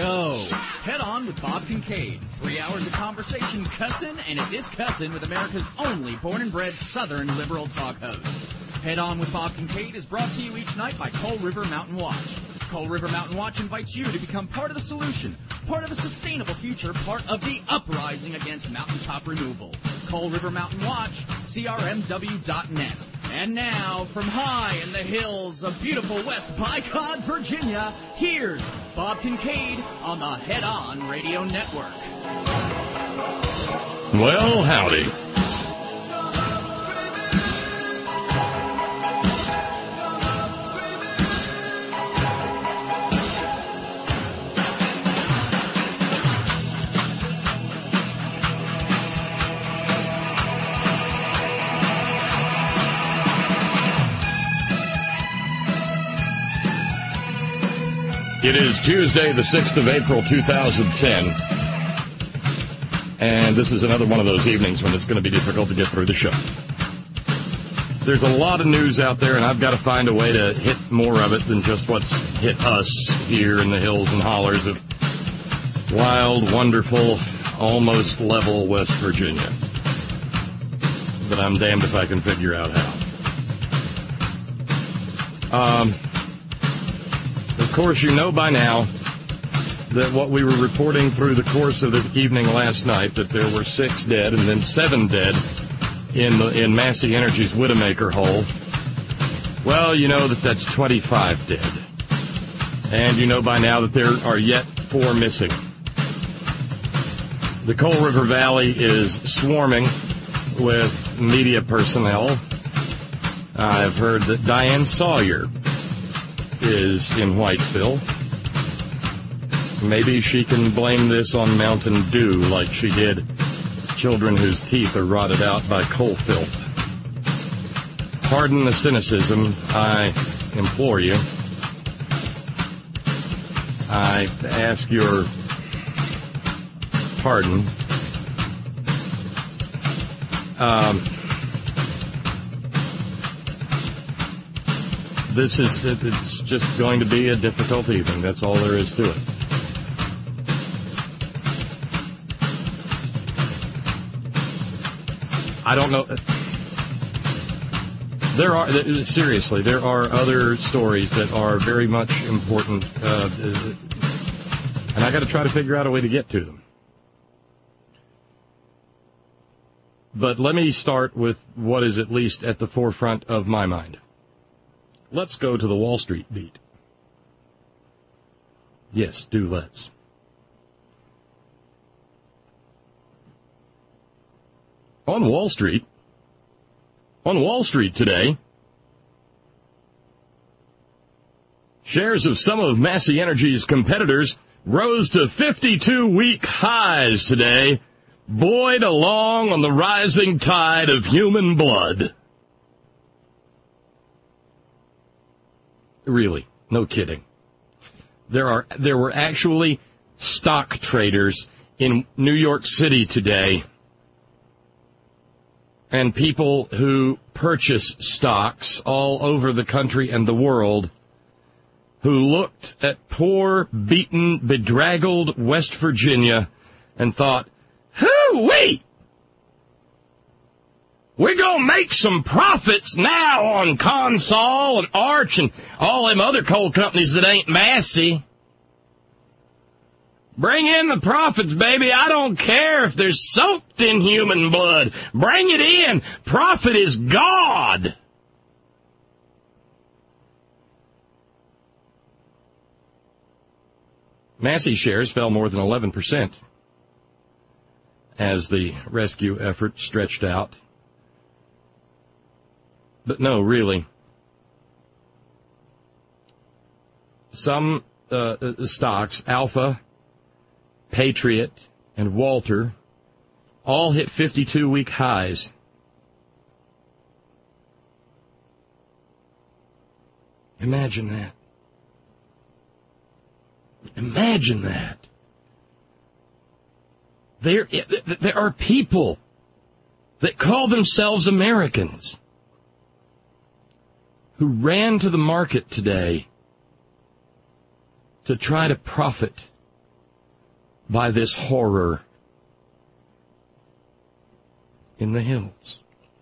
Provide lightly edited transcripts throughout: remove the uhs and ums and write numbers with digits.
go. Head On with Bob Kincaid. 3 hours of conversation, cussing, and it is cussing with America's only born and bred Southern liberal talk host. Head On with Bob Kincaid is brought to you each night by Coal River Mountain Watch. Coal River Mountain Watch invites you to become part of the solution, part of a sustainable future, part of the uprising against mountaintop removal. Coal River Mountain Watch, crmw.net. And now, from high in the hills of beautiful West Bycott, Virginia, here's Bob Kincaid on the Head On Radio Network. Well, howdy. It is Tuesday, the 6th of April, 2010, and this is another one of those evenings when it's going to be difficult to get through the show. There's a lot of news out there, and I've got to find a way to hit more of it than just what's hit us here in the hills and hollers of wild, wonderful, almost level West Virginia. But I'm damned if I can figure out how. Of course, you know by now that what we were reporting through the course of the evening last night, that there were 6 dead and then 7 dead in Massey Energy's Widowmaker hole. Well, you know that that's 25 dead. And you know by now that there are yet 4 missing. The Coal River Valley is swarming with media personnel. I've heard that Diane Sawyer is in Whitesville. Maybe she can blame this on Mountain Dew like she did children whose teeth are rotted out by coal filth. Pardon the cynicism, I implore you. I ask your pardon. It's just going to be a difficult evening. That's all there is to it. I don't know. Seriously, there are other stories that are very much important, and I got to try to figure out a way to get to them. But let me start with what is at least at the forefront of my mind. Let's go to the Wall Street beat. Yes, let's. On Wall Street today, shares of some of Massey Energy's competitors rose to 52-week highs today, buoyed along on the rising tide of human blood. Really, no kidding. There were actually stock traders in New York City today, and people who purchase stocks all over the country and the world who looked at poor, beaten, bedraggled West Virginia and thought, hoo-wee! We're going to make some profits now on Consol and Arch and all them other coal companies that ain't Massey. Bring in the profits, baby. I don't care if they're soaked in human blood. Bring it in. Profit is God. Massey shares fell more than 11% as the rescue effort stretched out. But no, really. Some stocks, Alpha, Patriot, and Walter, all hit 52-week highs. Imagine that. Imagine that. There are people that call themselves Americans who ran to the market today to try to profit by this horror in the hills.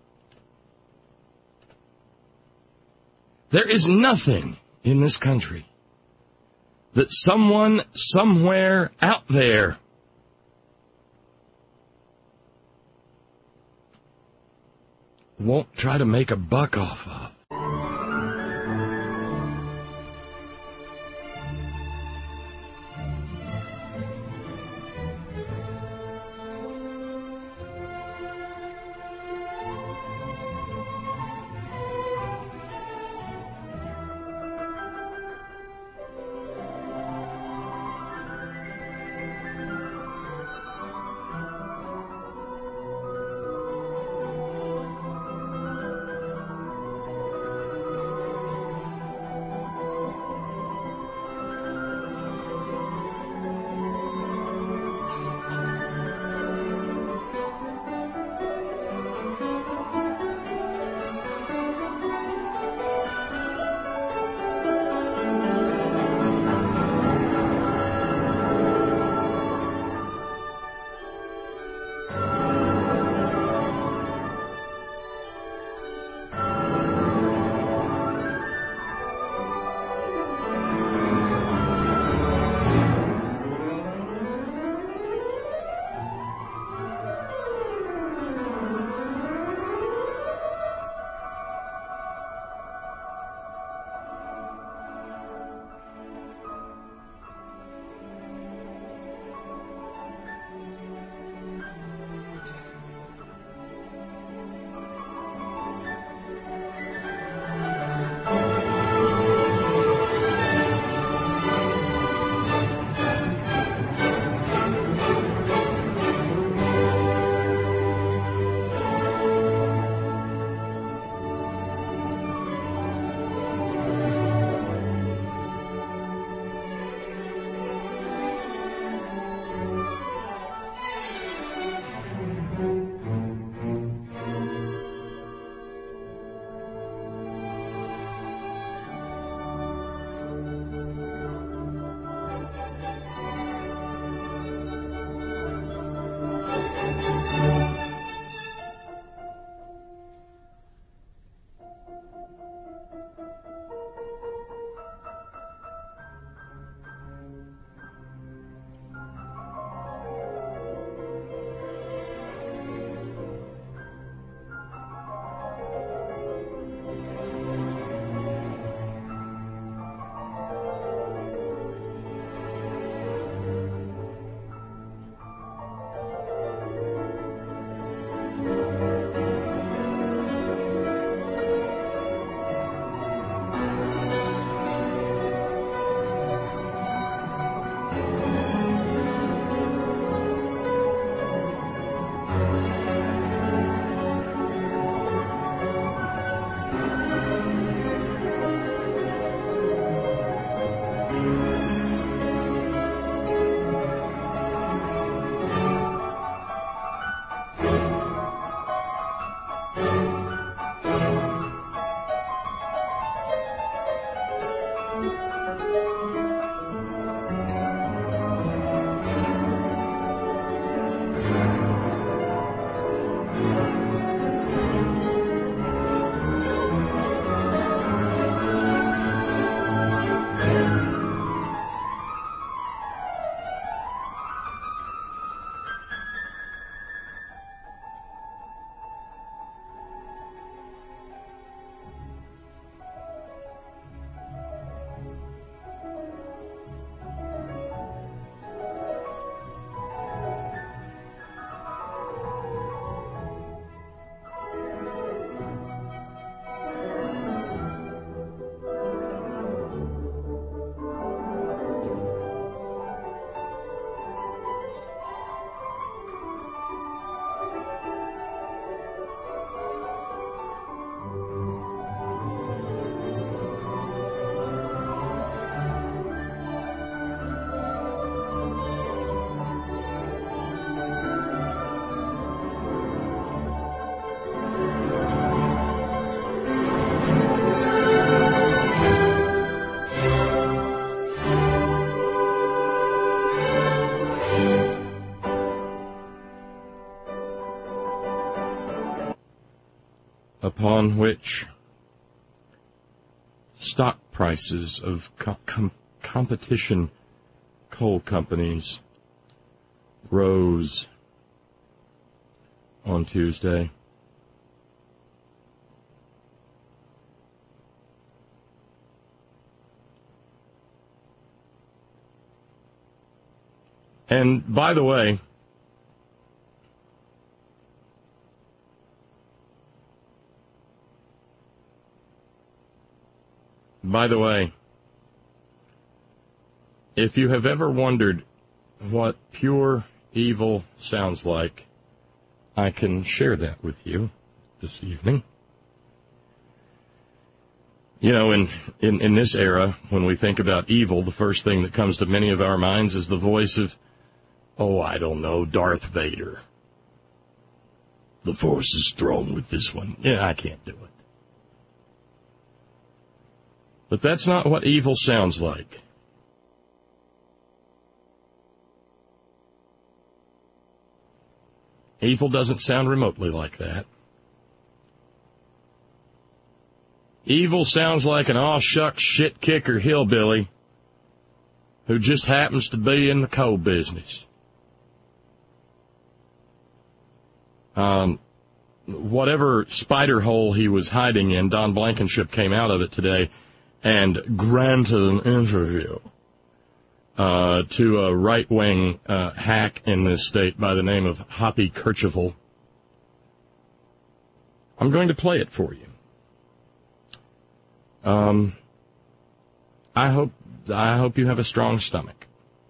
There is nothing in this country that someone somewhere out there won't try to make a buck off of. upon which stock prices of competition coal companies rose on Tuesday. And by the way, if you have ever wondered what pure evil sounds like, I can share that with you this evening. You know, in this era, when we think about evil, the first thing that comes to many of our minds is the voice of, I don't know, Darth Vader. The Force is strong with this one. Yeah, I can't do it. But that's not what evil sounds like. Evil doesn't sound remotely like that. Evil sounds like an aw-shucks shit-kicker hillbilly who just happens to be in the coal business. Whatever spider hole he was hiding in, Don Blankenship came out of it today and granted an interview to a right-wing hack in this state by the name of Hoppy Kercheval. I'm going to play it for you. I hope you have a strong stomach.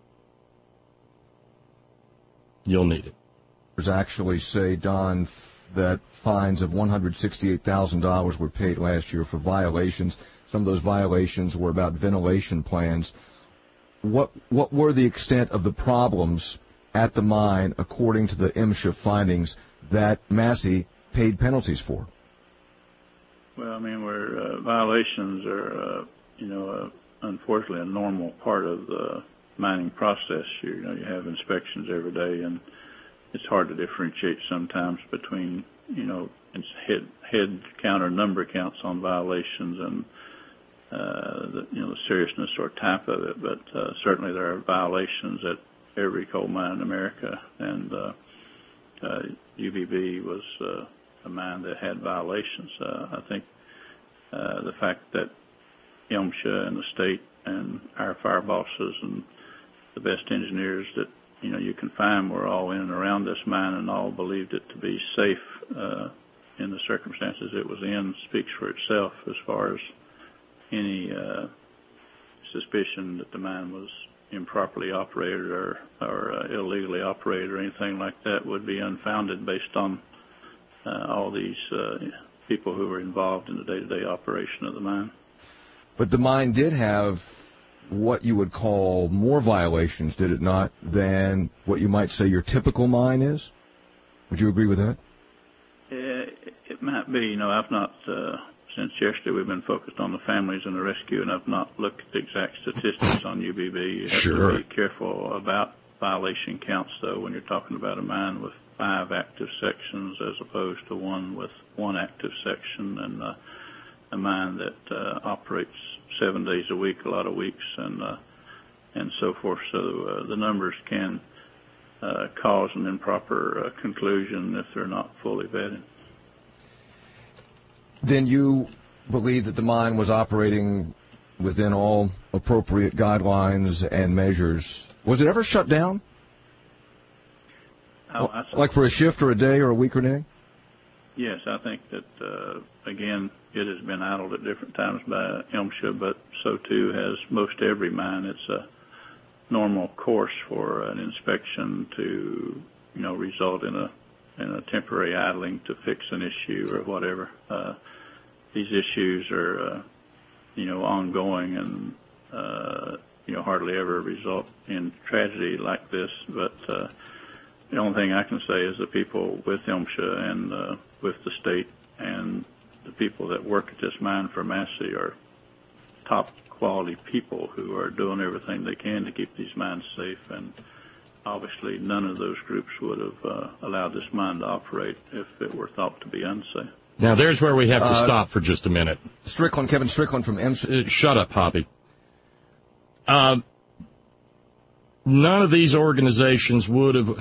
You'll need it. Actually say, Don, that fines of $168,000 were paid last year for violations. Some of those violations were about ventilation plans. What were the extent of the problems at the mine, according to the MSHA findings, that Massey paid penalties for? Well, I mean, violations are, unfortunately a normal part of the mining process. You have inspections every day, and it's hard to differentiate sometimes between, head count or number counts on violations and, the seriousness or type of it. But certainly there are violations at every coal mine in America, and UBB was a mine that had violations. I think the fact that MSHA and the state and our fire bosses and the best engineers that you can find were all in and around this mine and all believed it to be safe in the circumstances it was in speaks for itself. As far as any suspicion that the mine was improperly operated or illegally operated or anything like that would be unfounded based on all these people who were involved in the day-to-day operation of the mine. But the mine did have what you would call more violations, did it not, than what you might say your typical mine is? Would you agree with that? It might be. I've not, since yesterday we've been focused on the families and the rescue, and I've not looked at the exact statistics on UBB. You have to be careful about violation counts, though, when you're talking about a mine with 5 active sections as opposed to one with 1 active section, and a mine that operates 7 days a week, a lot of weeks, and so forth. So the numbers can cause an improper conclusion if they're not fully vetted. Then you believe that the mine was operating within all appropriate guidelines and measures. Was it ever shut down? Like for a shift or a day or a week or anything? Yes, I think that, again, it has been idled at different times by MSHA, but so too has most every mine. It's a normal course for an inspection to, result in a temporary idling to fix an issue or whatever. These issues are, ongoing and, hardly ever result in tragedy like this, but the only thing I can say is the people with MSHA and with the state and the people that work at this mine for Massey are top quality people who are doing everything they can to keep these mines safe, and obviously none of those groups would have allowed this mine to operate if it were thought to be unsafe. Now, there's where we have to stop for just a minute. Kevin Strickland from Shut up, Hoppy. None of these organizations would have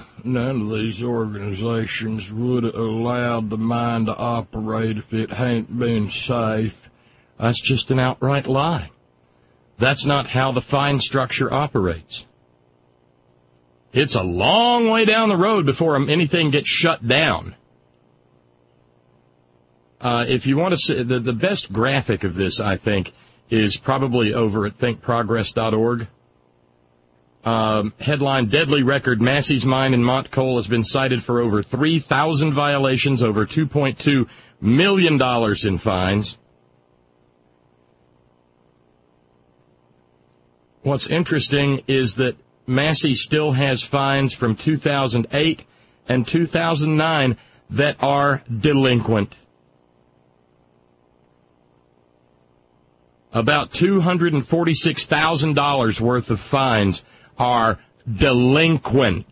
allowed the mine to operate if it hadn't been safe. That's just an outright lie. That's not how the fine structure operates. It's a long way down the road before anything gets shut down. If you want to see, the best graphic of this, I think, is probably over at thinkprogress.org. Headline, Deadly Record, Massey's Mine in Montcole has been cited for over 3,000 violations, over $2.2 million in fines. What's interesting is that Massey still has fines from 2008 and 2009 that are delinquent. About $246,000 worth of fines are delinquent.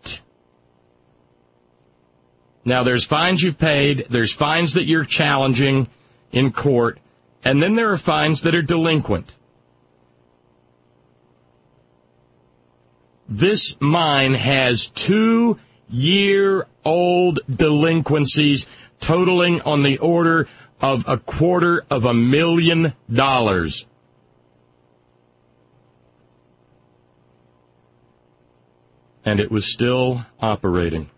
Now, there's fines you've paid, there's fines that you're challenging in court, and then there are fines that are delinquent. This mine has 2-year-old delinquencies totaling on the order of $250,000. And it was still operating.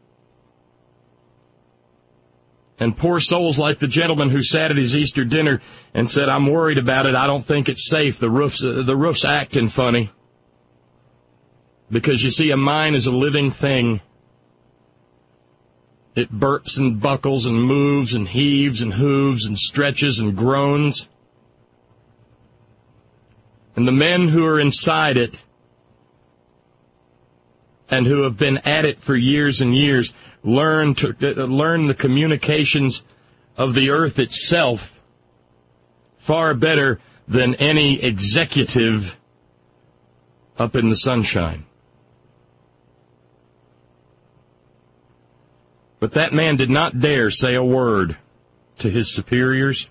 And poor souls like the gentleman who sat at his Easter dinner and said, I'm worried about it, I don't think it's safe, the roof's acting funny. Because, you see, a mine is a living thing. It burps and buckles and moves and heaves and hooves and stretches and groans. And the men who are inside it and who have been at it for years and years learn the communications of the earth itself far better than any executive up in the sunshine. But that man did not dare say a word to his superiors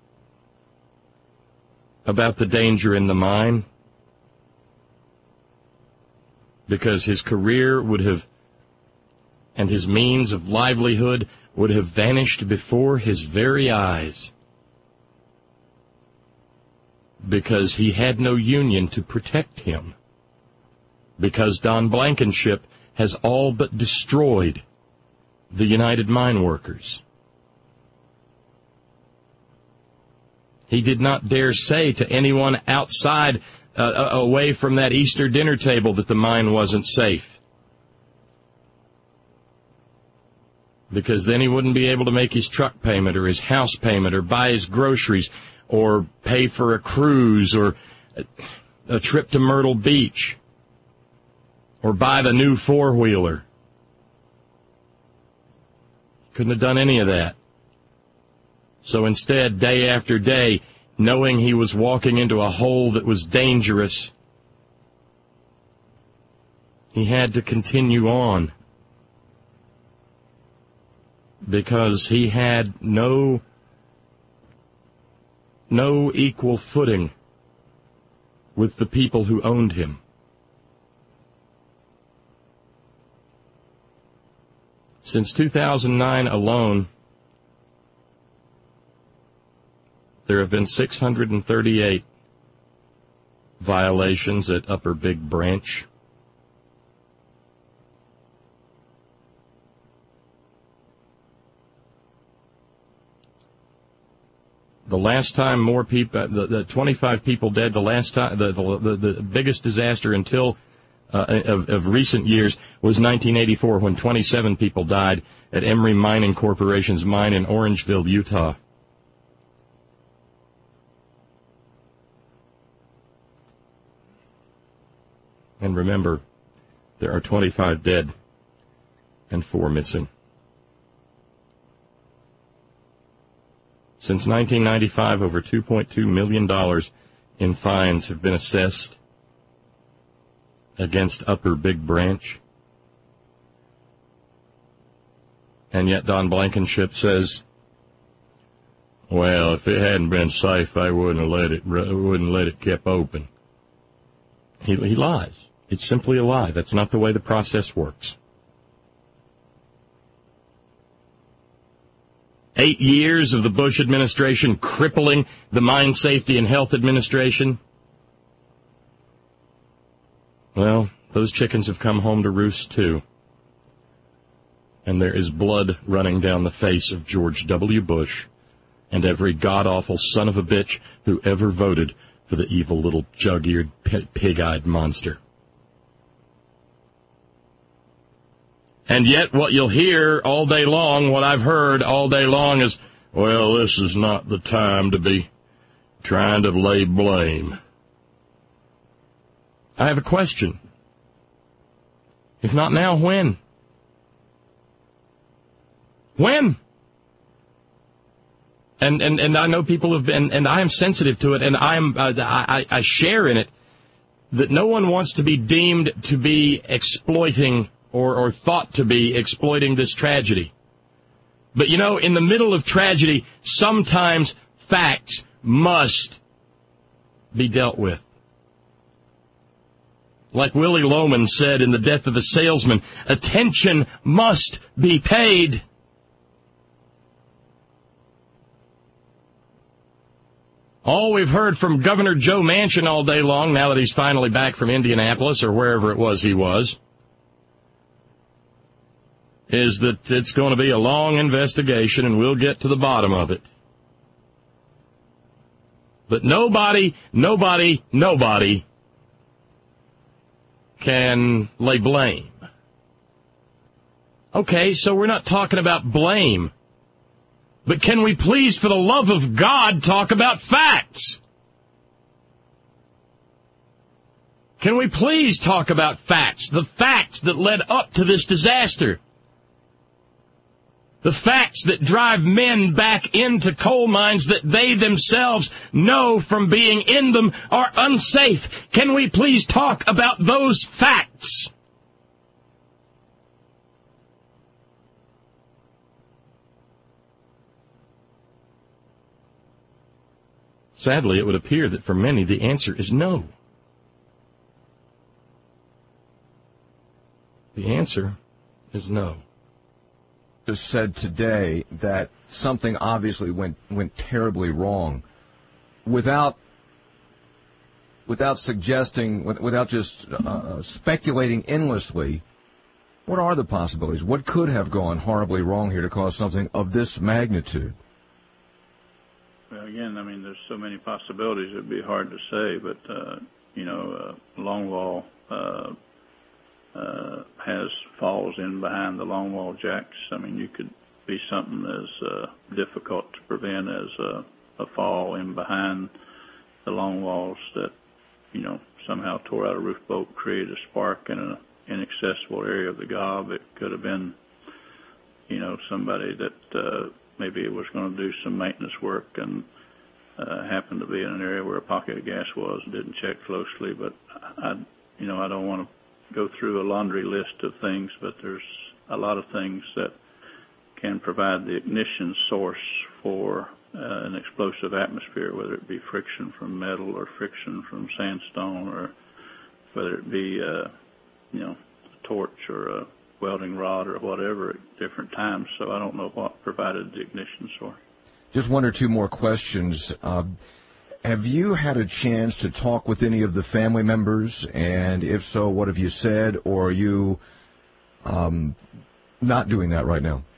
about the danger in the mine, because his career would have, and his means of livelihood would have vanished before his very eyes, because he had no union to protect him, because Don Blankenship has all but destroyed the United Mine Workers. He did not dare say to anyone outside, away from that Easter dinner table, that the mine wasn't safe. Because then he wouldn't be able to make his truck payment or his house payment or buy his groceries or pay for a cruise or a trip to Myrtle Beach or buy the new four-wheeler. Couldn't have done any of that. So instead, day after day, knowing he was walking into a hole that was dangerous, he had to continue on, because he had no equal footing with the people who owned him. Since 2009 alone, there have been 638 violations at Upper Big Branch. The last time more people, the 25 people dead, the last time, the biggest disaster until of recent years was 1984, when 27 people died at Emery Mining Corporation's mine in Orangeville, Utah. And remember, there are 25 dead and 4 missing. Since 1995, over $2.2 million in fines have been assessed against Upper Big Branch. And yet Don Blankenship says Well, if it hadn't been safe, they wouldn't let it keep open. He lies. It's simply a lie. That's not the way the process works. 8 years of the Bush administration crippling the Mine Safety and Health Administration. Well, those chickens have come home to roost, too. And there is blood running down the face of George W. Bush and every god-awful son of a bitch who ever voted for the evil little jug-eared, pig-eyed monster. And yet what you'll hear all day long, what I've heard all day long is, well, this is not the time to be trying to lay blame. I have a question. If not now, when? When? And I know people have been, and I am sensitive to it, and I share in it, that no one wants to be deemed to be exploiting or thought to be exploiting this tragedy. But, you know, in the middle of tragedy, sometimes facts must be dealt with. Like Willie Loman said in The Death of a Salesman, attention must be paid. All we've heard from Governor Joe Manchin all day long, now that he's finally back from Indianapolis or wherever it was he was, is that it's going to be a long investigation and we'll get to the bottom of it. But nobody can lay blame. Okay, so we're not talking about blame. But can we please, for the love of God, talk about facts? Can we please talk about facts? The facts that led up to this disaster. The facts that drive men back into coal mines that they themselves know from being in them are unsafe. Can we please talk about those facts? Sadly, it would appear that for many the answer is no. The answer is no. Just said today that something obviously went terribly wrong, without suggesting, without just speculating endlessly. What are the possibilities? What could have gone horribly wrong here to cause something of this magnitude? Well, again, I mean, there's so many possibilities. It'd be hard to say, but longwall has falls in behind the longwall jacks. I mean, you could be something as difficult to prevent as a fall in behind the longwalls that, somehow tore out a roof bolt, created a spark in an inaccessible area of the gob. It could have been, somebody that maybe it was going to do some maintenance work and happened to be in an area where a pocket of gas was and didn't check closely. But I don't want to go through a laundry list of things, but there's a lot of things that can provide the ignition source for an explosive atmosphere, whether it be friction from metal or friction from sandstone, or whether it be a torch or a welding rod or whatever at different times. So I don't know what provided the ignition source. Just one or two more questions. Have you had a chance to talk with any of the family members? And if so, what have you said? Or are you not doing that right now?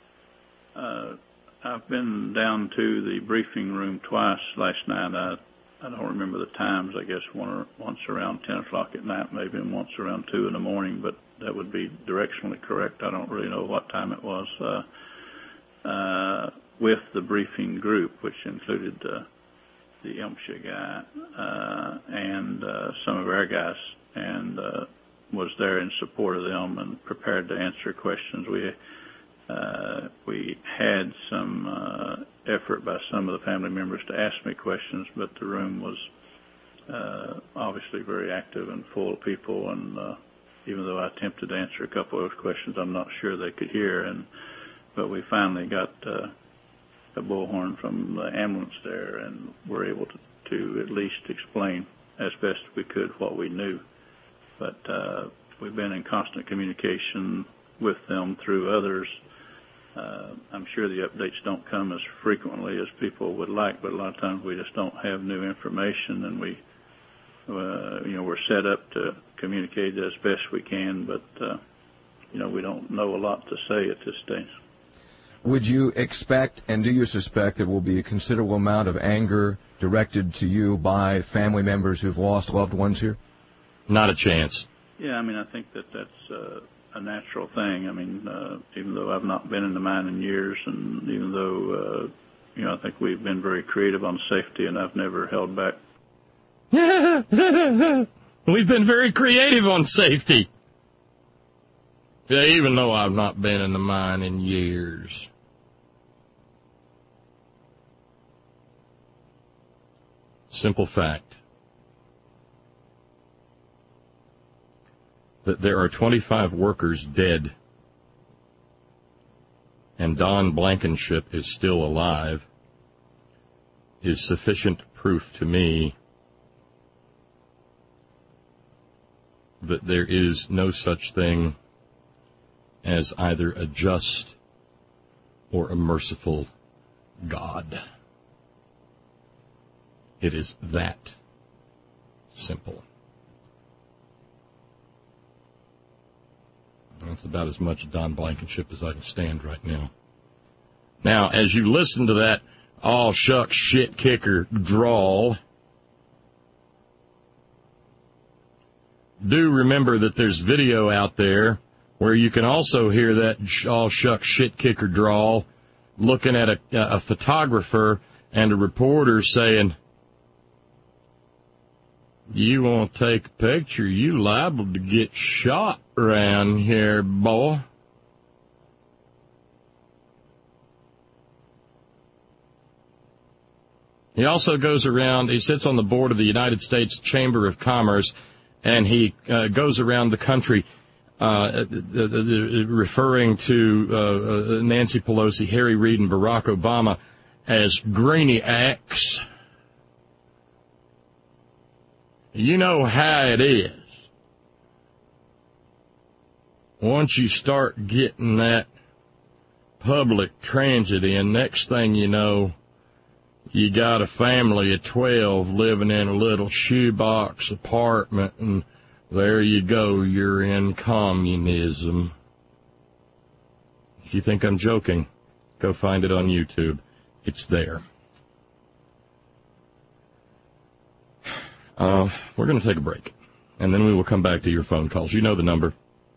I've been down to the briefing room twice last night. I don't remember the times. I guess once around 10 o'clock at night maybe, and once around 2 in the morning, but that would be directionally correct. I don't really know what time it was. With the briefing group, which included the Elmshire guy and some of our guys, and was there in support of them and prepared to answer questions. We had some effort by some of the family members to ask me questions, but the room was obviously very active and full of people, and even though I attempted to answer a couple of those questions, I'm not sure they could hear. But we finally got a bullhorn from the ambulance there, and were able to at least explain as best we could what we knew. But we've been in constant communication with them through others. I'm sure the updates don't come as frequently as people would like, but a lot of times we just don't have new information, and we're set up to communicate as best we can, but we don't know a lot to say at this stage. Would you expect, and do you suspect, there will be a considerable amount of anger directed to you by family members who've lost loved ones here? Not a chance. Yeah, I think that's a natural thing. Even though I've not been in the mine in years, and even though, I think we've been very creative on safety, and I've never held back. We've been very creative on safety. Yeah, even though I've not been in the mine in years. Simple fact that there are 25 workers dead and Don Blankenship is still alive is sufficient proof to me that there is no such thing as either a just or a merciful God. It is that simple. That's about as much Don Blankenship as I can stand right now. Now, as you listen to that all shucks shit kicker drawl, do remember that there's video out there where you can also hear that all shucks shit kicker drawl looking at a photographer and a reporter saying, "You want to take a picture, you liable to get shot around here, boy." He also goes around, he sits on the board of the United States Chamber of Commerce, and he goes around the country referring to Nancy Pelosi, Harry Reid, and Barack Obama as greeniacs. You know how it is. Once you start getting that public transit in, next thing you know, you got a family of 12 living in a little shoebox apartment, and there you go, you're in communism. If you think I'm joking, go find it on YouTube. It's there. We're going to take a break, and then we will come back to your phone calls. You know the number,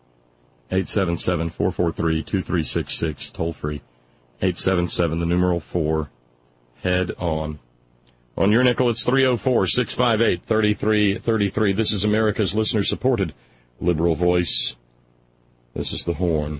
877-443-2366, toll free, 877, the numeral 4, head on. On your nickel, it's 304-658-3333. This is America's listener-supported liberal voice. This is the Horn.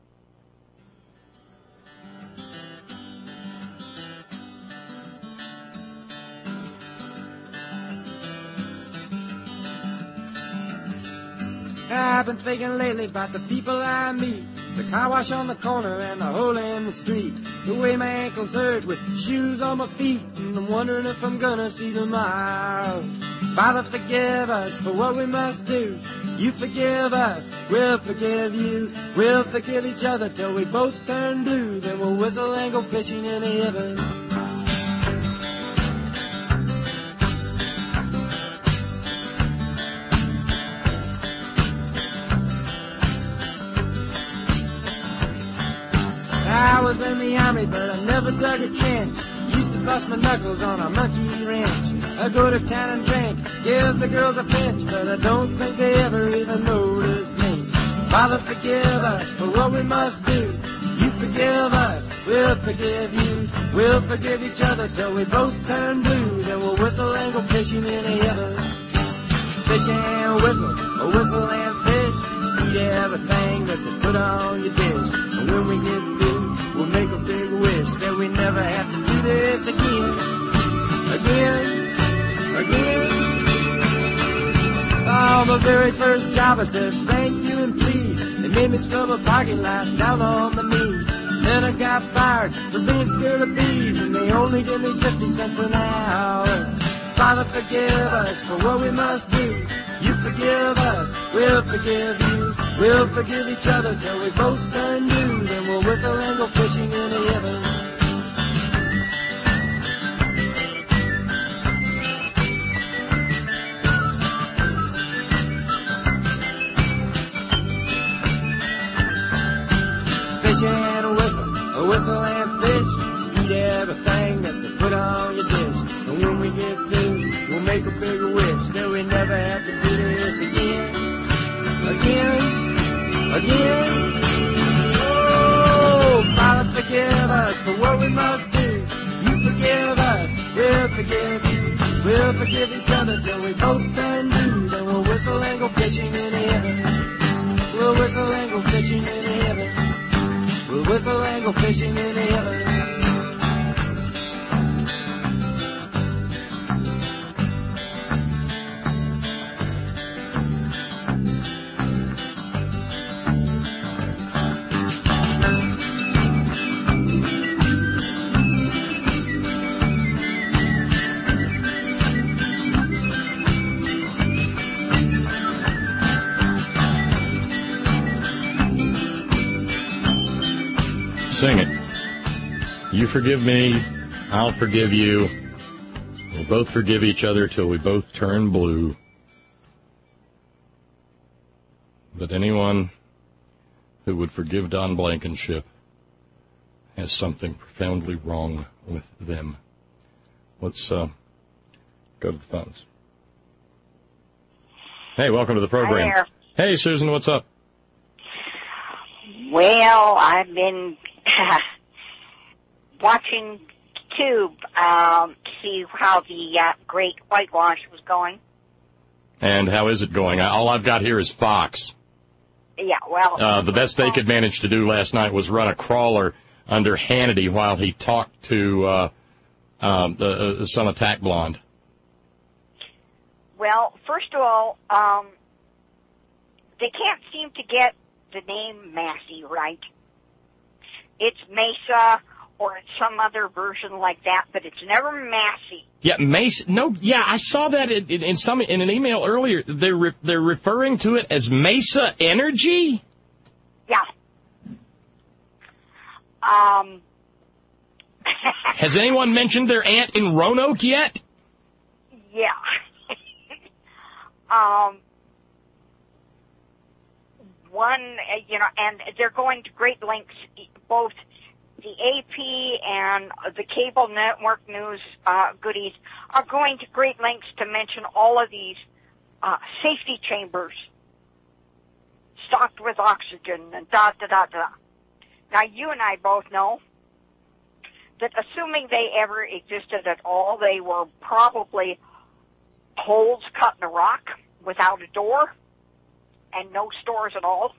I've been thinking lately about the people I meet, the car wash on the corner and the hole in the street, the way my ankles hurt with shoes on my feet, and I'm wondering if I'm gonna see tomorrow. Father, forgive us for what we must do. You forgive us, we'll forgive you. We'll forgive each other till we both turn blue. Then we'll whistle and go fishing in heaven. I was in the army, but I never dug a trench. Used to bust my knuckles on a monkey wrench. I go to town and drink, give the girls a pinch, but I don't think they ever even notice me. Father, forgive us for what we must do. You forgive us, we'll forgive you. We'll forgive each other till we both turn blue. Then we'll whistle and go fishing in heaven. Fish and whistle, a whistle and fish. Eat everything that they put on your dish. And when we get through, we'll make a big wish that we never have to do this again. Again. Oh, my very first job, I said thank you and please. They made me scrub a parking lot down on my knees. Then I got fired for being scared of bees, and they only give me 50 cents an hour. Father, forgive us for what we must do. You forgive us, we'll forgive you. We'll forgive each other till we both turn blue. Then we'll whistle and go fishing in heaven. Fish and a whistle and fish. Eat everything that they put on your dish. And when we get through, we'll make a big wish that we never have to do this again. Again. Oh, Father, forgive us for what we must do. You forgive us, we'll forgive you. We'll forgive each other till we both turn blue. Then we'll whistle and go fishing in heaven. We'll whistle and go fishing in heaven. We'll whistle and go fishing in heaven. Sing it. You forgive me, I'll forgive you. We'll both forgive each other till we both turn blue. But anyone who would forgive Don Blankenship has something profoundly wrong with them. Let's go to the phones. Hey, welcome to the program. Hi there. Hey, Susan, what's up? Well, I've been watching Tube to see how the Great Whitewash was going. And how is it going? All I've got here is Fox. Yeah, well... the best they could manage to do last night was run a crawler under Hannity while he talked to some attack blonde. Well, first of all, they can't seem to get the name Massey right. It's Mesa, or it's some other version like that, but it's never Massey. Yeah, Mesa. No, yeah, I saw that in an email earlier. They're referring to it as Mesa Energy. Yeah. Has anyone mentioned their aunt in Roanoke yet? Yeah. And they're going to great lengths, both the AP and the cable network news goodies are going to great lengths to mention all of these safety chambers stocked with oxygen and da-da-da-da. Now, you and I both know that assuming they ever existed at all, they were probably holes cut in a rock without a door and no stores at all.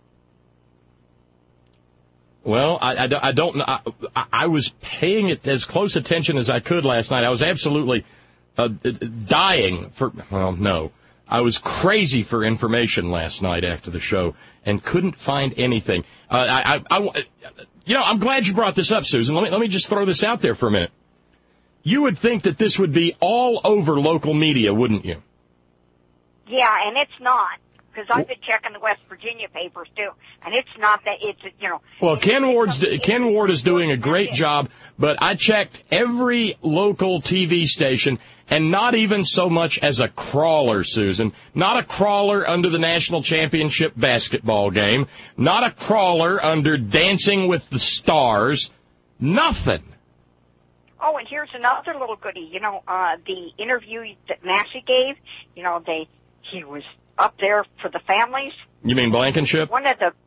Well, I don't know. I was paying it as close attention as I could last night. I was absolutely dying for, well, no. I was crazy for information last night after the show and couldn't find anything. I'm glad you brought this up, Susan. Let me just throw this out there for a minute. You would think that this would be all over local media, wouldn't you? Yeah, and it's not. Because I've been checking the West Virginia papers, too, and it's not that it's, Well, Ken Ward is doing a great job, but I checked every local TV station, and not even so much as a crawler, Susan. Not a crawler under the national championship basketball game. Not a crawler under Dancing with the Stars. Nothing. Oh, and here's another little goodie. The interview that Massey gave, he was up there for the families. You mean Blankenship? One of the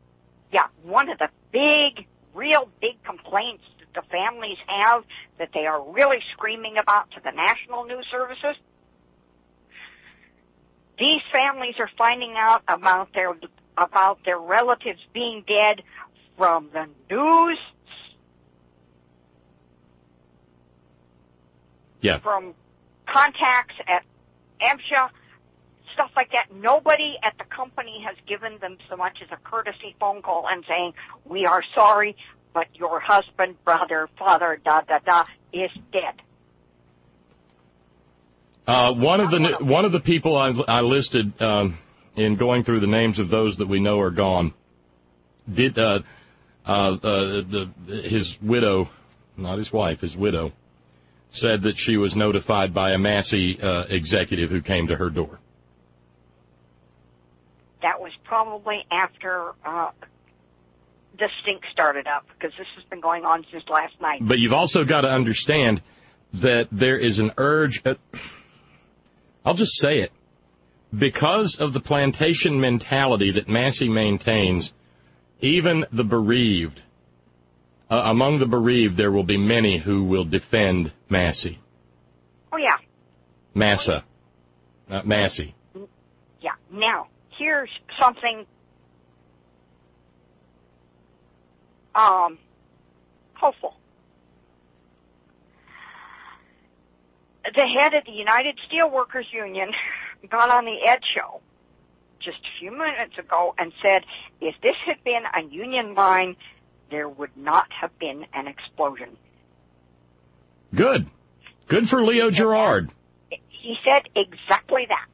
real big complaints that the families have that they are really screaming about to the national news services. These families are finding out about their relatives being dead from the news. Yeah. From contacts at AMSHA. Stuff like that. Nobody at the company has given them so much as a courtesy phone call and saying, we are sorry, but your husband, brother, father, is dead. One of the people I listed in going through the names of those that we know are gone did his widow, not his wife, his widow, said that she was notified by a Massey executive who came to her door. That was probably after the stink started up, because this has been going on since last night. But you've also got to understand that there is an urge, I'll just say it, because of the plantation mentality that Massey maintains, even the bereaved, among the bereaved, there will be many who will defend Massey. Oh, yeah. Massa, not Massey. Yeah. Now, here's something hopeful. The head of the United Steelworkers Union got on the Ed Show just a few minutes ago and said, if this had been a union mine, there would not have been an explosion. Good. Good for Leo Gerard. He said exactly that.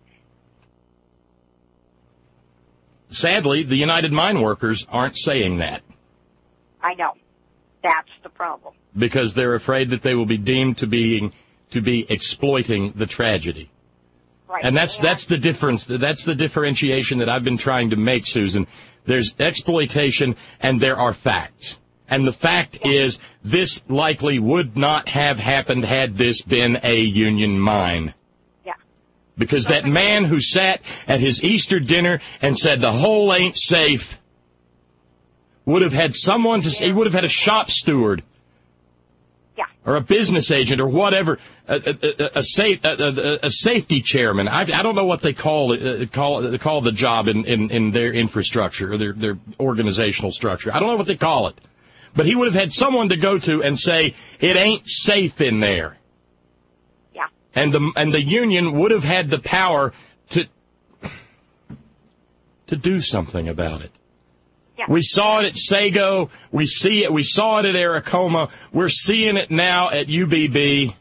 Sadly, the United Mine Workers aren't saying that. I know. That's the problem. Because they're afraid that they will be deemed to be exploiting the tragedy. Right. And that's the difference. That's the differentiation that I've been trying to make, Susan. There's exploitation and there are facts. And the fact is, this likely would not have happened had this been a union mine. Yeah. Because that man who sat at his Easter dinner and said the hole ain't safe would have had someone to say, he would have had a shop steward. Yeah. Or a business agent or whatever, a safety chairman. I don't know what they call the job in their infrastructure or their organizational structure. I don't know what they call it. But he would have had someone to go to and say, it ain't safe in there. Yeah. And the union would have had the power to do something about it. Yeah. We saw it at Sago. We saw it at Aracoma. We're seeing it now at UBB.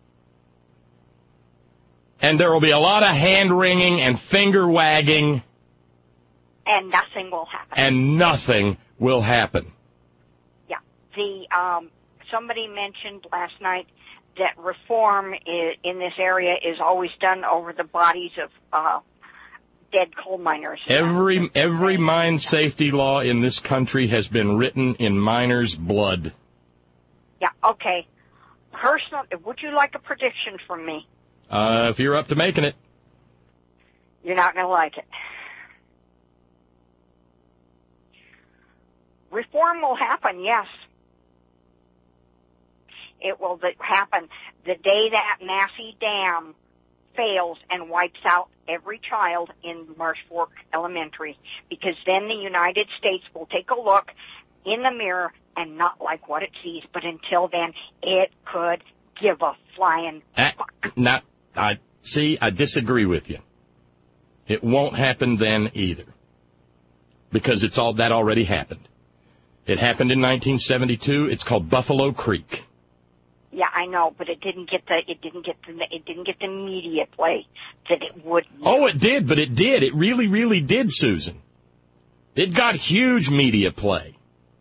And there will be a lot of hand-wringing and finger-wagging. And nothing will happen. And nothing will happen. Yeah. Somebody mentioned last night that reform in this area is always done over the bodies of dead coal miners. Every mine safety law in this country has been written in miners' blood. Yeah, okay. Would you like a prediction from me? If you're up to making it. You're not going to like it. Reform will happen, yes. It will happen the day that Massey Dam fails and wipes out every child in Marsh Fork Elementary, because then the United States will take a look in the mirror and not like what it sees, but until then, it could give a flying fuck. I disagree with you. It won't happen then either, because that already happened. It happened in 1972. It's called Buffalo Creek. Yeah, I know, but it didn't get the media play that it would. Oh, it did, but it did. It really, really did, Susan. It got huge media play.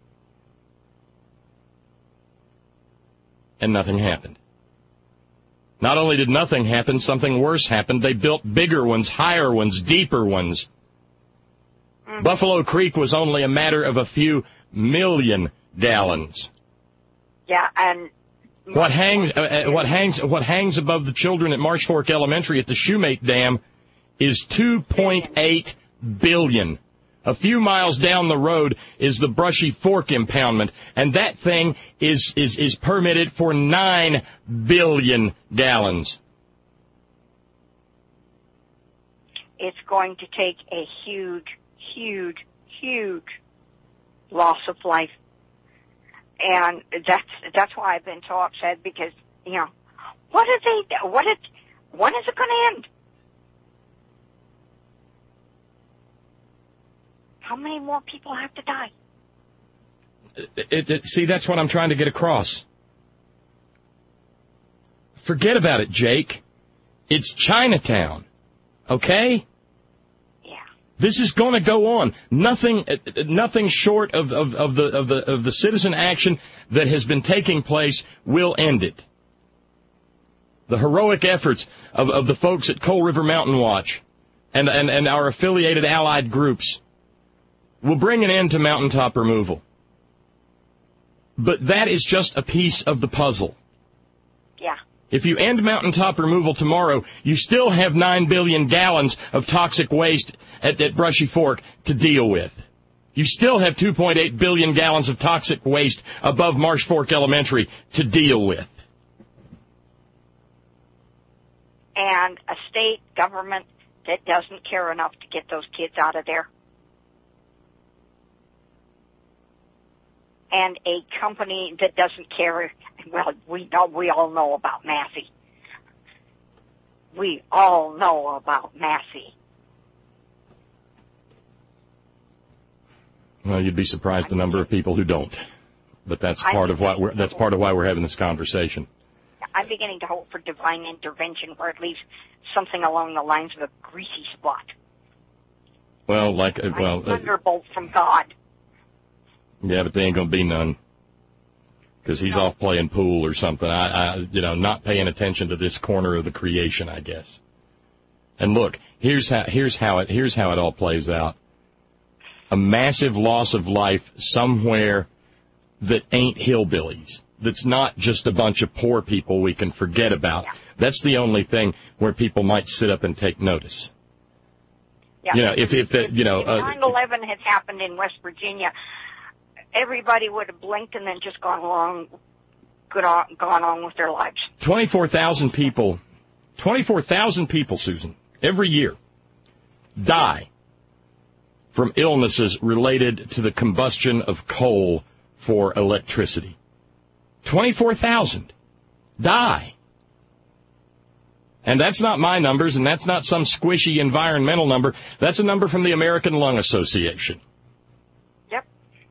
And nothing happened. Not only did nothing happen, something worse happened. They built bigger ones, higher ones, deeper ones. Mm-hmm. Buffalo Creek was only a matter of a few million gallons. Yeah, and what hangs above the children at Marsh Fork Elementary at the Shoemate Dam is 2.8 billion. A few miles down the road is the Brushy Fork impoundment, and that thing is permitted for 9 billion gallons. It's going to take a huge, huge, huge loss of life. And that's why I've been so upset, because, when is it going to end? How many more people have to die? See, that's what I'm trying to get across. Forget about it, Jake. It's Chinatown, okay? Yeah. This is going to go on. Nothing short of the citizen action that has been taking place will end it. The heroic efforts of the folks at Coal River Mountain Watch and our affiliated allied groups will bring an end to mountaintop removal. But that is just a piece of the puzzle. Yeah. If you end mountaintop removal tomorrow, you still have 9 billion gallons of toxic waste at Brushy Fork to deal with. You still have 2.8 billion gallons of toxic waste above Marsh Fork Elementary to deal with. And a state government that doesn't care enough to get those kids out of there. And a company that doesn't care. Well, we all know about Massey. We all know about Massey. Well, you'd be surprised the number of people who don't. But that's part of why we're having this conversation. I'm beginning to hope for divine intervention, where it leaves something along the lines of a greasy spot. Well, a thunderbolt from God. Yeah, but there ain't gonna be none, because he's off playing pool or something. Not paying attention to this corner of the creation, I guess. And look, here's how it all plays out. A massive loss of life somewhere that ain't hillbillies. That's not just a bunch of poor people we can forget about. Yeah. That's the only thing where people might sit up and take notice. Yeah. If 9/11 had happened in West Virginia, everybody would have blinked and then just gone on with their lives. 24,000 people, Susan, every year die from illnesses related to the combustion of coal for electricity. 24,000 die. And that's not my numbers, and that's not some squishy environmental number. That's a number from the American Lung Association. Yep.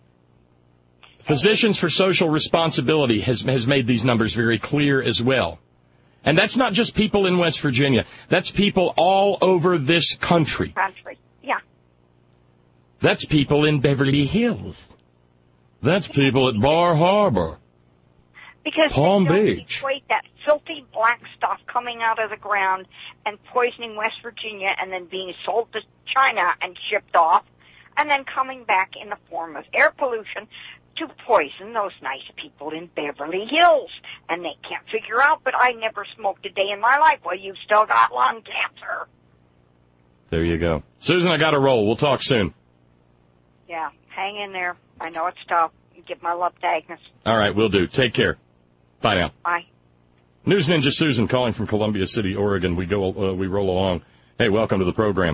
Physicians for Social Responsibility has made these numbers very clear as well. And that's not just people in West Virginia. That's people all over this country. Yeah. That's people in Beverly Hills. That's people at Bar Harbor. Because Palm they don't Beach. equate that filthy black stuff coming out of the ground and poisoning West Virginia and then being sold to China and shipped off and then coming back in the form of air pollution to poison those nice people in Beverly Hills. And they can't figure out, but I never smoked a day in my life. Well, you've still got lung cancer. There you go. Susan, I got to roll. We'll talk soon. Yeah, hang in there. I know it's tough. Give my love to Agnes. All right, will do. Take care. Bye now. Bye. News Ninja Susan calling from Columbia City, Oregon. We roll along. Hey, welcome to the program.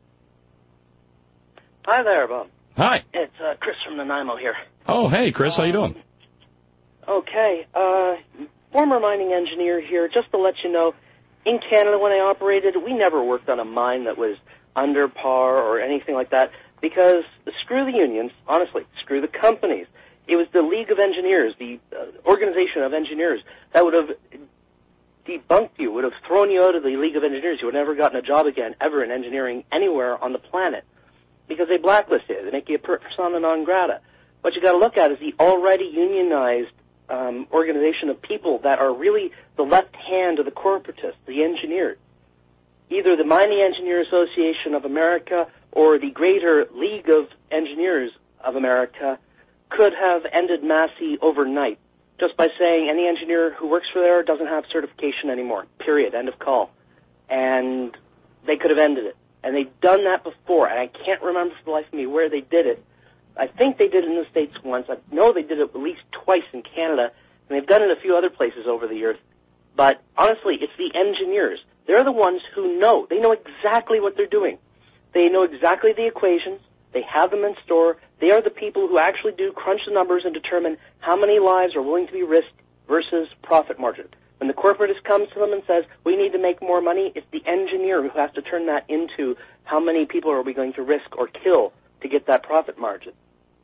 Hi there, Bob. Hi. It's Chris from Nanaimo here. Oh, hey, Chris. How you doing? Okay. Former mining engineer here. Just to let you know, in Canada when I operated, we never worked on a mine that was under par or anything like that because screw the unions, honestly, screw the companies. It was the League of Engineers, the organization of engineers, that would have debunked you, would have thrown you out of the League of Engineers. You would have never gotten a job again, ever, in engineering anywhere on the planet, because they blacklist you. They make you a persona non grata. What you got to look at is the already unionized organization of people that are really the left hand of the corporatists, the engineers. Either the Mining Engineer Association of America or the Greater League of Engineers of America could have ended Massey overnight just by saying any engineer who works for there doesn't have certification anymore, period, end of call. And they could have ended it. And they've done that before, and I can't remember for the life of me where they did it. I think they did it in the States once. I know they did it at least twice in Canada, and they've done it a few other places over the years. But honestly, it's the engineers. They're the ones who know. They know exactly what they're doing. They know exactly the equations. They have them in store. They are the people who actually do crunch the numbers and determine how many lives are willing to be risked versus profit margin. When the corporatist comes to them and says, we need to make more money, it's the engineer who has to turn that into how many people are we going to risk or kill to get that profit margin.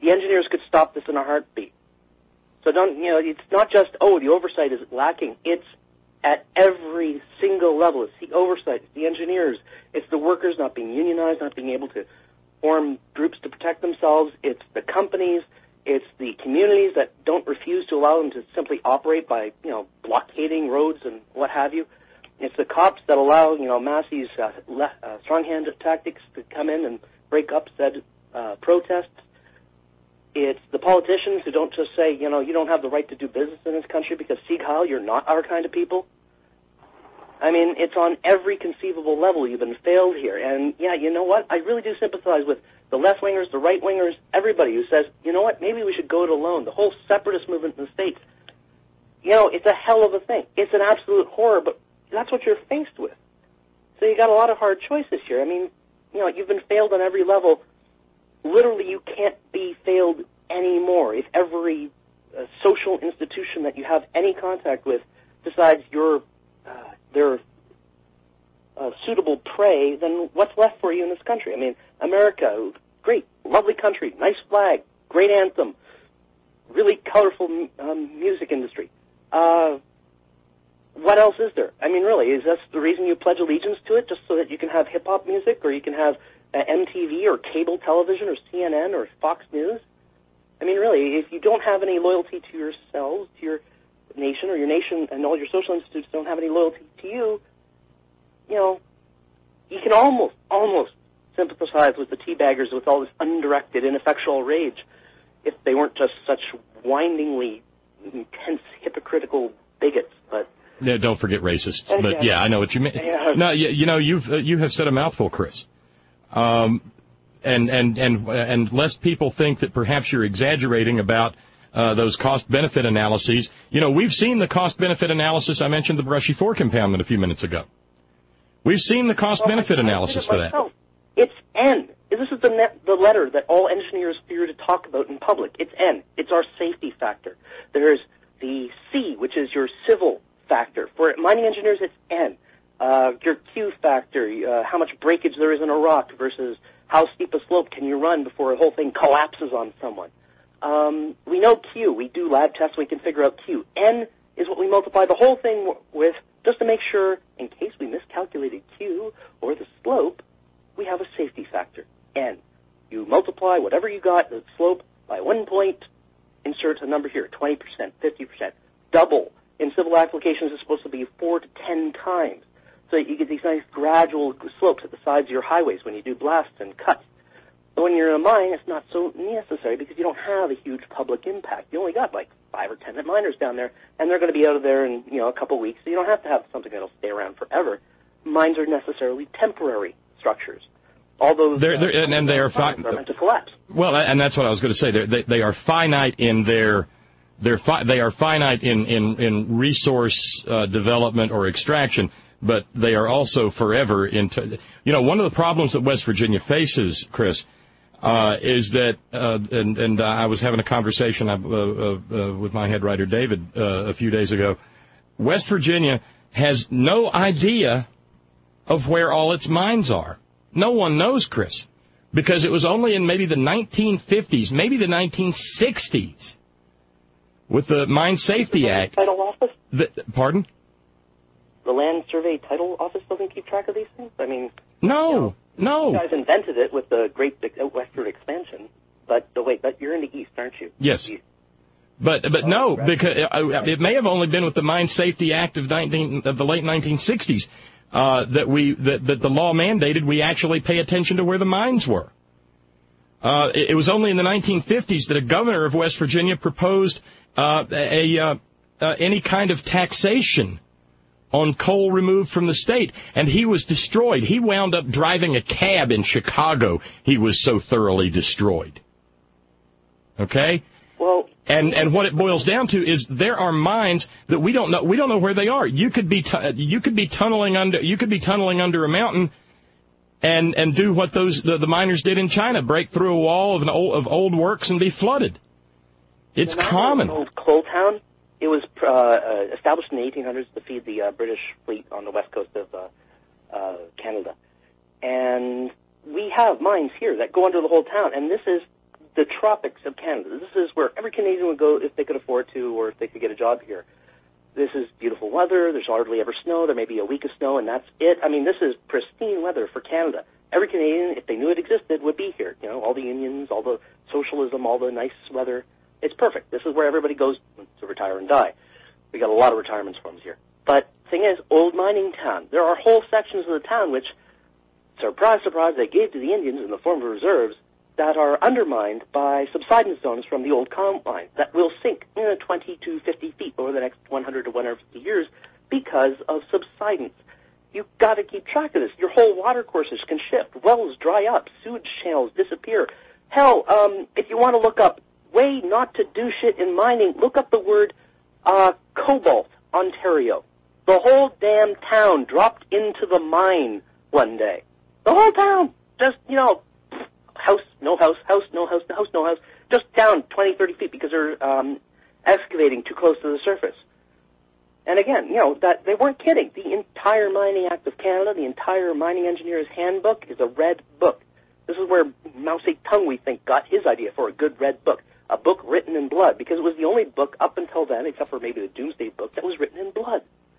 The engineers could stop this in a heartbeat. So it's not just, the oversight is lacking. It's at every single level. It's the oversight, it's the engineers, it's the workers not being unionized, not being able to form groups to protect themselves. It's the companies, it's the communities that don't refuse to allow them to simply operate by, blockading roads and what have you. It's the cops that allow, Massey's strong-hand tactics to come in and break up said protests. It's the politicians who don't just say, you don't have the right to do business in this country because, Sieg Heil, you're not our kind of people. I mean, it's on every conceivable level you've been failed here. And, yeah, you know what? I really do sympathize with the left-wingers, the right-wingers, everybody who says, you know what, maybe we should go it alone. The whole separatist movement in the States, it's a hell of a thing. It's an absolute horror, but that's what you're faced with. So you got a lot of hard choices here. I mean, you've been failed on every level. Literally, you can't be failed anymore. If every social institution that you have any contact with decides you're their suitable prey, then what's left for you in this country? I mean, America, great, lovely country, nice flag, great anthem, really colorful music industry. What else is there? I mean, really, is that the reason you pledge allegiance to it, just so that you can have hip-hop music, or you can have MTV or cable television or CNN or Fox News? I mean, really, if you don't have any loyalty to yourselves, to your nation, or your nation and all your social institutes don't have any loyalty to you, you can almost sympathize with the teabaggers with all this undirected, ineffectual rage if they weren't just such windingly intense, hypocritical bigots. But yeah, don't forget racists. But yeah, I know what you mean. Yeah. No, you have said a mouthful, Chris. And lest people think that perhaps you're exaggerating about those cost-benefit analyses. We've seen the cost-benefit analysis. I mentioned the Brushy Fork impoundment a few minutes ago. We've seen the cost-benefit analysis for that. It's N. This is the letter that all engineers fear to talk about in public. It's N. It's our safety factor. There's the C, which is your civil factor. For mining engineers, it's N. Your Q factor, how much breakage there is in a rock versus how steep a slope can you run before a whole thing collapses on someone. We know Q. We do lab tests. We can figure out Q. N is what we multiply the whole thing with just to make sure, in case we miscalculated Q or the slope, we have a safety factor, N. You multiply whatever you got, the slope, by 1 point, insert a number here, 20%, 50%. Double. In civil applications, it's supposed to be 4 to 10 times. So you get these nice gradual slopes at the sides of your highways when you do blasts and cuts. But when you're in a mine, it's not so necessary because you don't have a huge public impact. You only got like 5 or 10 miners down there, and they're going to be out of there in a couple of weeks. So you don't have to have something that'll stay around forever. Mines are necessarily temporary structures. All those and they are meant to collapse. Well, and that's what I was going to say. They are finite in they are finite in resource development or extraction. But they are also forever one of the problems that West Virginia faces, Chris, is that, and I was having a conversation with my head writer, David, a few days ago. West Virginia has no idea of where all its mines are. No one knows, Chris, because it was only in maybe the 1950s, maybe the 1960s, with the Mine Safety Act. Title office? Pardon? The Land Survey Title Office doesn't keep track of these things? I mean... No. You guys invented it with the great westward expansion, but you're in the east, aren't you? Yes. But no, because it may have only been with the Mine Safety Act of the late 1960s that the law mandated we actually pay attention to where the mines were. It was only in the 1950s that a governor of West Virginia proposed any kind of taxation on coal removed from the state, and he was destroyed. He wound up driving a cab in Chicago. He was so thoroughly destroyed. Okay? Well, and what it boils down to is there are mines that we don't know where they are. You could be tunneling under a mountain and do what the miners did in China, break through a wall of old works and be flooded. It's common. Old coal town. It was established in the 1800s to feed the British fleet on the west coast of Canada. And we have mines here that go under the whole town, and this is the tropics of Canada. This is where every Canadian would go if they could afford to or if they could get a job here. This is beautiful weather. There's hardly ever snow. There may be a week of snow, and that's it. I mean, this is pristine weather for Canada. Every Canadian, if they knew it existed, would be here. You know, all the unions, all the socialism, all the nice weather. It's perfect. This is where everybody goes to retire and die. We got a lot of retirement homes here. But thing is, old mining town. There are whole sections of the town which, surprise, surprise, they gave to the Indians in the form of reserves that are undermined by subsidence zones from the old coal mine that will sink 20 to 50 feet over the next 100 to 150 years because of subsidence. You've got to keep track of this. Your whole water courses can shift. Wells dry up. Sewage channels disappear. Hell, if you want to look up way not to do shit in mining, look up the word Cobalt, Ontario. The whole damn town dropped into the mine one day. The whole town. Just, house, no house, house, no house, house, no house, just down 20, 30 feet because they're excavating too close to the surface. And again, that they weren't kidding. The entire Mining Act of Canada, the entire Mining Engineer's Handbook is a red book. This is where Mao Zedong, we think, got his idea for a good red book, a book written in blood, because it was the only book up until then, except for maybe the Doomsday Book, that was written in blood.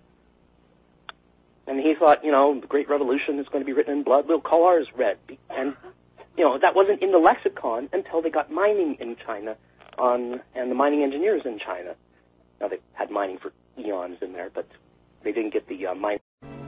And he thought, the Great Revolution is going to be written in blood. We'll call ours red. And that wasn't in the lexicon until they got mining in China and the mining engineers in China. Now, they had mining for eons in there, but they didn't get the mining.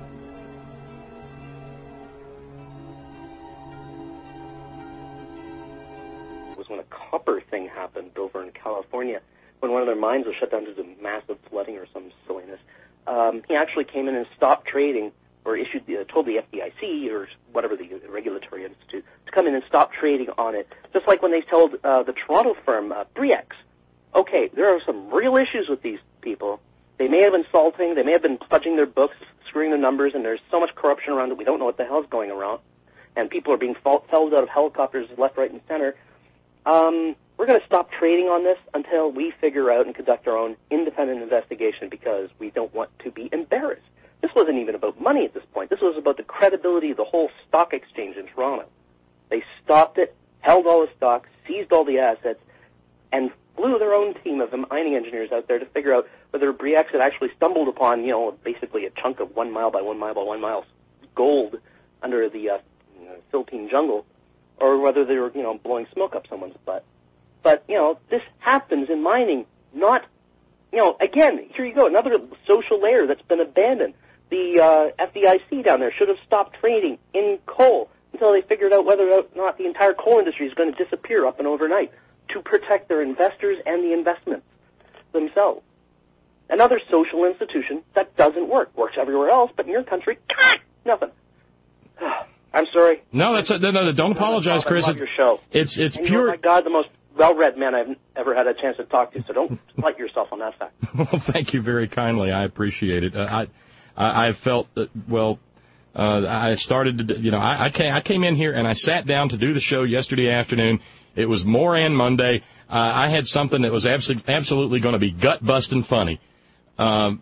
It was when a copper thing happened over in California, when one of their mines was shut down due to massive flooding or some silliness. He actually came in and stopped trading, or told the FDIC or whatever the regulatory institute to come in and stop trading on it. Just like when they told the Toronto firm Bre-X, okay, there are some real issues with these people. They may have been insulting, they may have been fudging their books, screwing their numbers, and there's so much corruption around it we don't know what the hell's going around. And people are being felled out of helicopters left, right, and center. We're going to stop trading on this until we figure out and conduct our own independent investigation because we don't want to be embarrassed. This wasn't even about money at this point. This was about the credibility of the whole stock exchange in Toronto. They stopped it, held all the stock, seized all the assets, and flew their own team of mining engineers out there to figure out whether Bre-X had actually stumbled upon, basically a chunk of 1 mile by 1 mile by 1 mile gold under the Philippine jungle, or whether they were, blowing smoke up someone's butt. But, this happens in mining, not, again, here you go, another social layer that's been abandoned. The FDIC down there should have stopped trading in coal until they figured out whether or not the entire coal industry is going to disappear up and overnight to protect their investors and the investments themselves. Another social institution that doesn't work. Works everywhere else, but in your country, nothing. I'm sorry. No, no, don't apologize, Chris. I love your show. It's and pure. You're, my God, the most well-read man I've ever had a chance to talk to, so don't slight yourself on that fact. Well, thank you very kindly. I appreciate it. I felt, I started to, I came in here and I sat down to do the show yesterday afternoon. It was Moran Monday. I had something that was absolutely going to be gut-busting funny. And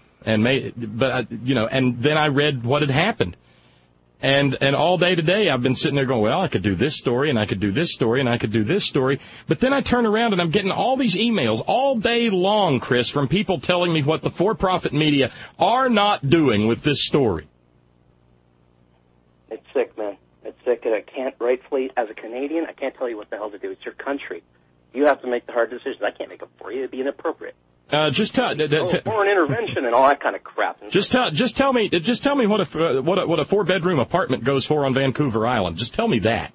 then I read what had happened. And all day today, I've been sitting there going, well, I could do this story, and I could do this story, and I could do this story. But then I turn around, and I'm getting all these emails all day long, Chris, from people telling me what the for-profit media are not doing with this story. It's sick, man. It's sick, and I can't rightfully, as a Canadian, I can't tell you what the hell to do. It's your country. You have to make the hard decisions. I can't make them for you. It'd be inappropriate. Foreign intervention and all that kind of crap. Just tell me what a 4-bedroom apartment goes for on Vancouver Island. Just tell me that.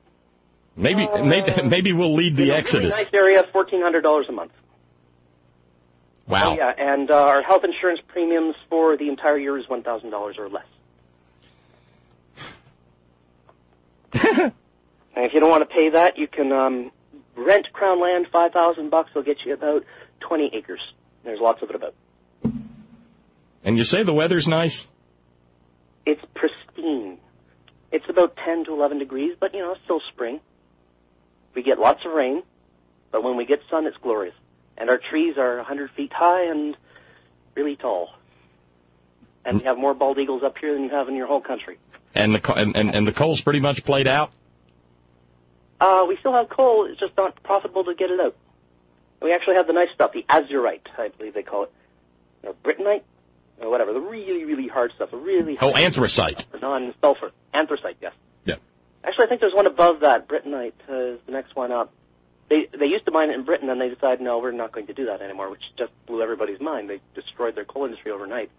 Maybe we'll lead the exodus. Really nice area, $1,400 a month. Wow. Oh, yeah, and our health insurance premiums for the entire year is $1,000 or less. And if you don't want to pay that, you can rent Crown land, $5,000. They'll get you about 20 acres. There's lots of it about. And you say the weather's nice? It's pristine. It's about 10 to 11 degrees, but, it's still spring. We get lots of rain, but when we get sun, it's glorious. And our trees are 100 feet high and really tall. And we have more bald eagles up here than you have in your whole country. And the coal's pretty much played out? We still have coal. It's just not profitable to get it out. We actually have the nice stuff, the azurite, I believe they call it. Or Britanite? Or whatever, the really, really hard stuff. The really hard anthracite. Non-sulfur. Anthracite, yes. Yeah. Actually, I think there's one above that. Britanite is the next one up. They used to mine it in Britain, and they decided, no, we're not going to do that anymore, which just blew everybody's mind. They destroyed their coal industry overnight.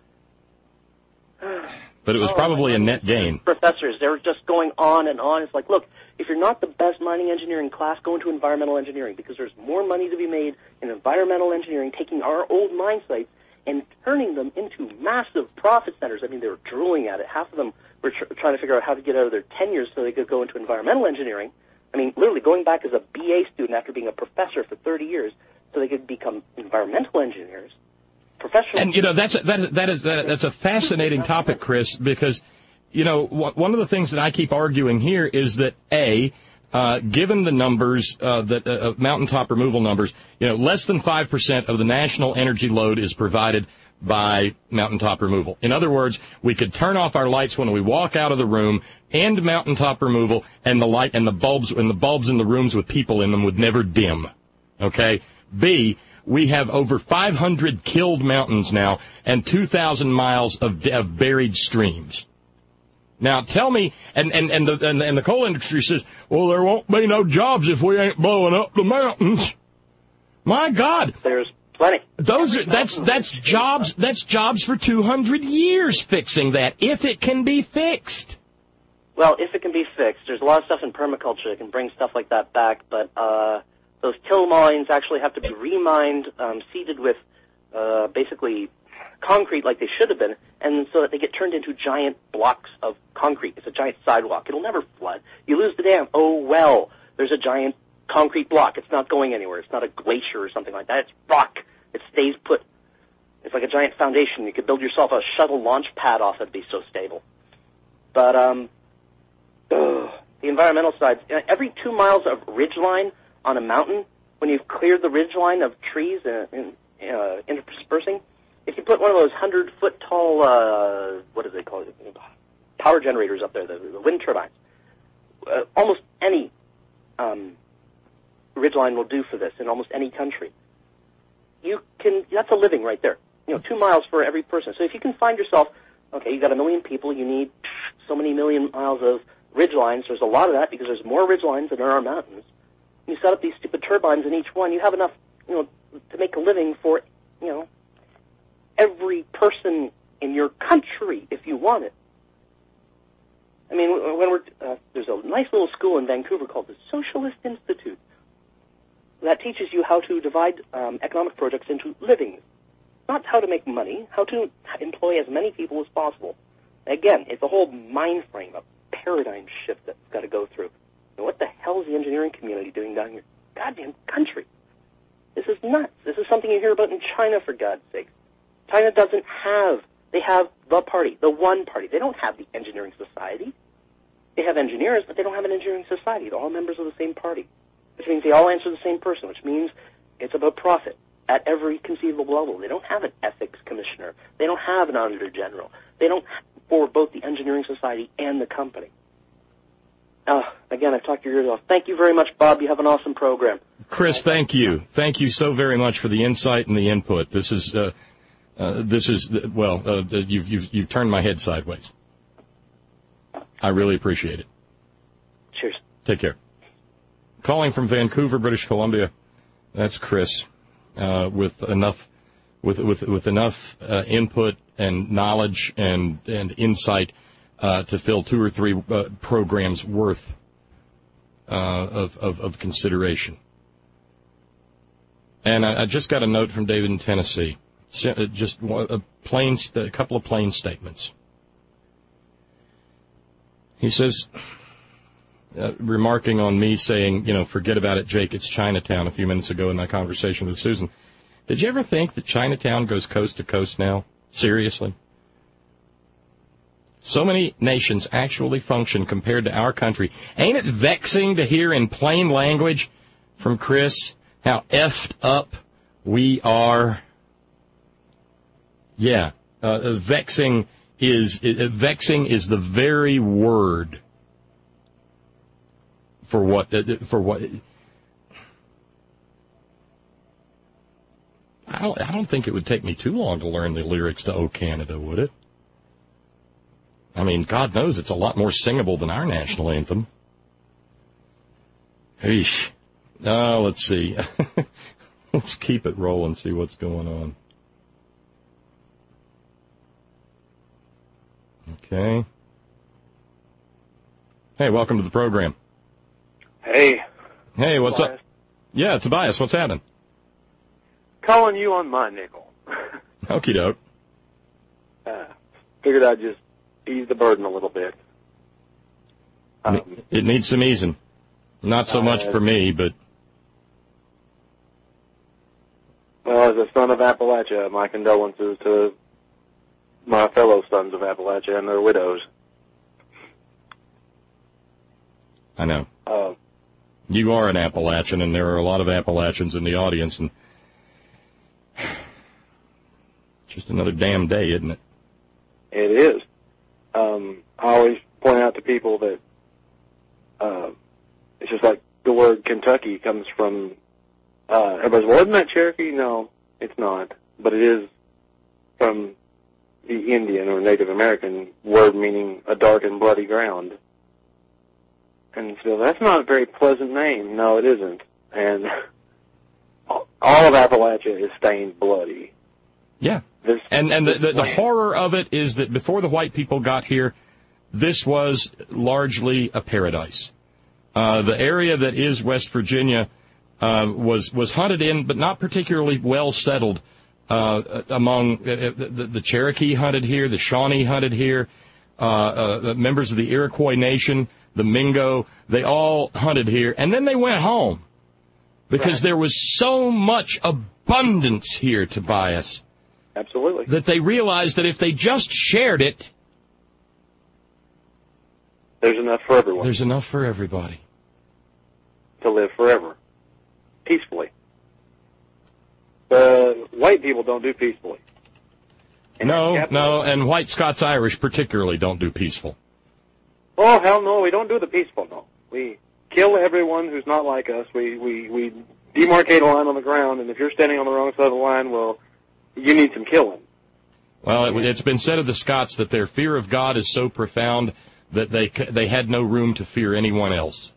But it was probably a net gain. Professors, they were just going on and on. It's like, look, if you're not the best mining engineering class, go into environmental engineering, because there's more money to be made in environmental engineering, taking our old mine sites and turning them into massive profit centers. I mean, they were drooling at it. Half of them were trying to figure out how to get out of their tenures so they could go into environmental engineering. I mean, literally going back as a BA student after being a professor for 30 years so they could become environmental engineers. Professional. And, that's a fascinating topic, Chris, because, one of the things that I keep arguing here is that, given the numbers, mountaintop removal numbers, less than 5% of the national energy load is provided by mountaintop removal. In other words, we could turn off our lights when we walk out of the room, end mountaintop removal, and the bulbs in the rooms with people in them would never dim. Okay? B, we have over 500 killed mountains now and 2,000 miles of buried streams. Now, tell me, and the coal industry says, well, there won't be no jobs if we ain't blowing up the mountains. My God. There's plenty. That's jobs for 200 years fixing that, if it can be fixed. Well, if it can be fixed, there's a lot of stuff in permaculture that can bring stuff like that back, but those till mines actually have to be remined, seeded with basically concrete like they should have been, and so that they get turned into giant blocks of concrete. It's a giant sidewalk. It'll never flood. You lose the dam. Oh, well, there's a giant concrete block. It's not going anywhere. It's not a glacier or something like that. It's rock. It stays put. It's like a giant foundation. You could build yourself a shuttle launch pad off it. It'd be so stable. But the environmental side, every 2 miles of ridgeline on a mountain, when you've cleared the ridgeline of trees interspersing, if you put one of those 100-foot tall, what do they call it, power generators up there, the wind turbines, almost any ridgeline will do for this in almost any country. That's a living right there. 2 miles for every person. So if you can find yourself, okay, you got 1 million people, you need so many million miles of ridgelines. There's a lot of that because there's more ridgelines than there are mountains. You set up these stupid turbines in each one, you have enough, to make a living for, every person in your country if you want it. I mean, there's a nice little school in Vancouver called the Socialist Institute that teaches you how to divide economic projects into livings. Not how to make money, how to employ as many people as possible. Again, it's a whole mind frame, a paradigm shift that's got to go through. What the hell is the engineering community doing down in your goddamn country? This is nuts. This is something you hear about in China, for God's sake. China doesn't have, they have the party, the one party. They don't have the engineering society. They have engineers, but they don't have an engineering society. They're all members of the same party, which means they all answer the same person, which means it's about profit at every conceivable level. They don't have an ethics commissioner. They don't have an auditor general. They don't for both the engineering society and the company. Again, I've talked your ears off. Thank you very much, Bob. You have an awesome program. Chris, thank you. Thank you so very much for the insight and the input. You've turned my head sideways. I really appreciate it. Cheers. Take care. Calling from Vancouver, British Columbia. That's Chris, with enough input and knowledge and insight to fill 2 or 3 programs worth of consideration. And I just got a note from David in Tennessee. Just a couple of plain statements. He says, remarking on me saying, forget about it, Jake, it's Chinatown a few minutes ago in my conversation with Susan. Did you ever think that Chinatown goes coast to coast now? Seriously? So many nations actually function compared to our country. Ain't it vexing to hear in plain language from Chris how effed up we are? Yeah, vexing is the very word for what. I don't think it would take me too long to learn the lyrics to "O Canada," would it? I mean, God knows it's a lot more singable than our national anthem. Eesh. Let's see. Let's keep it rolling, see what's going on. Okay. Hey, welcome to the program. Hey. Hey, what's Tobias. up? Yeah, Tobias, what's happening? Calling you on my nickel. Okie doke. Figured I'd just ease the burden a little bit. It needs some easing. Not so much for me, but... Well, as a son of Appalachia, my condolences to my fellow sons of Appalachia and their widows. I know. You are an Appalachian, and there are a lot of Appalachians in the audience, and just another damn day, isn't it? It is. I always point out to people that it's just like the word Kentucky comes from, everybody's, well, isn't that Cherokee? No, it's not. But it is from the Indian or Native American word meaning a dark and bloody ground. And so that's not a very pleasant name. No, it isn't. And all of Appalachia is stained bloody. Yeah. And the horror of it is that before the white people got here, this was largely a paradise. The area that is West Virginia was hunted in, but not particularly well settled among the Cherokee hunted here, the Shawnee hunted here, members of the Iroquois Nation, the Mingo, they all hunted here, and then they went home because there was so much abundance here, Tobias. Absolutely. That they realized that if they just shared it, there's enough for everyone. There's enough for everybody. To live forever. Peacefully. White people don't do peacefully. No, and white Scots-Irish particularly don't do peaceful. Oh, hell no, we don't do the peaceful, no. We kill everyone who's not like us. We demarcate a line on the ground, and if you're standing on the wrong side of the line, well, you need some killing. Well, it's been said of the Scots that their fear of God is so profound that they had no room to fear anyone else.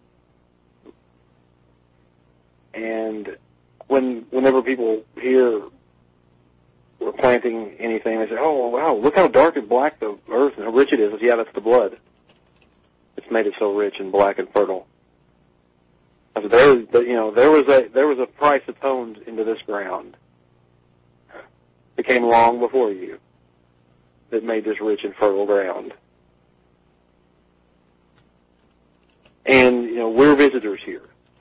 And whenever people hear we're planting anything, they say, "Oh, wow, look how dark and black the earth and how rich it is." Yeah, that's the blood. It's made it so rich and black and fertile. There was a price atoned into this ground. It came long before you that made this rich and fertile ground. And, we're visitors here.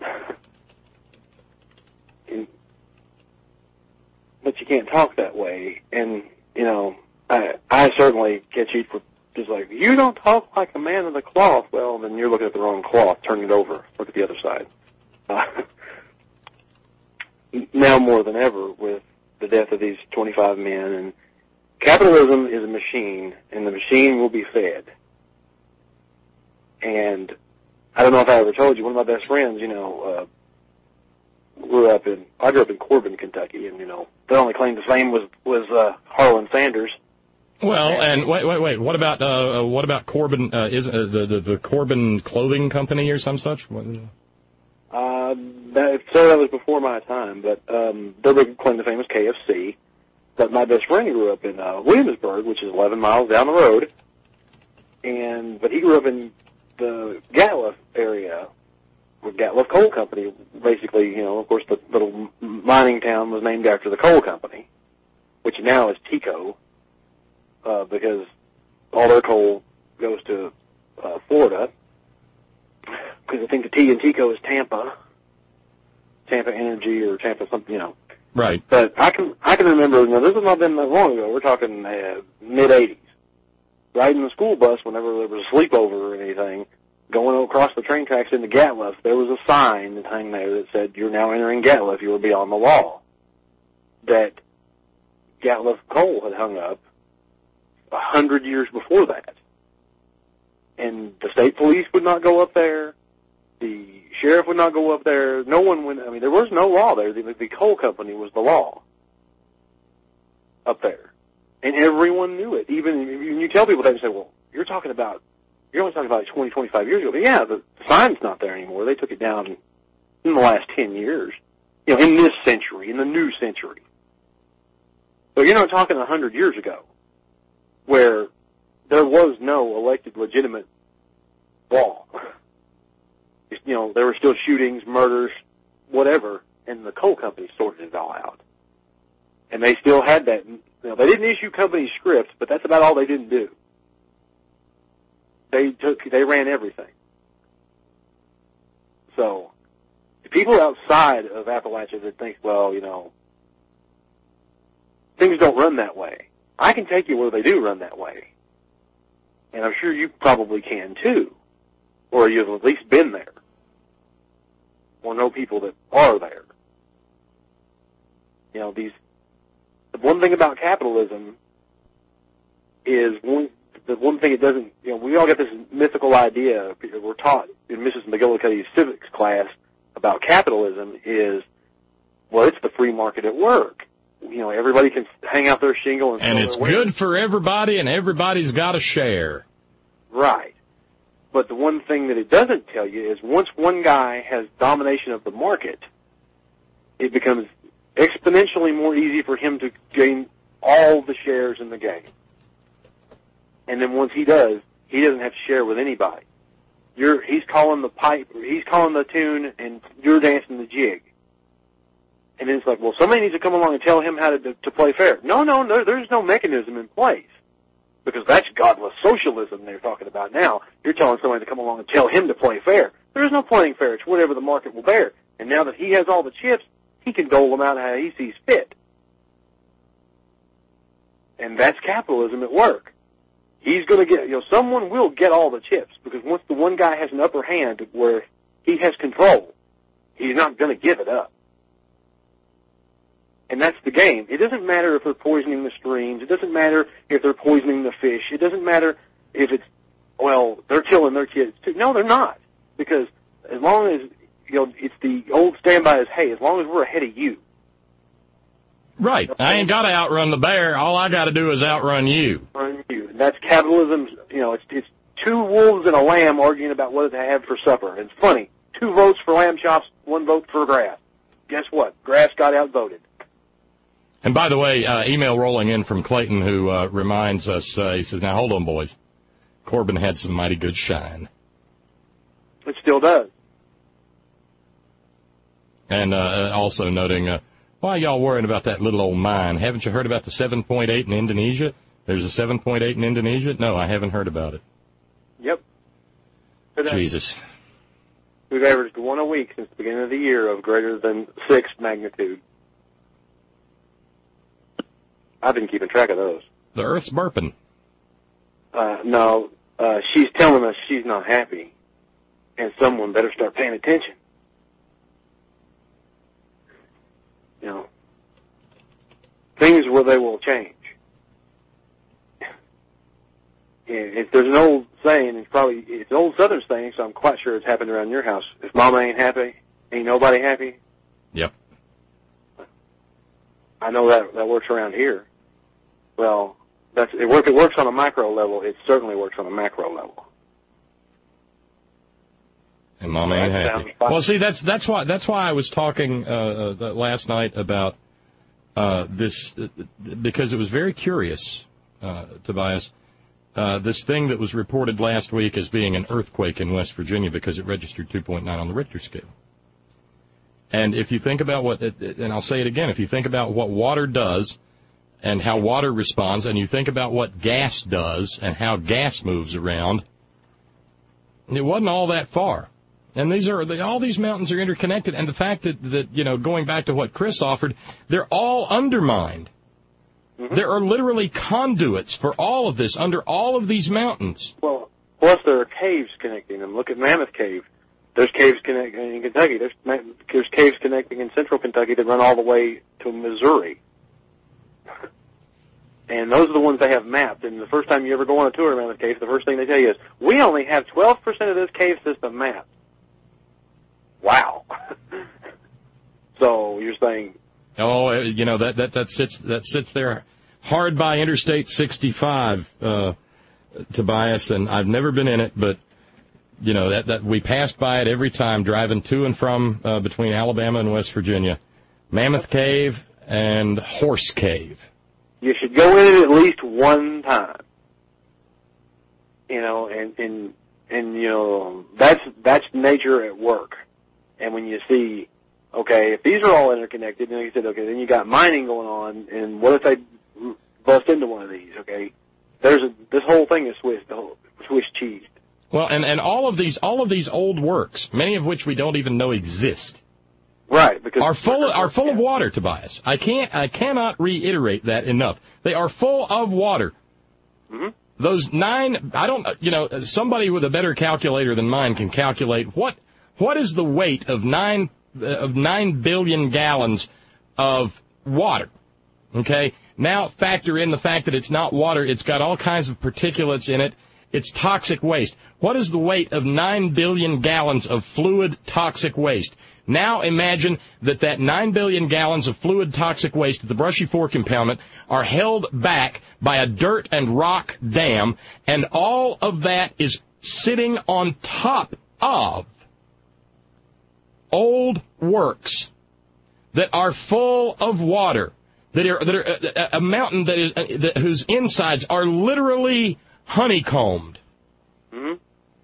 But you can't talk that way. And, I certainly get you for just like, you don't talk like a man of the cloth. Well, then you're looking at the wrong cloth. Turn it over. Look at the other side. Now more than ever with the death of these 25 men, and capitalism is a machine, and the machine will be fed. And I don't know if I ever told you, one of my best friends, I grew up in Corbin, Kentucky, and their only claim to fame was Harlan Sanders. Well, and wait, what about Corbin? Is the Corbin Clothing Company or some such? That was before my time, but their big claim to fame was KFC. But my best friend grew up in Williamsburg, which is 11 miles down the road, but he grew up in the Gatliff area, where Gatliff Coal Company, basically, of course, the little mining town was named after the coal company, which now is TECO, because all their coal goes to Florida, because I think the T in TECO is Tampa Energy or Tampa something, Right. But I can remember, this has not been that long ago, we're talking mid-'80s, riding the school bus whenever there was a sleepover or anything, going across the train tracks into Gatliff, there was a sign that hung there that said, "You're now entering Gatliff, you are beyond the law." That Gatliff Coal had hung up 100 years before that. And the state police would not go up there. The sheriff would not go up there. No one would. I mean, there was no law there. The coal company was the law up there, and everyone knew it. Even when you tell people that, you say, "Well, you're only talking about like 20, 25 years ago." But yeah, the sign's not there anymore. They took it down in the last 10 years. You know, in this century, in the new century. So you're not talking 100 years ago, where there was no elected, legitimate law. You know, there were still shootings, murders, whatever, and the coal company sorted it all out. And they still had that. You know, they didn't issue company scripts, but that's about all they didn't do. They ran everything. So, the people outside of Appalachia that think, well, you know, things don't run that way. I can take you where they do run that way. And I'm sure you probably can too. Or you've at least been there. Or know people that are there. You know, the one thing about capitalism is the one thing it doesn't, you know, we all get this mythical idea, we're taught in Mrs. McGillicuddy's civics class about capitalism is, well, it's the free market at work. You know, everybody can hang out their shingle and it's good for everybody, and everybody's got a share. Right. But the one thing that it doesn't tell you is once one guy has domination of the market, it becomes exponentially more easy for him to gain all the shares in the game. And then once he does, he doesn't have to share with anybody. He's calling the pipe, he's calling the tune, and you're dancing the jig. And then it's like, well, somebody needs to come along and tell him how to play fair. No, there's no mechanism in place. Because that's godless socialism they're talking about now. You're telling somebody to come along and tell him to play fair. There is no playing fair. It's whatever the market will bear. And now that he has all the chips, he can dole them out how he sees fit. And that's capitalism at work. He's going to get, you know, someone will get all the chips. Because once the one guy has an upper hand where he has control, he's not going to give it up. And that's the game. It doesn't matter if they're poisoning the streams. It doesn't matter if they're poisoning the fish. It doesn't matter if it's, well, they're killing their kids too. No, they're not. Because as long as, you know, it's the old standby is, hey, as long as we're ahead of you. Right. I ain't got to outrun the bear. All I got to do is outrun you. Outrun you. And that's capitalism. You know, it's two wolves and a lamb arguing about what to have for supper. It's funny. 2 votes for lamb chops, 1 vote for grass. Guess what? Grass got outvoted. And by the way, email rolling in from Clayton who reminds us, he says, now hold on, boys. Corbin had some mighty good shine. It still does. And also noting, why are y'all worrying about that little old mine? Haven't you heard about the 7.8 in Indonesia? There's a 7.8 in Indonesia? No, I haven't heard about it. Yep. Jesus. We've averaged 1 a week since the beginning of the year of greater than 6 magnitude. I've been keeping track of those. The Earth's burping. No, she's telling us she's not happy, and someone better start paying attention. You know, things where they will change. If there's an old saying, it's an old Southern saying, so I'm quite sure it's happened around your house. If Mama ain't happy, ain't nobody happy. Yep. I know that works around here. Well, if it works on a micro level, it certainly works on a macro level. And Mama ain't happy. Well, see, that's why I was talking last night about this, because it was very curious, Tobias, this thing that was reported last week as being an earthquake in West Virginia because it registered 2.9 on the Richter scale. And if you think about and I'll say it again, if you think about what water does and how water responds, and you think about what gas does and how gas moves around, it wasn't all that far. And all these mountains are interconnected, and the fact that you know, going back to what Chris offered, they're all undermined. Mm-hmm. There are literally conduits for all of this under all of these mountains. Well, plus there are caves connecting them. Look at Mammoth Cave. There's caves connecting in Kentucky. There's caves connecting in central Kentucky that run all the way to Missouri. And those are the ones they have mapped. And the first time you ever go on a tour around the cave, the first thing they tell you is, we only have 12% of this cave system mapped. wow. So you're saying? Oh, that sits there hard by Interstate 65, Tobias, and I've never been in it, but that we passed by it every time driving to and from between Alabama and West Virginia. Mammoth Cave and Horse Cave. You should go in it at least one time. That's nature at work. And when you see, okay, if these are all interconnected, and you said, okay, then you got mining going on, and what if they bust into one of these? Okay, this whole thing is Swiss cheese. Well, and all of these old works, many of which we don't even know exist, right? Because are full of water, Tobias. I cannot reiterate that enough. They are full of water. Mm-hmm. Those 9, somebody with a better calculator than mine can calculate what is the weight of 9 billion gallons of water. Okay? Now factor in the fact that it's not water, it's got all kinds of particulates in it. It's toxic waste. What is the weight of 9 billion gallons of fluid toxic waste? Now imagine that 9 billion gallons of fluid toxic waste at the Brushy Fork impoundment are held back by a dirt and rock dam, and all of that is sitting on top of old works that are full of water, that are a mountain whose insides are literally honeycombed. Mm-hmm.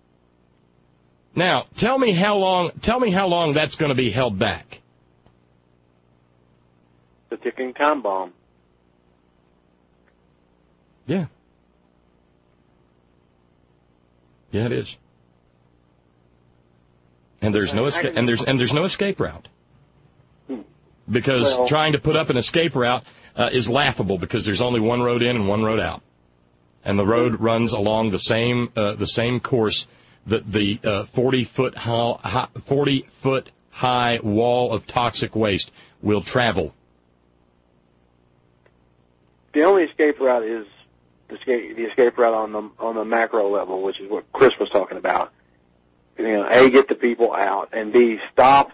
Now, tell me how long that's going to be held back. The ticking time bomb. Yeah. Yeah, it is. And there's no escape route. Because trying to put up an escape route is laughable, because there's only one road in and one road out. And the road runs along the same course that the 40-foot high wall of toxic waste will travel. The only escape route is the escape route on the macro level, which is what Chris was talking about. A, get the people out, and B, stop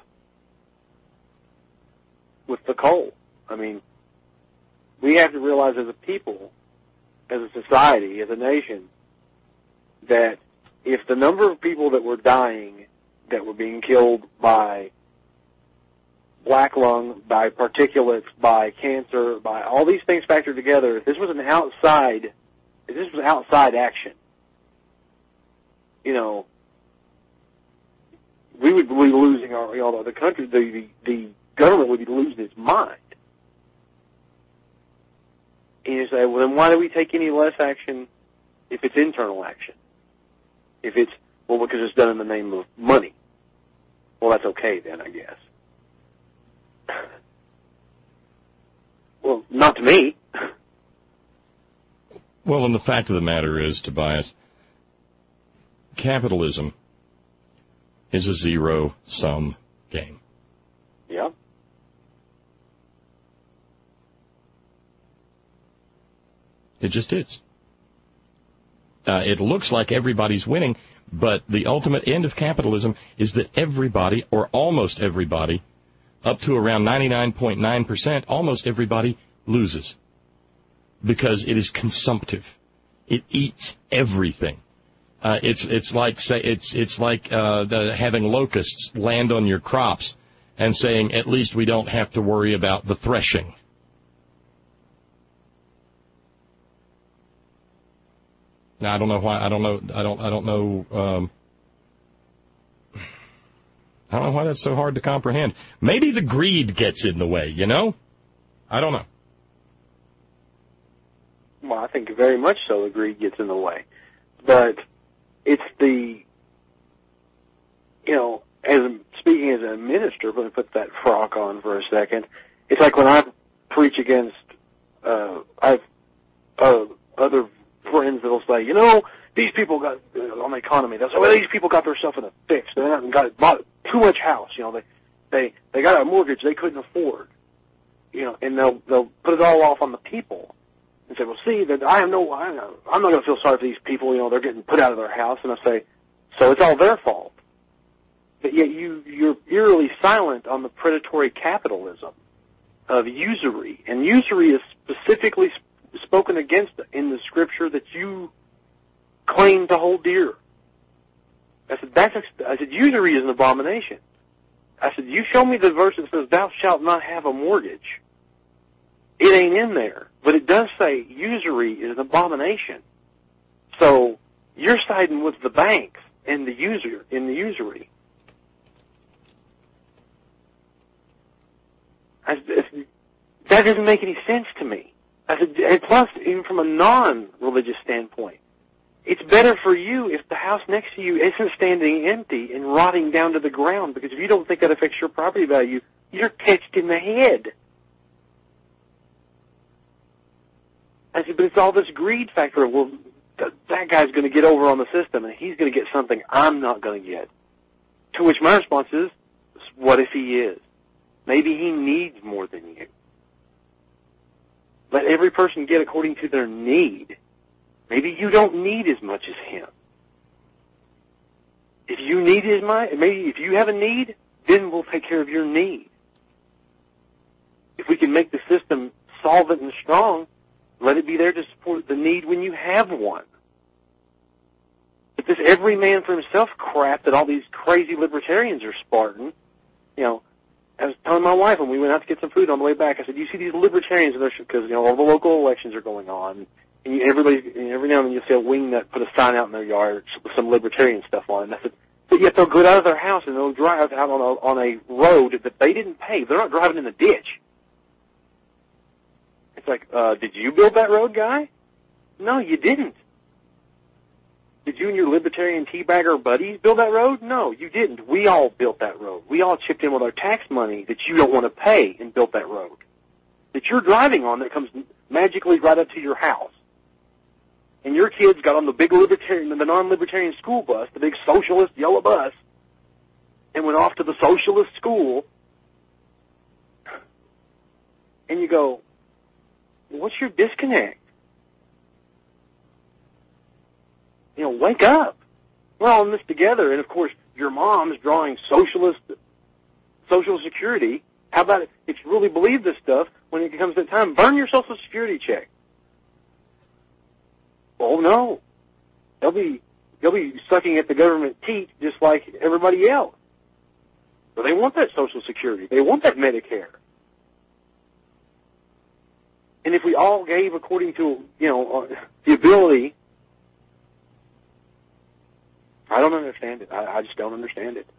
with the coal. I mean, we have to realize as a people, as a society, as a nation, that if the number of people that were dying, that were being killed by black lung, by particulates, by cancer, by all these things factored together, if this was outside action, we would be losing the country, the government would be losing its mind. And you say, well, then why do we take any less action if it's internal action? If it's, because it's done in the name of money. Well, that's okay then, I guess. Well, not to me. Well, and the fact of the matter is, Tobias, capitalism is a zero-sum game. Yeah. It just is. It looks like everybody's winning, but the ultimate end of capitalism is that everybody, or almost everybody, up to around 99.9%, almost everybody loses. Because it is consumptive. It eats everything. It's like having locusts land on your crops and saying, at least we don't have to worry about the threshing. Now, I don't know why. I don't know why that's so hard to comprehend. Maybe the greed gets in the way. I don't know. Well, I think very much so. The greed gets in the way, but it's speaking as a minister, but to put that frock on for a second, it's like when I preach against, I've other friends that'll say, these people got on the economy. They'll say, well, these people got themselves in a fix. They bought too much house. They got a mortgage they couldn't afford. And they'll put it all off on the people and say, well, see, that I'm not going to feel sorry for these people. They're getting put out of their house. And I say, so it's all their fault. But yet you're eerily silent on the predatory capitalism of usury. And usury is specifically spoken against in the scripture that you claim to hold dear. I said, usury is an abomination. I said, you show me the verse that says, thou shalt not have a mortgage. It ain't in there. But it does say usury is an abomination. So you're siding with the banks in the usury. That doesn't make any sense to me. I said, and plus, even from a non-religious standpoint, it's better for you if the house next to you isn't standing empty and rotting down to the ground, because if you don't think that affects your property value, you're catched in the head. I said, but it's all this greed factor. Well, that guy's going to get over on the system, and he's going to get something I'm not going to get. To which my response is, what if he is? Maybe he needs more than you. Let every person get according to their need. Maybe you don't need as much as him. If you need maybe if you have a need, then we'll take care of your need. If we can make the system solvent and strong, let it be there to support the need when you have one. But this every man for himself crap that all these crazy libertarians are sporting, I was telling my wife when we went out to get some food on the way back, I said, you see these libertarians, because all the local elections are going on, and every now and then you'll see a wingnut put a sign out in their yard with some libertarian stuff on it. And I said, but yet they'll go out of their house and they'll drive out on a road that they didn't pave. They're not driving in the ditch. It's like, did you build that road, guy? No, you didn't. Did you and your libertarian teabagger buddies build that road? No, you didn't. We all built that road. We all chipped in with our tax money that you don't want to pay and built that road that you're driving on that comes magically right up to your house. And your kids got on the big libertarian, the non-libertarian school bus, the big socialist yellow bus, and went off to the socialist school. And you go, what's your disconnect? Wake up. We're all in this together. And, of course, your mom's drawing Social Security. How about if you really believe this stuff, when it comes to time, burn your Social Security check. Oh, no. They'll be sucking at the government teat just like everybody else. But they want that Social Security. They want that Medicare. And if we all gave according to, the ability, I don't understand it. I just don't understand it.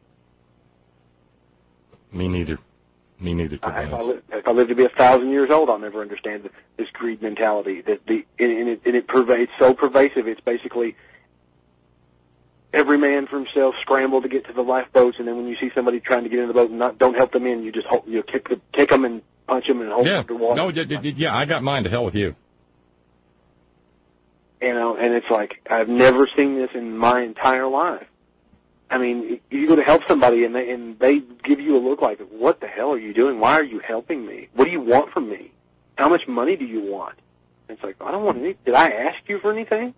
Me neither. If I live to be 1,000 years old, I'll never understand this greed mentality. It's so pervasive. It's basically every man for himself, scramble to get to the lifeboats, and then when you see somebody trying to get in the boat and don't help them in, you just kick them and punch them and hold them underwater. No, I got mine. To hell with you. And it's like I've never seen this in my entire life. I mean, you go to help somebody and they give you a look like, what the hell are you doing? Why are you helping me? What do you want from me? How much money do you want? And it's like, I don't want anything. Did I ask you for anything?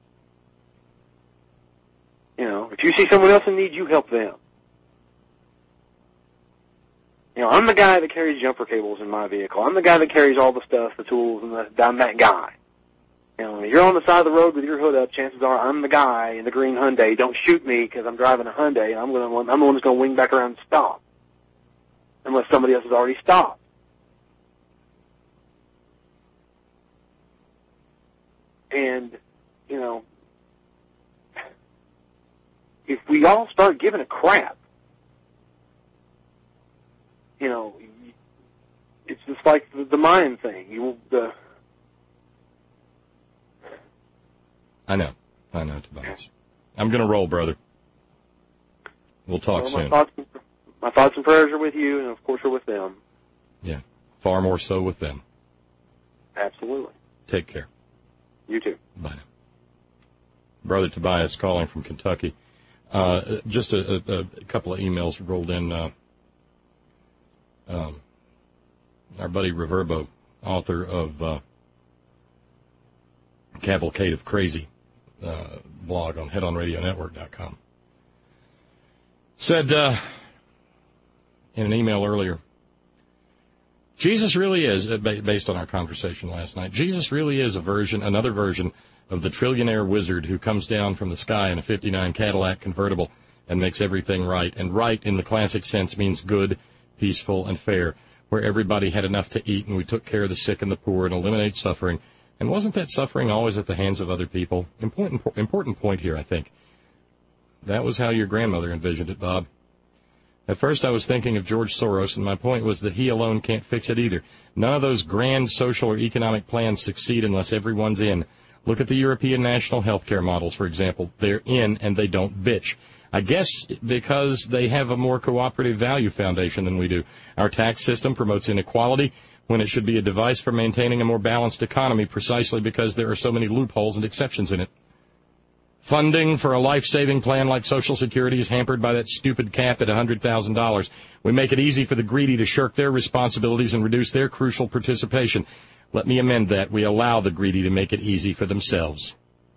If you see someone else in need, you help them. I'm the guy that carries jumper cables in my vehicle. I'm the guy that carries all the stuff, the tools, and I'm that guy. If you're on the side of the road with your hood up, chances are I'm the guy in the green Hyundai. Don't shoot me because I'm driving a Hyundai, and I'm the one that's going to wing back around and stop, unless somebody else has already stopped. And, if we all start giving a crap, it's just like the Mayan thing. I know, Tobias. I'm going to roll, brother. We'll talk soon. My thoughts and prayers are with you, and of course are with them. Yeah, far more so with them. Absolutely. Take care. You too. Bye now. Brother Tobias calling from Kentucky. Just a couple of emails rolled in. Our buddy Reverbo, author of Cavalcade of Crazy, blog on headonradionetwork.com, said in an email earlier, Jesus really is, based on our conversation last night, Jesus really is another version of the trillionaire wizard who comes down from the sky in a 59 Cadillac convertible and makes everything right. And right in the classic sense means good, peaceful, and fair, where everybody had enough to eat and we took care of the sick and the poor and eliminated suffering. And wasn't that suffering always at the hands of other people? Important point here, I think. That was how your grandmother envisioned it, Bob. At first I was thinking of George Soros, and my point was that he alone can't fix it either. None of those grand social or economic plans succeed unless everyone's in. Look at the European national health care models, for example. They're in, and they don't bitch. I guess because they have a more cooperative value foundation than we do. Our tax system promotes inequality when it should be a device for maintaining a more balanced economy precisely because there are so many loopholes and exceptions in it. Funding for a life-saving plan like Social Security is hampered by that stupid cap at $100,000. We make it easy for the greedy to shirk their responsibilities and reduce their crucial participation. Let me amend that. We allow the greedy to make it easy for themselves.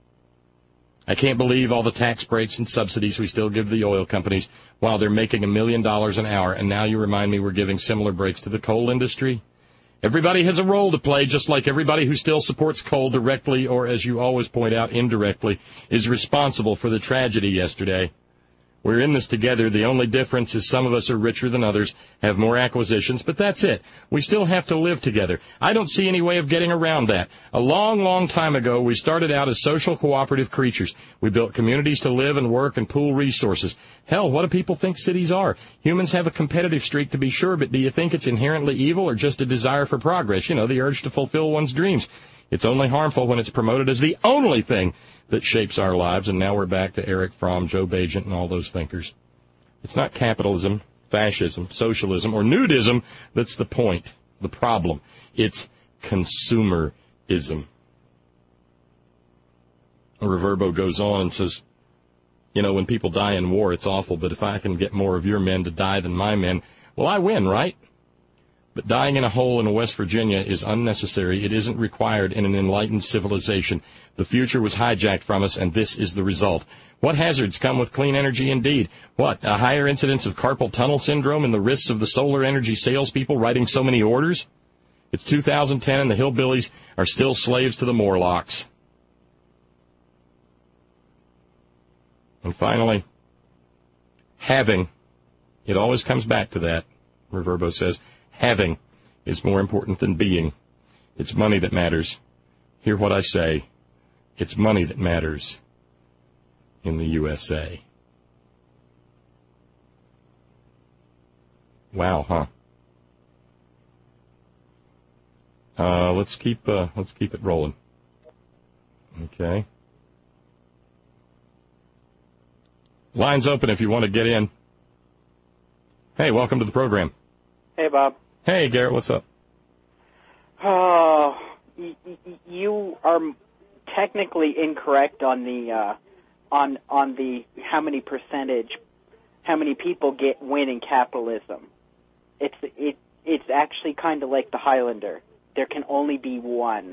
I can't believe all the tax breaks and subsidies we still give the oil companies while they're making $1 million an hour, and now you remind me we're giving similar breaks to the coal industry. Everybody has a role to play, just like everybody who still supports coal directly or, as you always point out, indirectly, is responsible for the tragedy yesterday. We're in this together. The only difference is some of us are richer than others, have more acquisitions, but that's it. We still have to live together. I don't see any way of getting around that. A long, long time ago, we started out as social cooperative creatures. We built communities to live and work and pool resources. Hell, what do people think cities are? Humans have a competitive streak to be sure, but do you think it's inherently evil or just a desire for progress? You know, the urge to fulfill one's dreams. It's only harmful when it's promoted as the only thing that shapes our lives, and now we're back to Eric Fromm, Joe Bagent, and all those thinkers. It's not capitalism, fascism, socialism, or nudism that's the point, the problem. It's consumerism. Reverbo goes on and says, you know, when people die in war, it's awful, but if I can get more of your men to die than my men, well, I win, right? But dying in a hole in West Virginia is unnecessary. It isn't required in an enlightened civilization. The future was hijacked from us, and this is the result. What hazards come with clean energy indeed? What, a higher incidence of carpal tunnel syndrome and the risks of the solar energy salespeople writing so many orders? It's 2010, and the hillbillies are still slaves to the Morlocks. And finally, having. It always comes back to that, Reverbo says. Having is more important than being. It's money that matters. Hear what I say. It's money that matters in the USA. Wow, huh? Let's keep it rolling. Okay. Line's open if you want to get in. Hey, welcome to the program. Hey, Bob. Hey, Garrett, what's up? You are technically incorrect on the how many people win in capitalism. It's actually kind of like the Highlander. There can only be one.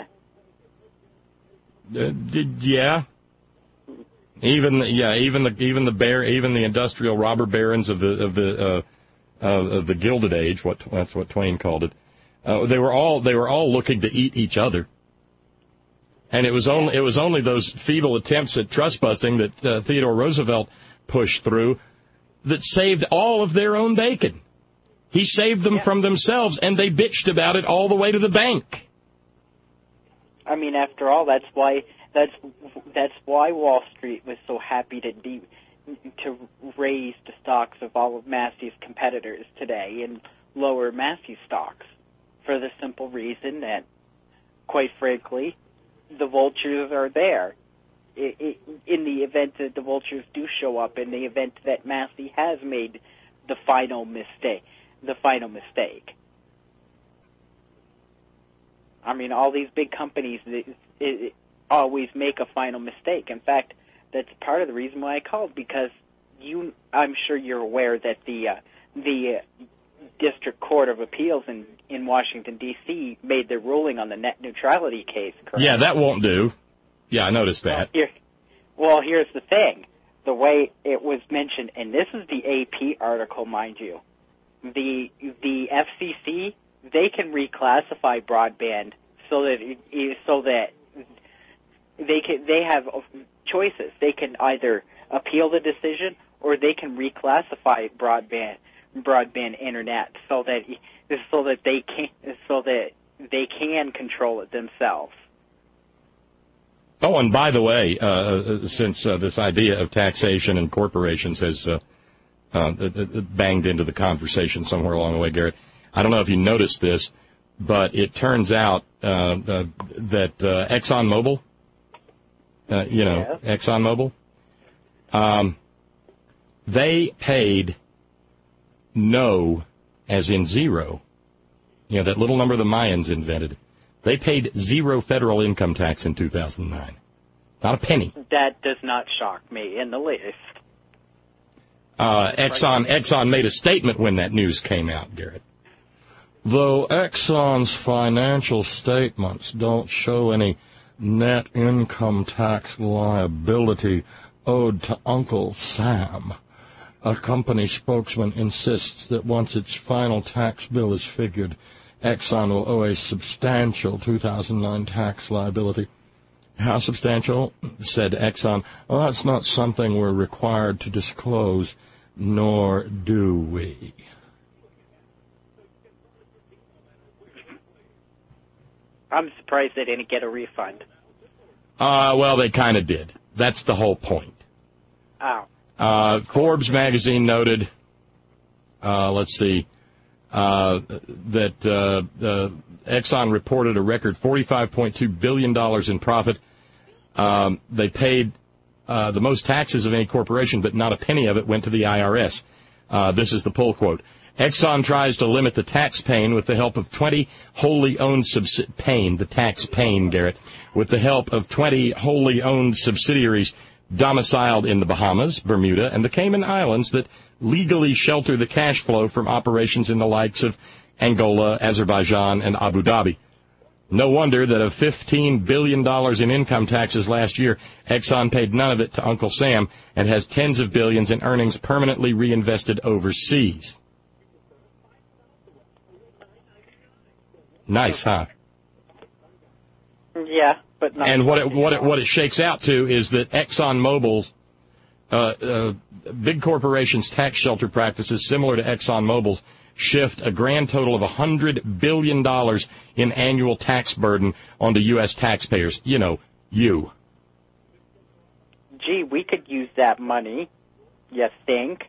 Yeah. Even the industrial robber barons of the Gilded Age, that's what Twain called it. They were all looking to eat each other, and it was only those feeble attempts at trust busting that Theodore Roosevelt pushed through that saved all of their own bacon. He saved them from themselves, and they bitched about it all the way to the bank. I mean, after all, that's why Wall Street was so happy to raise the stocks of all of Massey's competitors today and lower Massey's stocks, for the simple reason that, quite frankly, the vultures are there. In the event that the vultures do show up, in the event that Massey has made the final mistake. I mean, all these big companies always make a final mistake. In fact, that's part of the reason why I called, because I'm sure you're aware that the District Court of Appeals in Washington, D.C. made their ruling on the net neutrality case, correct? Yeah, that won't do. Yeah, I noticed that. Well, here's the thing. the way it was mentioned, and this is the AP article, mind you, the FCC, they can reclassify broadband so that they have choices. They can either appeal the decision or they can reclassify broadband internet so that they can control it themselves. Oh, and by the way, since this idea of taxation and corporations has banged into the conversation somewhere along the way, Garrett, I don't know if you noticed this, but it turns out that ExxonMobil, ExxonMobil, they paid no, as in zero, that little number the Mayans invented. They paid zero federal income tax in 2009. Not a penny. That does not shock me in the least. Exxon made a statement when that news came out, Garrett. Though Exxon's financial statements don't show any net income tax liability owed to Uncle Sam, a company spokesman insists that once its final tax bill is figured, Exxon will owe a substantial 2009 tax liability. How substantial? Said Exxon. Well, that's not something we're required to disclose, nor do we. I'm surprised they didn't get a refund. Well, they kind of did. That's the whole point. Oh. Forbes magazine noted, that Exxon reported a record $45.2 billion in profit. They paid the most taxes of any corporation, but not a penny of it went to the IRS. This is the pull quote. Exxon tries to limit the tax pain with the help of 20 wholly owned Garrett, with the help of 20 wholly owned subsidiaries domiciled in the Bahamas, Bermuda, and the Cayman Islands that legally shelter the cash flow from operations in the likes of Angola, Azerbaijan, and Abu Dhabi. No wonder that of $15 billion in income taxes last year, Exxon paid none of it to Uncle Sam and has tens of billions in earnings permanently reinvested overseas. Nice, huh? Yeah, but not. And what it shakes out to is that ExxonMobil's big corporations' tax shelter practices, similar to ExxonMobil's, shift a grand total of $100 billion in annual tax burden onto U.S. taxpayers. You. Gee, we could use that money, you think?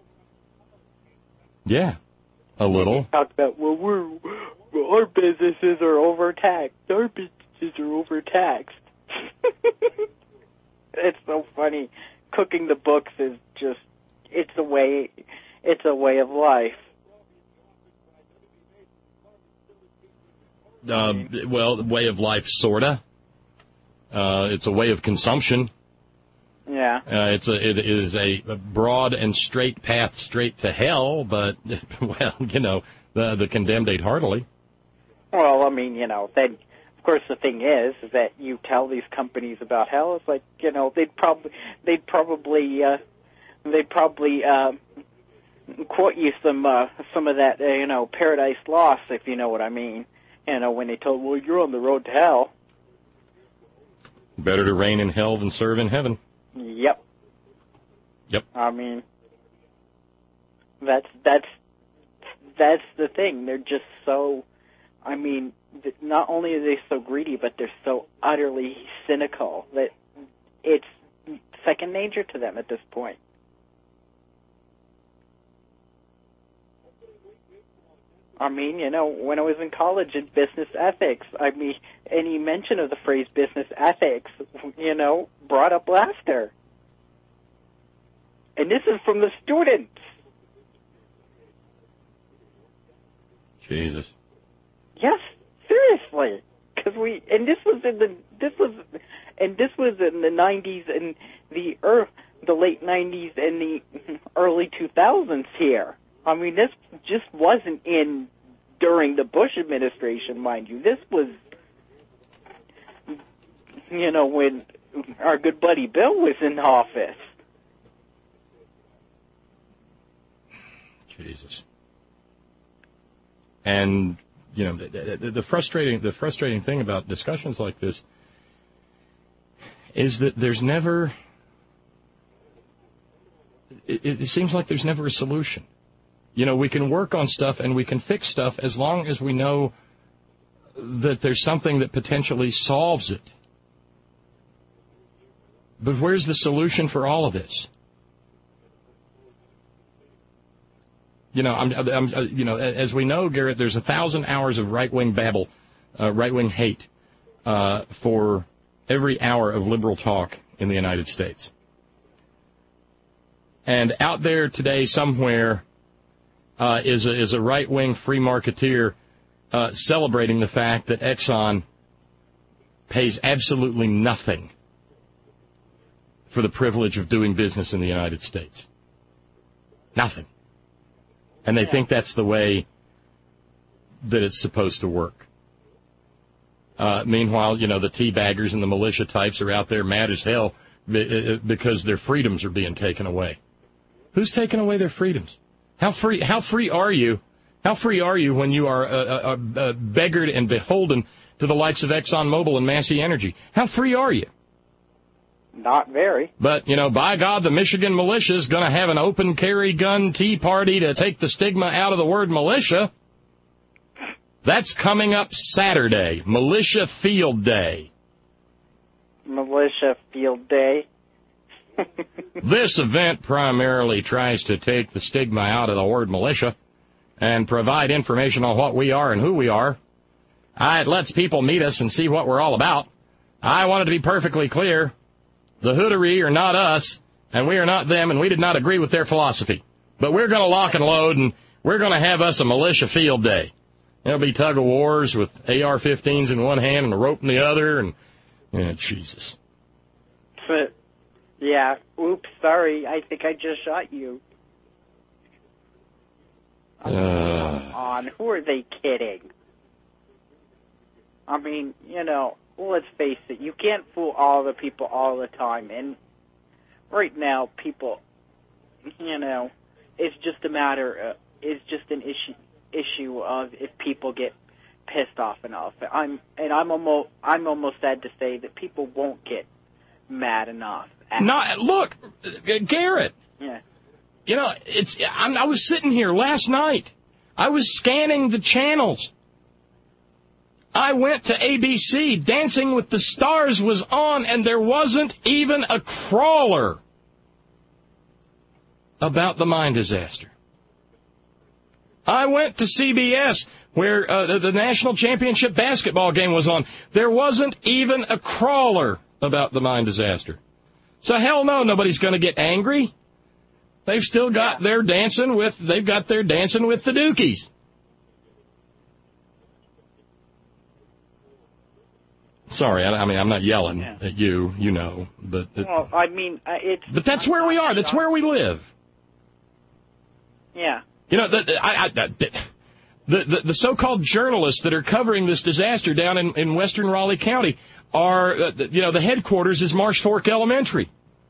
Yeah, a little. Talk about, our businesses are overtaxed. Our businesses are overtaxed. It's so funny. Cooking the books is just, it's a way of life. Well, way of life, sorta. It's a way of consumption. Yeah. It is a broad and straight path straight to hell, but, well, the condemned ate heartily. Well, I mean, then, of course, the thing is that you tell these companies about hell. It's like, they'd probably quote you some of that, Paradise Lost, if you know what I mean. When they told, well, you're on the road to hell. Better to reign in hell than serve in heaven. Yep. I mean, that's the thing. They're just so. I mean, not only are they so greedy, but they're so utterly cynical that it's second nature to them at this point. I mean, when I was in college in business ethics, any mention of the phrase business ethics, brought up laughter. And this is from the students. Jesus. Yes, seriously. Because this was in the 90s and the late 90s and the early 2000s here. I mean, this just wasn't during the Bush administration, mind you. This was, when our good buddy Bill was in office. Jesus. And, you know, the frustrating thing about discussions like this is that there's never, it seems like there's never a solution. You know, we can work on stuff and we can fix stuff as long as we know that there's something that potentially solves it. But where's the solution for all of this? You know, you know, as we know, Garrett, there's 1,000 hours of right-wing babble, right-wing hate for every hour of liberal talk in the United States. And out there today somewhere is a right-wing free marketeer celebrating the fact that Exxon pays absolutely nothing for the privilege of doing business in the United States. Nothing. And they think that's the way that it's supposed to work. Meanwhile, you know, the teabaggers and the militia types are out there mad as hell because their freedoms are being taken away. Who's taking away their freedoms? How free are you? How free are you when you are beggared and beholden to the likes of ExxonMobil and Massey Energy? How free are you? Not very. But, you know, by God, the Michigan militia is going to have an open carry gun tea party to take the stigma out of the word militia. That's coming up Saturday, Militia Field Day. Militia Field Day. This event primarily tries to take the stigma out of the word militia and provide information on what we are and who we are. It lets people meet us and see what we're all about. I want it to be perfectly clear. The Hootery are not us, and we are not them, and we did not agree with their philosophy. But we're going to lock and load, and we're going to have us a militia field day. There'll be tug-of-wars with AR-15s in one hand and a rope in the other, and Jesus. Yeah, oops, sorry, I think I just shot you. Come on, who are they kidding? I mean, you know, let's face it, you can't fool all the people all the time. And right now, people, you know, it's just a matter, it's just an issue of if people get pissed off enough. I'm almost sad to say that people won't get mad enough. Look, Garrett. Yeah. You know, I was sitting here last night. I was scanning the channels. I went to ABC. Dancing with the Stars was on, and there wasn't even a crawler about the mine disaster. I went to CBS, where the national championship basketball game was on. There wasn't even a crawler about the mine disaster. So hell no, nobody's going to get angry. They've still got their dancing with the Dookies. Sorry, I mean, I'm not yelling at you, you know. But well, I mean, it's... But that's where we are. That's where we live. Yeah. You know, the so-called journalists that are covering this disaster down in western Raleigh County are, the headquarters is Marsh Fork Elementary.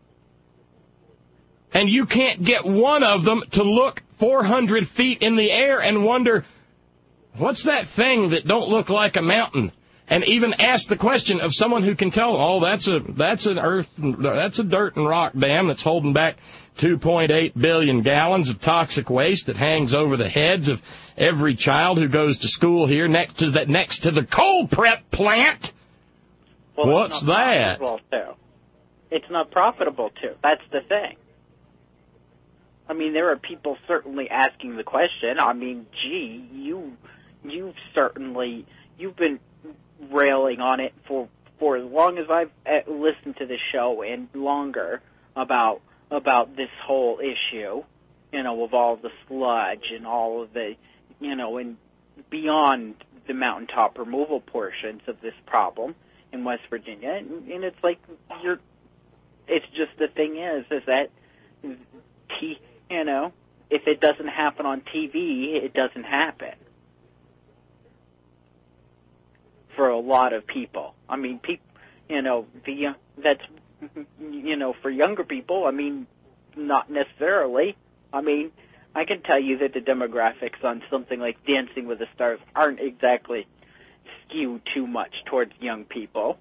And you can't get one of them to look 400 feet in the air and wonder, what's that thing that don't look like a mountain? And even ask the question of someone who can tell them, that's a dirt and rock dam that's holding back 2.8 billion gallons of toxic waste that hangs over the heads of every child who goes to school here next to the coal prep plant. Well, what's that? It's not profitable to. That's the thing. I mean, there are people certainly asking the question. I mean, gee, you've been railing on it for as long as I've listened to the show and longer about this whole issue, of all the sludge and all of the, and beyond the mountaintop removal portions of this problem in West Virginia. And it's like it's just the thing is that, if it doesn't happen on TV, it doesn't happen. For a lot of people. I mean, that's, for younger people, I mean, not necessarily. I mean, I can tell you that the demographics on something like Dancing with the Stars aren't exactly skewed too much towards young people.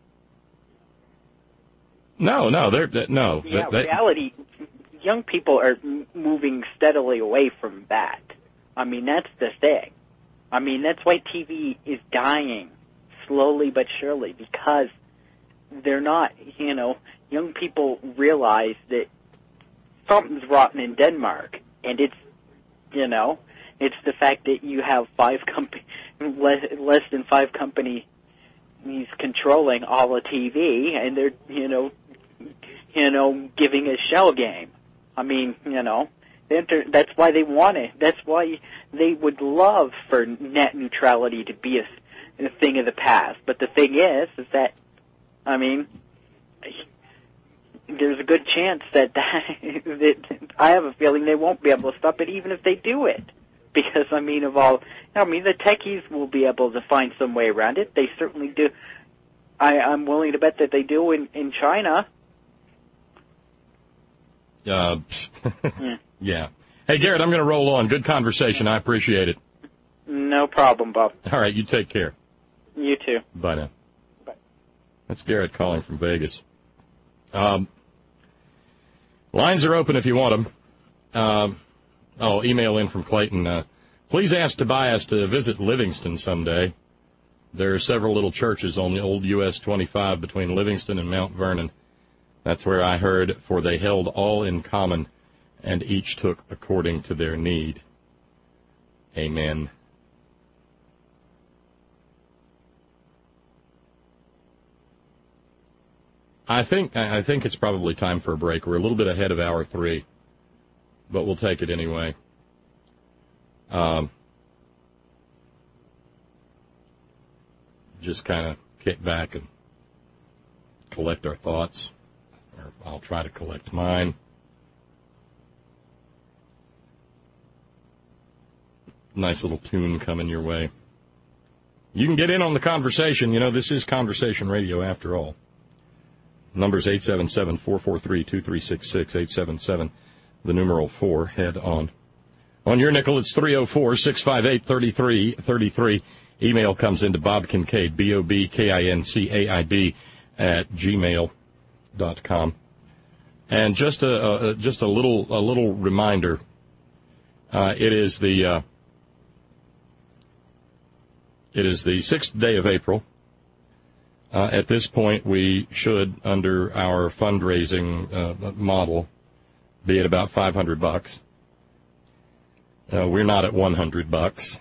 No, reality, young people are moving steadily away from that. I mean, that's the thing. I mean, that's why TV is dying slowly but surely, because they're not, young people realize that something's rotten in Denmark, and it's, it's the fact that you have less than 5 companies controlling all of TV, and they're, giving a shell game. I mean, that's why they want it. That's why they would love for net neutrality to be a thing of the past. But the thing is that, I mean, there's a good chance that I have a feeling they won't be able to stop it, even if they do it. Because, the techies will be able to find some way around it. They certainly do. I'm willing to bet that they do in China. Yeah. Hey, Garrett, I'm going to roll on. Good conversation. I appreciate it. No problem, Bob. All right, you take care. You too. Bye now. Bye. That's Garrett calling from Vegas. Lines are open if you want them. Email in from Clayton. Please ask Tobias to visit Livingston someday. There are several little churches on the old US 25 between Livingston and Mount Vernon. That's where I heard, for they held all in common, and each took according to their need. Amen. I think it's probably time for a break. We're a little bit ahead of hour 3, but we'll take it anyway. Just kind of kick back and collect our thoughts. Or I'll try to collect mine. Nice little tune coming your way. You can get in on the conversation. This is Conversation Radio after all. Number's 877-443-2366, 877, the numeral 4, head on. On your nickel, it's 304-658-3333. Email comes into Bob Kincaid, BOBKINCAID, @gmail.com. And just a little reminder, it is the 6th day of April. At this point, we should, under our fundraising model, be at about $500. We're not at $100,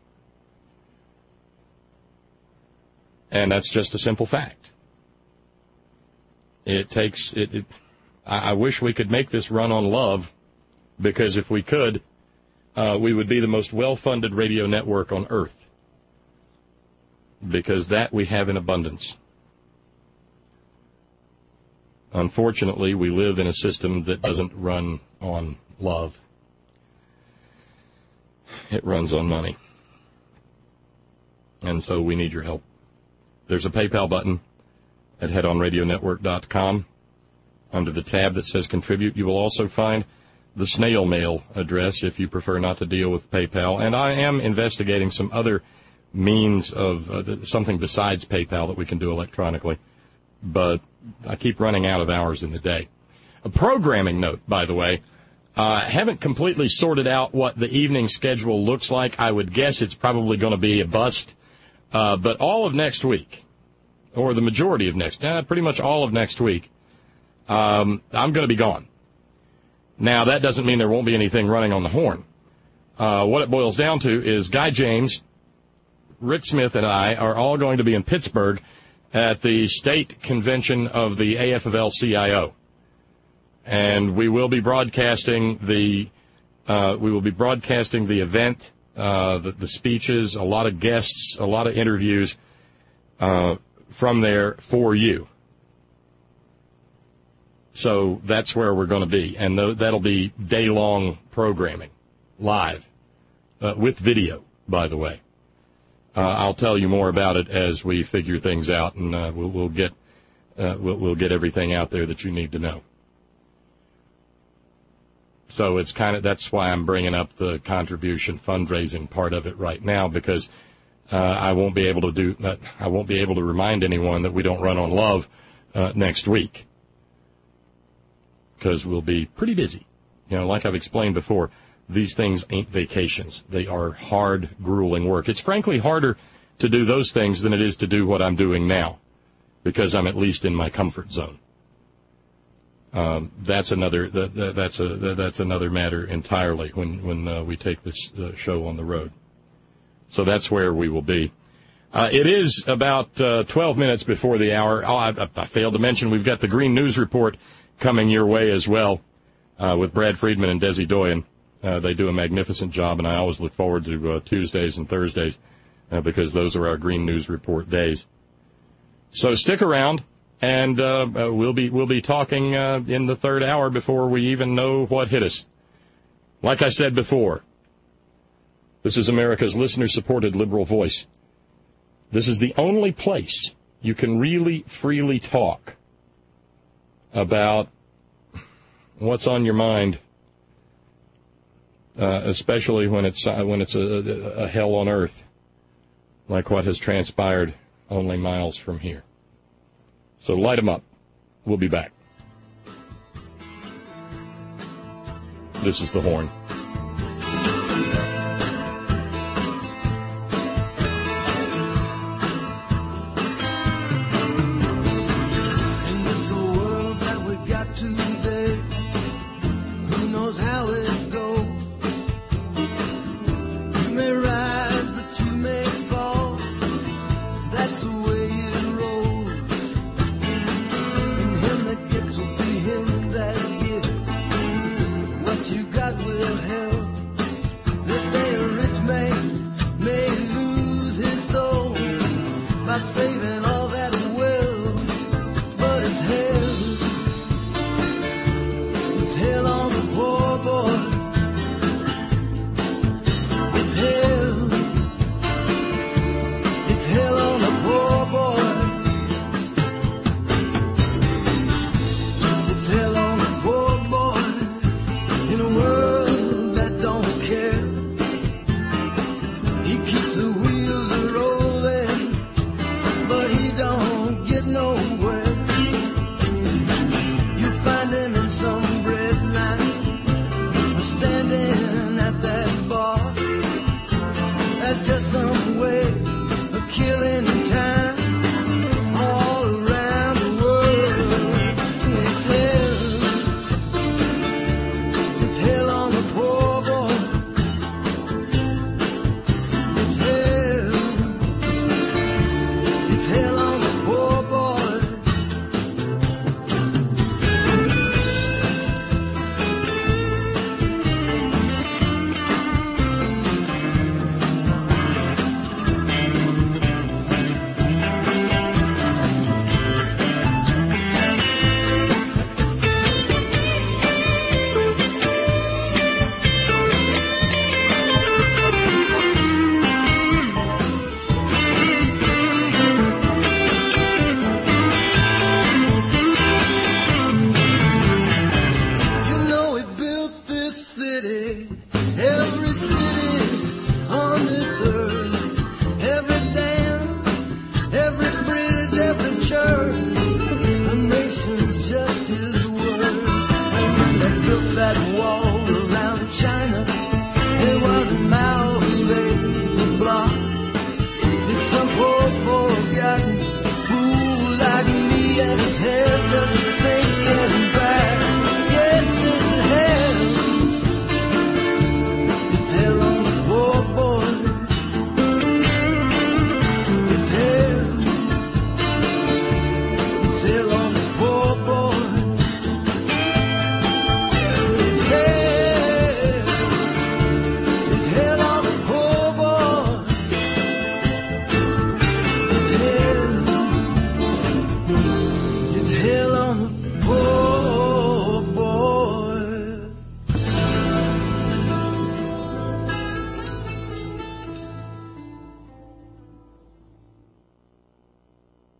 and that's just a simple fact. It takes it. I wish we could make this run on love, because if we could, we would be the most well-funded radio network on earth, because that we have in abundance. Unfortunately, we live in a system that doesn't run on love. It runs on money. And so we need your help. There's a PayPal button at headonradionetwork.com. Under the tab that says Contribute, you will also find the snail mail address if you prefer not to deal with PayPal. And I am investigating some other means of something besides PayPal that we can do electronically. But I keep running out of hours in the day. A programming note, by the way. Haven't completely sorted out what the evening schedule looks like. I would guess it's probably going to be a bust. But all of next week, or the majority of pretty much all of next week, I'm going to be gone. Now, that doesn't mean there won't be anything running on the horn. What it boils down to is Guy James, Rick Smith, and I are all going to be in Pittsburgh at the state convention of the AFL-CIO. And we will be broadcasting the event, the speeches, a lot of guests, a lot of interviews from there for you. So that's where we're going to be, and that'll be day-long programming, live, with video, by the way. I'll tell you more about it as we figure things out, and we'll get everything out there that you need to know. So it's that's why I'm bringing up the contribution fundraising part of it right now, because I won't be able to remind anyone that we don't run on love next week, because we'll be pretty busy. Like I've explained before, these things ain't vacations. They are hard, grueling work. It's frankly harder to do those things than it is to do what I'm doing now, because I'm at least in my comfort zone. That's another matter entirely when we take this show on the road. So that's where we will be. It is about 12 minutes before the hour. I failed to mention we've got the Green News Report coming your way as well with Brad Friedman and Desi Doyen. They do a magnificent job, and I always look forward to Tuesdays and Thursdays because those are our Green News Report days. So stick around, and we'll be talking in the third hour before we even know what hit us. Like I said before, this is America's listener-supported liberal voice. This is the only place you can really freely talk about what's on your mind, especially when it's a hell on earth, like what has transpired only miles from here. So light 'em up. We'll be back. This is The Horn.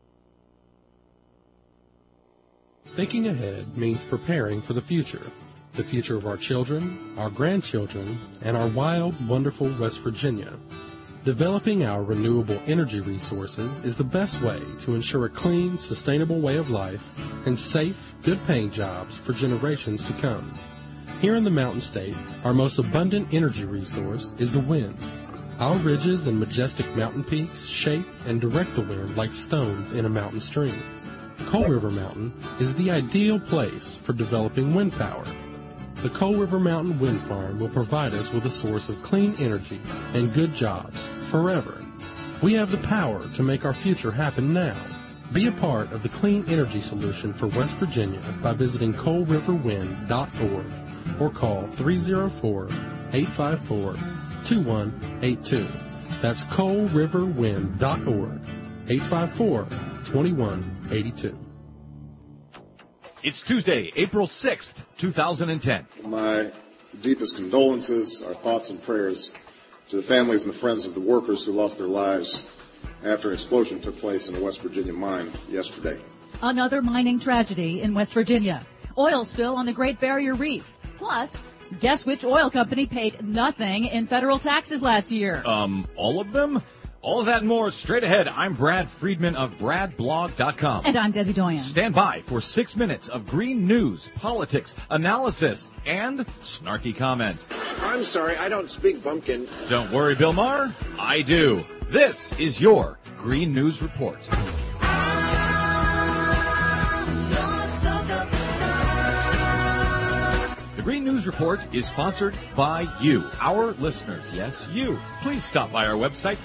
Thinking ahead means preparing for the future. the future of our children, our grandchildren, and our wild, wonderful West Virginia. Developing our renewable energy resources is the best way to ensure a clean, sustainable way of life and safe, good-paying jobs for generations to come. Here in the Mountain State, our most abundant energy resource is the wind. Our ridges and majestic mountain peaks shape and direct the wind like stones in a mountain stream. Coal River Mountain is the ideal place for developing wind power. The Coal River Mountain Wind Farm will provide us with a source of clean energy and good jobs forever. We have the power to make our future happen now. Be a part of the clean energy solution for West Virginia by visiting coalriverwind.org or call 304-854-2182. That's coalriverwind.org, 854-2182. It's Tuesday, April 6th, 2010. My deepest condolences, our thoughts and prayers to the families and the friends of the workers who lost their lives after an explosion took place in a West Virginia mine yesterday. Another mining tragedy in West Virginia. Oil spill on the Great Barrier Reef. Plus, guess which oil company paid nothing in federal taxes last year? All of them? All of that and more straight ahead. I'm Brad Friedman of BradBlog.com. And I'm Desi Doyen. Stand by for 6 minutes of green news, politics, analysis, and snarky comment. I'm sorry, I don't speak bumpkin. Don't worry, Bill Maher. I do. This is your Green News Report. The Green News Report is sponsored by you, our listeners. Yes, you. Please stop by our website,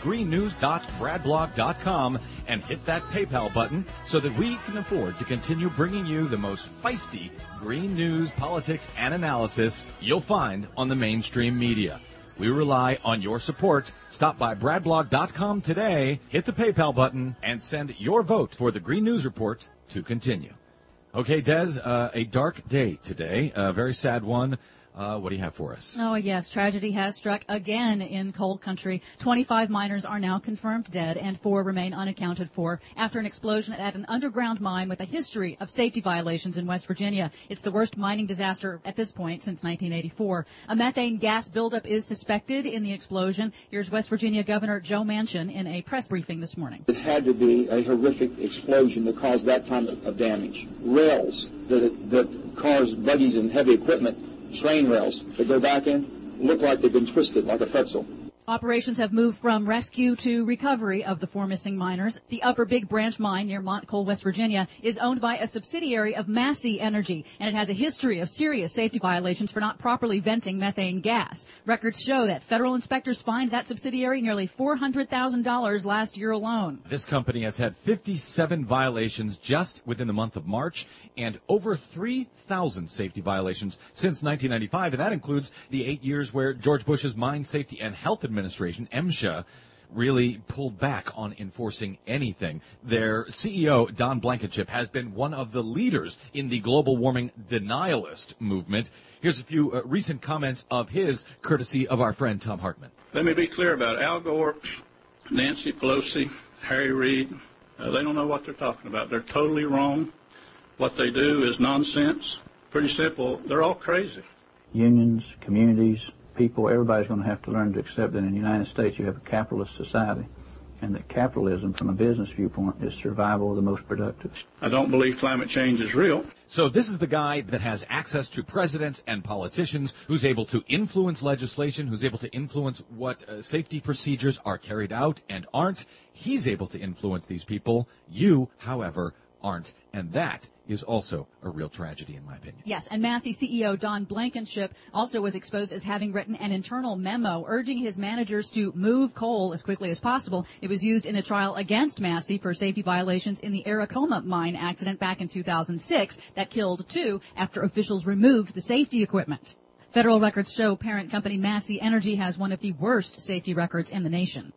greennews.bradblog.com, and hit that PayPal button so that we can afford to continue bringing you the most feisty green news, politics, and analysis you'll find on the mainstream media. We rely on your support. Stop by bradblog.com today, hit the PayPal button, and send your vote for the Green News Report to continue. Okay, Des, a dark day today, a very sad one. What do you have for us? Oh, yes. Tragedy has struck again in coal country. 25 miners are now confirmed dead and 4 remain unaccounted for after an explosion at an underground mine with a history of safety violations in West Virginia. It's the worst mining disaster at this point since 1984. A methane gas buildup is suspected in the explosion. Here's West Virginia Governor Joe Manchin in a press briefing this morning. It had to be a horrific explosion that caused that kind of damage. Rails that cause buggies and heavy equipment, train rails that go back in, look like they've been twisted like a pretzel. Operations have moved from rescue to recovery of the 4 missing miners. The Upper Big Branch mine near Montcole, West Virginia, is owned by a subsidiary of Massey Energy, and it has a history of serious safety violations for not properly venting methane gas. Records show that federal inspectors fined that subsidiary nearly $400,000 last year alone. This company has had 57 violations just within the month of March and over 3,000 safety violations since 1995, and that includes the 8 years where George Bush's Mine Safety and Health Administration, MSHA, really pulled back on enforcing anything. Their CEO, Don Blankenship, has been one of the leaders in the global warming denialist movement. Here's a few recent comments of his, courtesy of our friend Tom Hartman. Let me be clear about it. Al Gore, Nancy Pelosi, Harry Reid, they don't know what they're talking about. They're totally wrong. What they do is nonsense. Pretty simple. They're all crazy. Unions, communities, people, everybody's going to have to learn to accept that in the United States you have a capitalist society, and that capitalism, from a business viewpoint, is survival of the most productive. I don't believe climate change is real. So this is the guy that has access to presidents and politicians, who's able to influence legislation, who's able to influence what safety procedures are carried out and aren't. He's able to influence these people. You, however, aren't. And that is also a real tragedy, in my opinion. Yes, and Massey CEO Don Blankenship also was exposed as having written an internal memo urging his managers to move coal as quickly as possible. It was used in a trial against Massey for safety violations in the Aracoma mine accident back in 2006 that killed 2 after officials removed the safety equipment. Federal records show parent company Massey Energy has one of the worst safety records in the nation.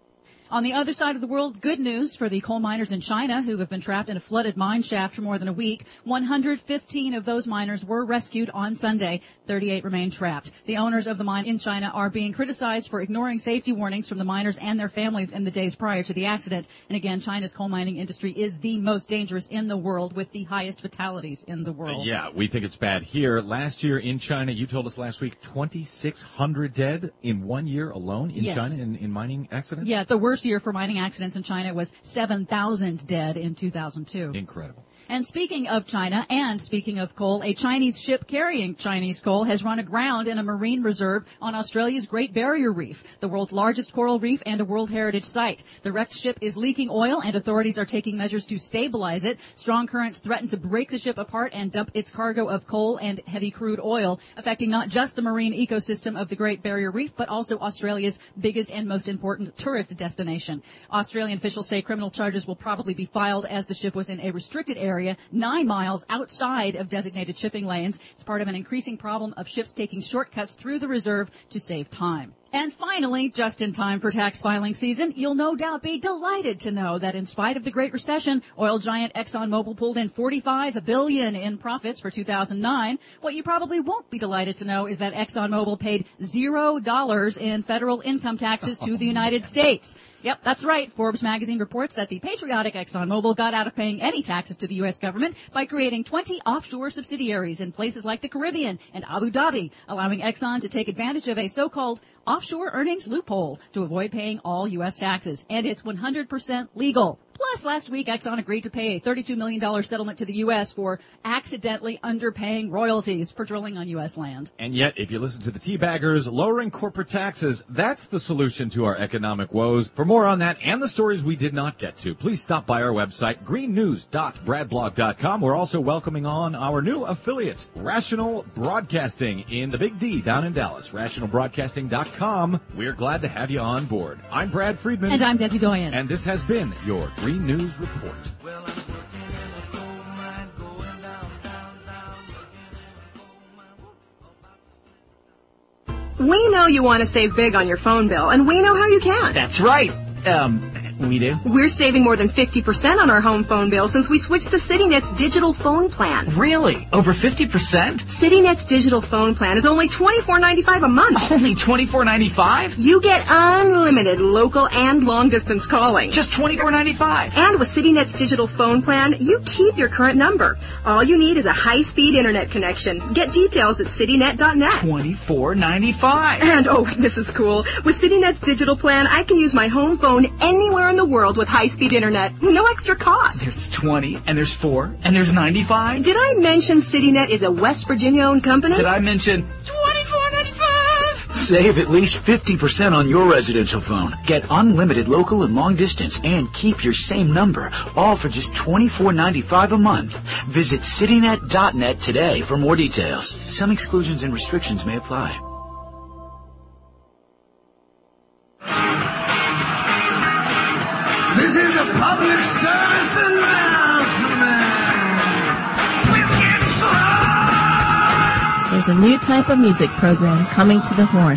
On the other side of the world, good news for the coal miners in China who have been trapped in a flooded mine shaft for more than a week. 115 of those miners were rescued on Sunday. 38 remain trapped. The owners of the mine in China are being criticized for ignoring safety warnings from the miners and their families in the days prior to the accident. And again, China's coal mining industry is the most dangerous in the world with the highest fatalities in the world. Yeah, we think it's bad here. Last year in China, you told us last week, 2,600 dead in 1 year alone in China in mining accidents? Yeah, the worst year for mining accidents in China was 7,000 dead in 2002. Incredible. And speaking of China and speaking of coal, a Chinese ship carrying Chinese coal has run aground in a marine reserve on Australia's Great Barrier Reef, the world's largest coral reef and a World Heritage Site. The wrecked ship is leaking oil and authorities are taking measures to stabilize it. Strong currents threaten to break the ship apart and dump its cargo of coal and heavy crude oil, affecting not just the marine ecosystem of the Great Barrier Reef, but also Australia's biggest and most important tourist destination. Australian officials say criminal charges will probably be filed as the ship was in a restricted area 9 miles outside of designated shipping lanes. It's part of an increasing problem of ships taking shortcuts through the reserve to save time. And finally, just in time for tax filing season, you'll no doubt be delighted to know that in spite of the Great Recession, oil giant ExxonMobil pulled in $45 billion in profits for 2009. What you probably won't be delighted to know is that ExxonMobil paid $0 in federal income taxes to the United States. Yep, that's right. Forbes magazine reports that the patriotic ExxonMobil got out of paying any taxes to the U.S. government by creating 20 offshore subsidiaries in places like the Caribbean and Abu Dhabi, allowing Exxon to take advantage of a so-called offshore earnings loophole to avoid paying all U.S. taxes. And it's 100% legal. Plus, last week, Exxon agreed to pay a $32 million settlement to the U.S. for accidentally underpaying royalties for drilling on U.S. land. And yet, if you listen to the teabaggers, lowering corporate taxes, that's the solution to our economic woes. For more on that and the stories we did not get to, please stop by our website, greennews.bradblog.com. We're also welcoming on our new affiliate, Rational Broadcasting in the Big D down in Dallas, rationalbroadcasting.com. We're glad to have you on board. I'm Brad Friedman. And I'm Desi Doyen. And this has been your Green News Report. We know you want to save big on your phone bill, and we know how you can. That's right. We do? We're saving more than 50% on our home phone bill since we switched to CityNet's digital phone plan. Really? Over 50%? CityNet's digital phone plan is only $24.95 a month. Only $24.95? You get unlimited local and long-distance calling. Just $24.95? And with CityNet's digital phone plan, you keep your current number. All you need is a high-speed internet connection. Get details at citynet.net. $24.95? And, oh, this is cool. With CityNet's digital plan, I can use my home phone anywhere in the world with high-speed internet. No extra cost. There's 20, and there's 4, and there's 95. Did I mention CityNet is a West Virginia-owned company? Did I mention $24.95? Save at least 50% on your residential phone. Get unlimited local and long distance and keep your same number, all for just $24.95 a month. Visit citynet.net today for more details. Some exclusions and restrictions may apply. This is a public service announcement. There's a new type of music program coming to the horn.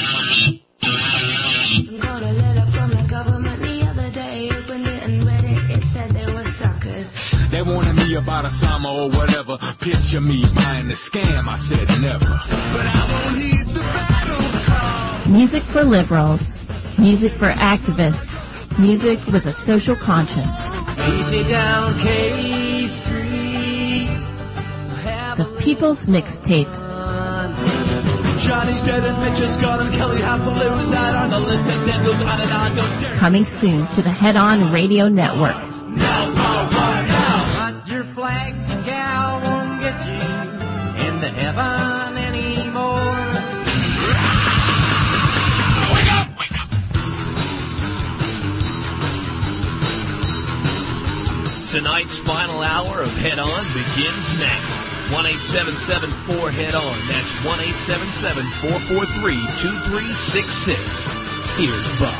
Got a letter from the government the other day. Opened it and read it. It said they were suckers. They wanted me about a Sama or whatever. Picture me buying the scam. I said never. But I won't heed the battle call. Music for liberals. Music for activists. Music with a social conscience. Lead me down K Street. The People's Mixtape. Johnny's dead and Mitch's gone and Kelly Happaloo's out on the list and then goes on and on. Coming soon to the Head On Radio Network. Now, hunt your flag, gal won't get you into heaven anymore. Wake up! Wake up! Tonight's final hour of Head On begins now. 1-877-4-HEAD-ON. That's 1-877-443-2366. Here's Buck.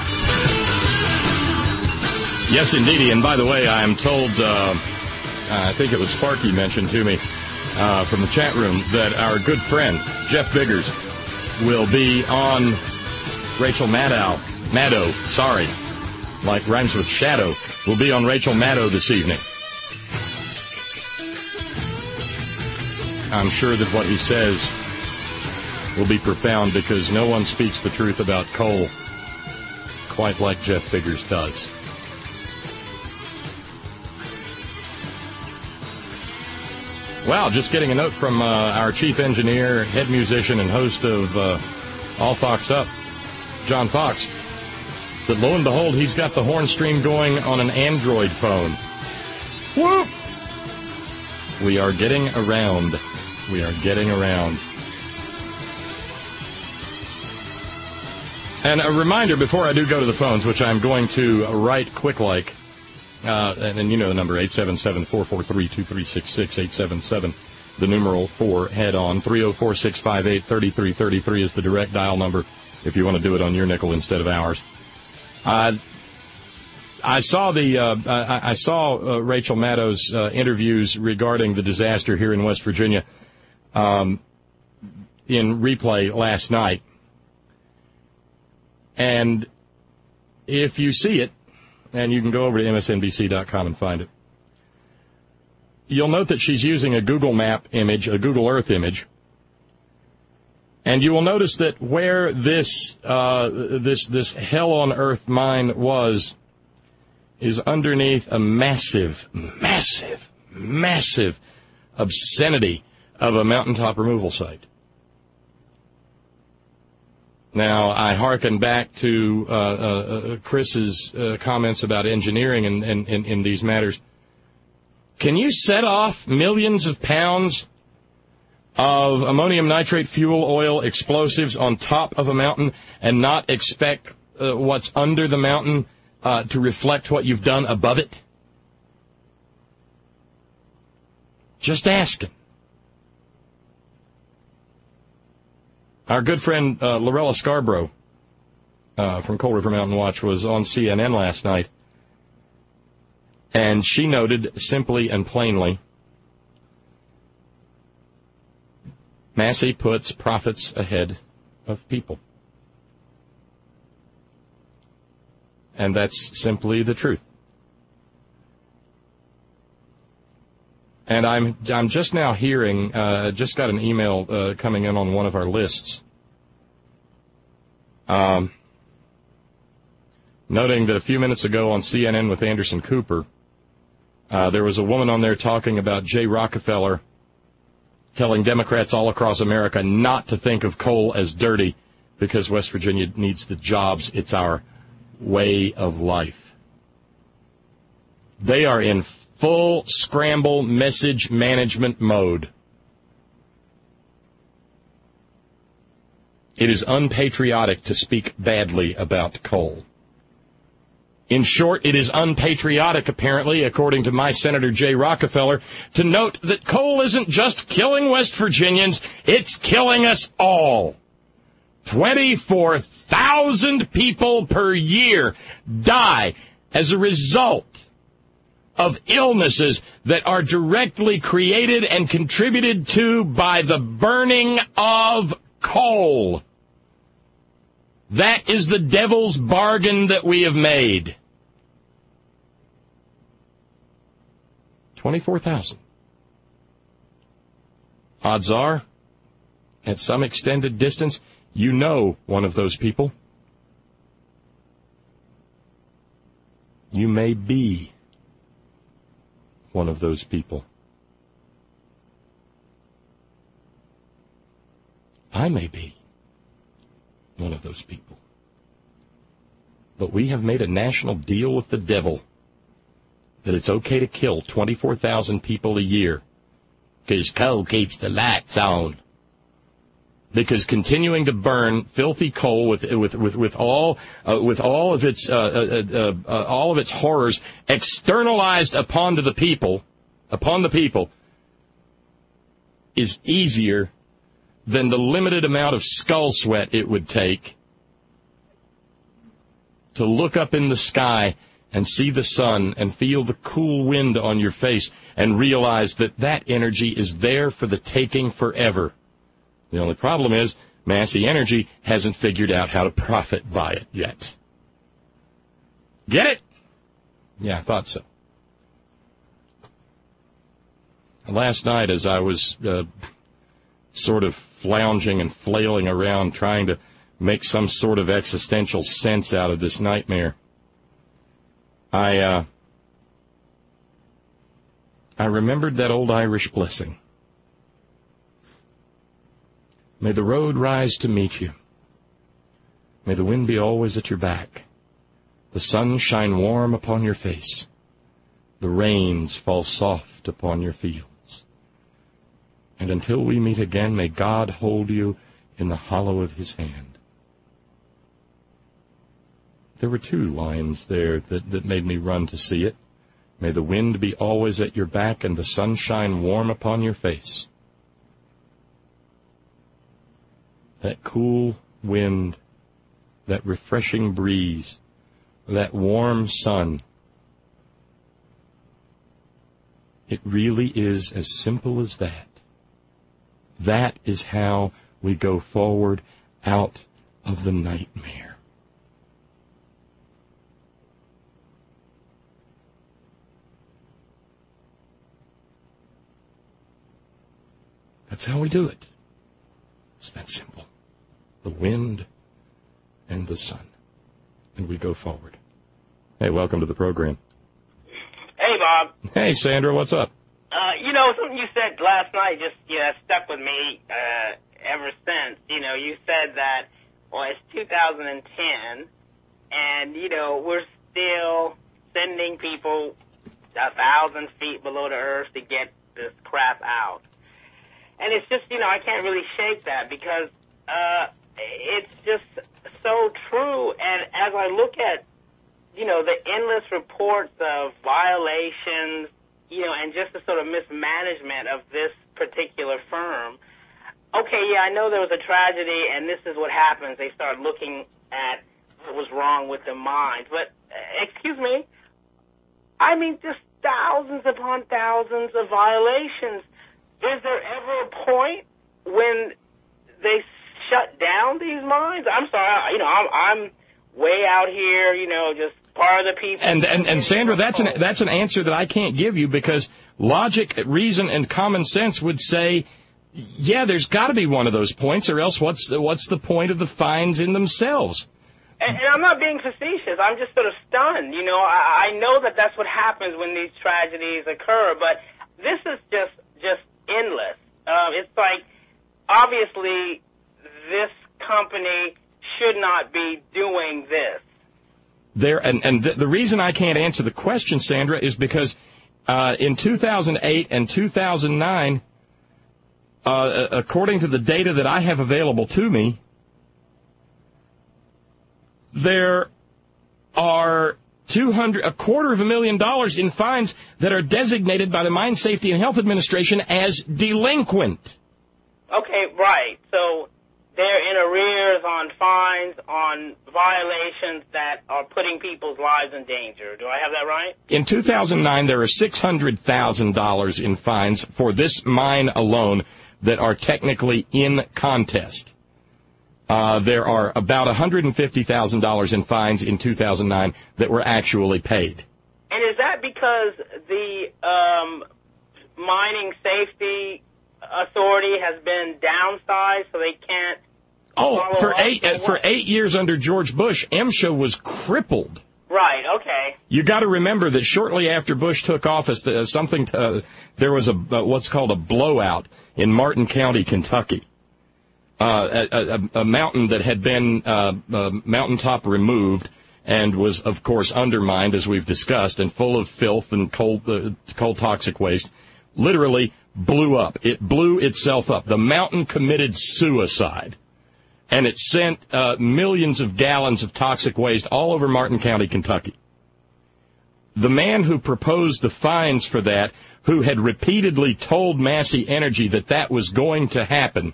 Yes, indeedy. And by the way, I am told, I think it was Sparky mentioned to me from the chat room, that our good friend, Jeff Biggers, will be on Rachel Maddow, like rhymes with shadow, will be on Rachel Maddow this evening. I'm sure that what he says will be profound because no one speaks the truth about coal quite like Jeff Biggers does. Wow, just getting a note from our chief engineer, head musician, and host of All Foxed Up, John Fox, that lo and behold, he's got the horn stream going on an Android phone. Whoop! We are getting around. We are getting around. And a reminder before I do go to the phones, which I'm going to right quick like, and you know the number, 877-443-2366, 877, the numeral 4, head on, 304-658-3333 is the direct dial number if you want to do it on your nickel instead of ours. I saw Rachel Maddow's interviews regarding the disaster here in West Virginia in replay last night. And if you see it, and you can go over to msnbc.com and find it, you'll note that she's using a Google Map image, a Google Earth image, and you will notice that where this hell on earth mine was is underneath a massive obscenity of a mountaintop removal site. Now, I hearken back to Chris's comments about engineering in these matters. Can you set off millions of pounds of ammonium nitrate fuel oil explosives on top of a mountain and not expect what's under the mountain to reflect what you've done above it? Just asking. Our good friend Lorella Scarborough from Coal River Mountain Watch was on CNN last night, and she noted simply and plainly, Massey puts profits ahead of people. And that's simply the truth. And I'm just now hearing, just got an email coming in on one of our lists, noting that a few minutes ago on CNN with Anderson Cooper, there was a woman on there talking about Jay Rockefeller telling Democrats all across America not to think of coal as dirty because West Virginia needs the jobs. It's our way of life. They are in full scramble message management mode. It is unpatriotic to speak badly about coal. In short, it is unpatriotic, apparently, according to my Senator Jay Rockefeller, to note that coal isn't just killing West Virginians, it's killing us all. 24,000 people per year die as a result of illnesses that are directly created and contributed to by the burning of coal. That is the devil's bargain that we have made. 24,000. Odds are, at some extended distance, you know one of those people. You may be one of those people. I may be one of those people. But we have made a national deal with the devil that it's okay to kill 24,000 people a year because coal keeps the lights on. Because continuing to burn filthy coal with all of its horrors externalized upon the people is easier than the limited amount of skull sweat it would take to look up in the sky and see the sun and feel the cool wind on your face and realize that that energy is there for the taking forever. The only problem is Massey Energy hasn't figured out how to profit by it yet. Get it? Yeah, I thought so. Last night, as I was sort of lounging and flailing around trying to make some sort of existential sense out of this nightmare, I remembered that old Irish blessing. May the road rise to meet you. May the wind be always at your back. The sun shine warm upon your face. The rains fall soft upon your fields. And until we meet again, may God hold you in the hollow of his hand. There were 2 lines there that made me run to see it. May the wind be always at your back and the sun shine warm upon your face. That cool wind, that refreshing breeze, that warm sun. It really is as simple as that. That is how we go forward out of the nightmare. That's how we do it. It's that simple. The wind and the sun. And we go forward. Hey, welcome to the program. Hey, Bob. Hey, Sandra, what's up? Something you said last night just, stuck with me ever since. You said that, it's 2010, and, we're still sending people 1,000 feet below the earth to get this crap out. And it's just, I can't really shake that because it's just so true. And as I look at, the endless reports of violations, and just the sort of mismanagement of this particular firm, okay, yeah, I know there was a tragedy, and this is what happens. They start looking at what was wrong with the mines. But, excuse me, I mean, just thousands upon thousands of violations. Is there ever a point when they shut down these mines? I'm sorry, I'm way out here, just part of the people. And Sandra, that's an answer that I can't give you because logic, reason, and common sense would say, yeah, there's got to be one of those points, or else what's the point of the fines in themselves? And I'm not being facetious. I'm just sort of stunned. I know that that's what happens when these tragedies occur, but this is just endless. It's like, obviously, this company should not be doing this. The reason I can't answer the question, Sandra, is because in 2008 and 2009, according to the data that I have available to me, there are $250,000 in fines that are designated by the Mine Safety and Health Administration as delinquent. Okay, right. So they're in arrears on fines, on violations that are putting people's lives in danger. Do I have that right? In 2009, there are $600,000 in fines for this mine alone that are technically in contest. There are about $150,000 in fines in 2009 that were actually paid. And is that because the Mining Safety Authority has been downsized so they can't? For 8 years under George Bush, MSHA was crippled. Right. Okay. You got to remember that shortly after Bush took office, there was what's called a blowout in Martin County, Kentucky. A mountain that had been mountaintop removed and was, of course, undermined, as we've discussed, and full of filth and coal toxic waste, literally blew up. It blew itself up. The mountain committed suicide, and it sent millions of gallons of toxic waste all over Martin County, Kentucky. The man who proposed the fines for that, who had repeatedly told Massey Energy that that was going to happen,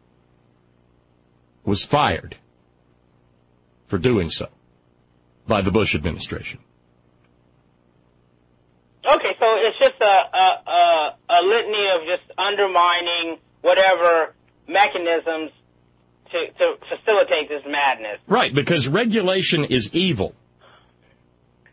was fired for doing so by the Bush administration. Okay, so it's just a litany of just undermining whatever mechanisms to facilitate this madness. Right, because regulation is evil.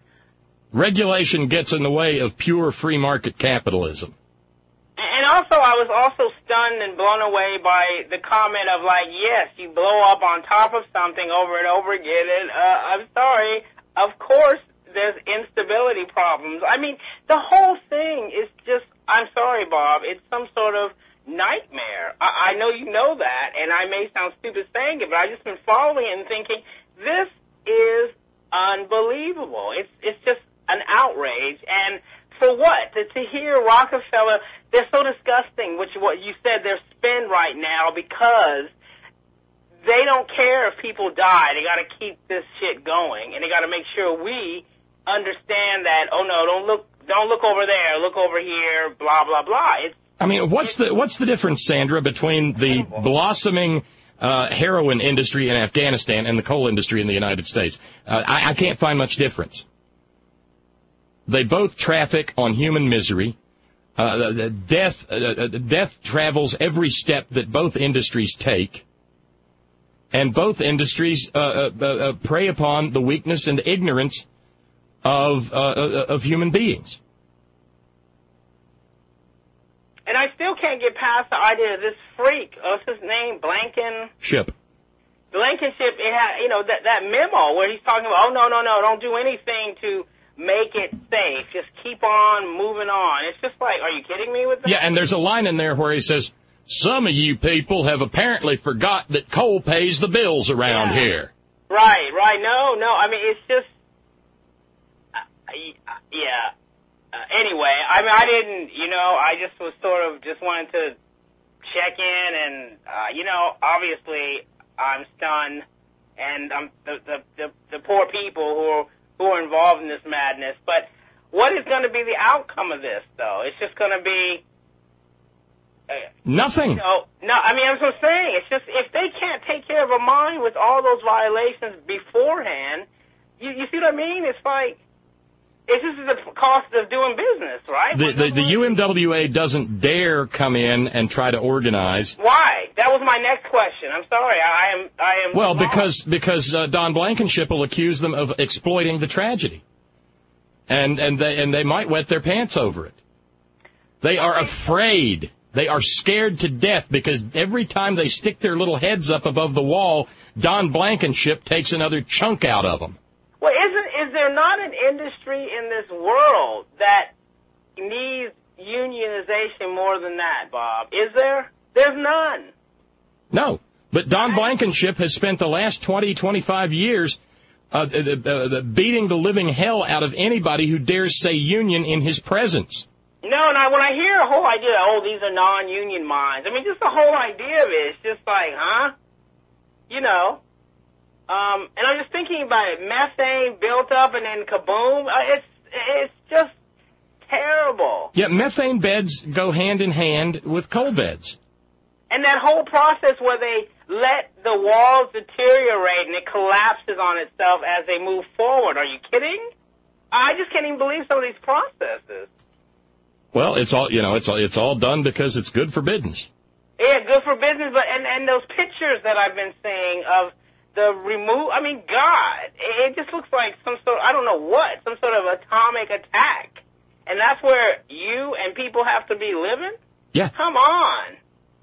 Regulation gets in the way of pure free market capitalism. And also, I was also stunned and blown away by the comment of, like, yes, you blow up on top of something over and over again, and I'm sorry, of course there's instability problems. I mean, the whole thing is just, I'm sorry, Bob, it's some sort of nightmare. I know you know that, and I may sound stupid saying it, but I've just been following it and thinking, this is unbelievable. It's just an outrage, and for what? To hear Rockefeller, they're so disgusting, which what you said, they're spin right now because they don't care if people die. They got to keep this shit going, and they got to make sure we understand that, oh no, don't look over there, look over here, blah, blah, blah. I mean, what's the difference, Sandra, between the blossoming heroin industry in Afghanistan and the coal industry in the United States? I can't find much difference. They both traffic on human misery. Death travels every step that both industries take, and both industries prey upon the weakness and ignorance of human beings. And I still can't get past the idea of this freak. What's his name? Blankenship. Blankenship. It had, that memo where he's talking about, no, don't do anything to make it safe. Just keep on moving on. It's just like, are you kidding me with that? Yeah, and there's a line in there where he says, some of you people have apparently forgot that coal pays the bills around here. Right. No. I mean, it's just, yeah. Anyway, I mean, I didn't, I just was sort of just wanted to check in and, obviously I'm stunned and the poor people who are involved in this madness. But what is going to be the outcome of this, though? It's just going to be nothing. No, I mean, that's what I'm saying. It's just if they can't take care of a mine with all those violations beforehand, you see what I mean? It's like, this is the cost of doing business, right? The UMWA doesn't dare come in and try to organize. Why? That was my next question. I'm sorry. I am. Well, lost. because Don Blankenship will accuse them of exploiting the tragedy, and they might wet their pants over it. They are afraid. They are scared to death because every time they stick their little heads up above the wall, Don Blankenship takes another chunk out of them. Well, is there not an industry in this world that needs unionization more than that, Bob? Is there? There's none. No, but Don Blankenship has spent the last 20, 25 years beating the living hell out of anybody who dares say union in his presence. No, and when I hear a whole idea, these are non-union mines, I mean, just the whole idea of it, it's just like, huh? And I'm just thinking about it. Methane built up and then kaboom. It's just terrible. Yeah, methane beds go hand in hand with coal beds. And that whole process where they let the walls deteriorate and it collapses on itself as they move forward. Are you kidding? I just can't even believe some of these processes. Well, it's all done because it's good for business. Yeah, good for business, but and those pictures that I've been seeing of the God, it just looks like some sort of atomic attack. And that's where you and people have to be living? Yeah. Come on.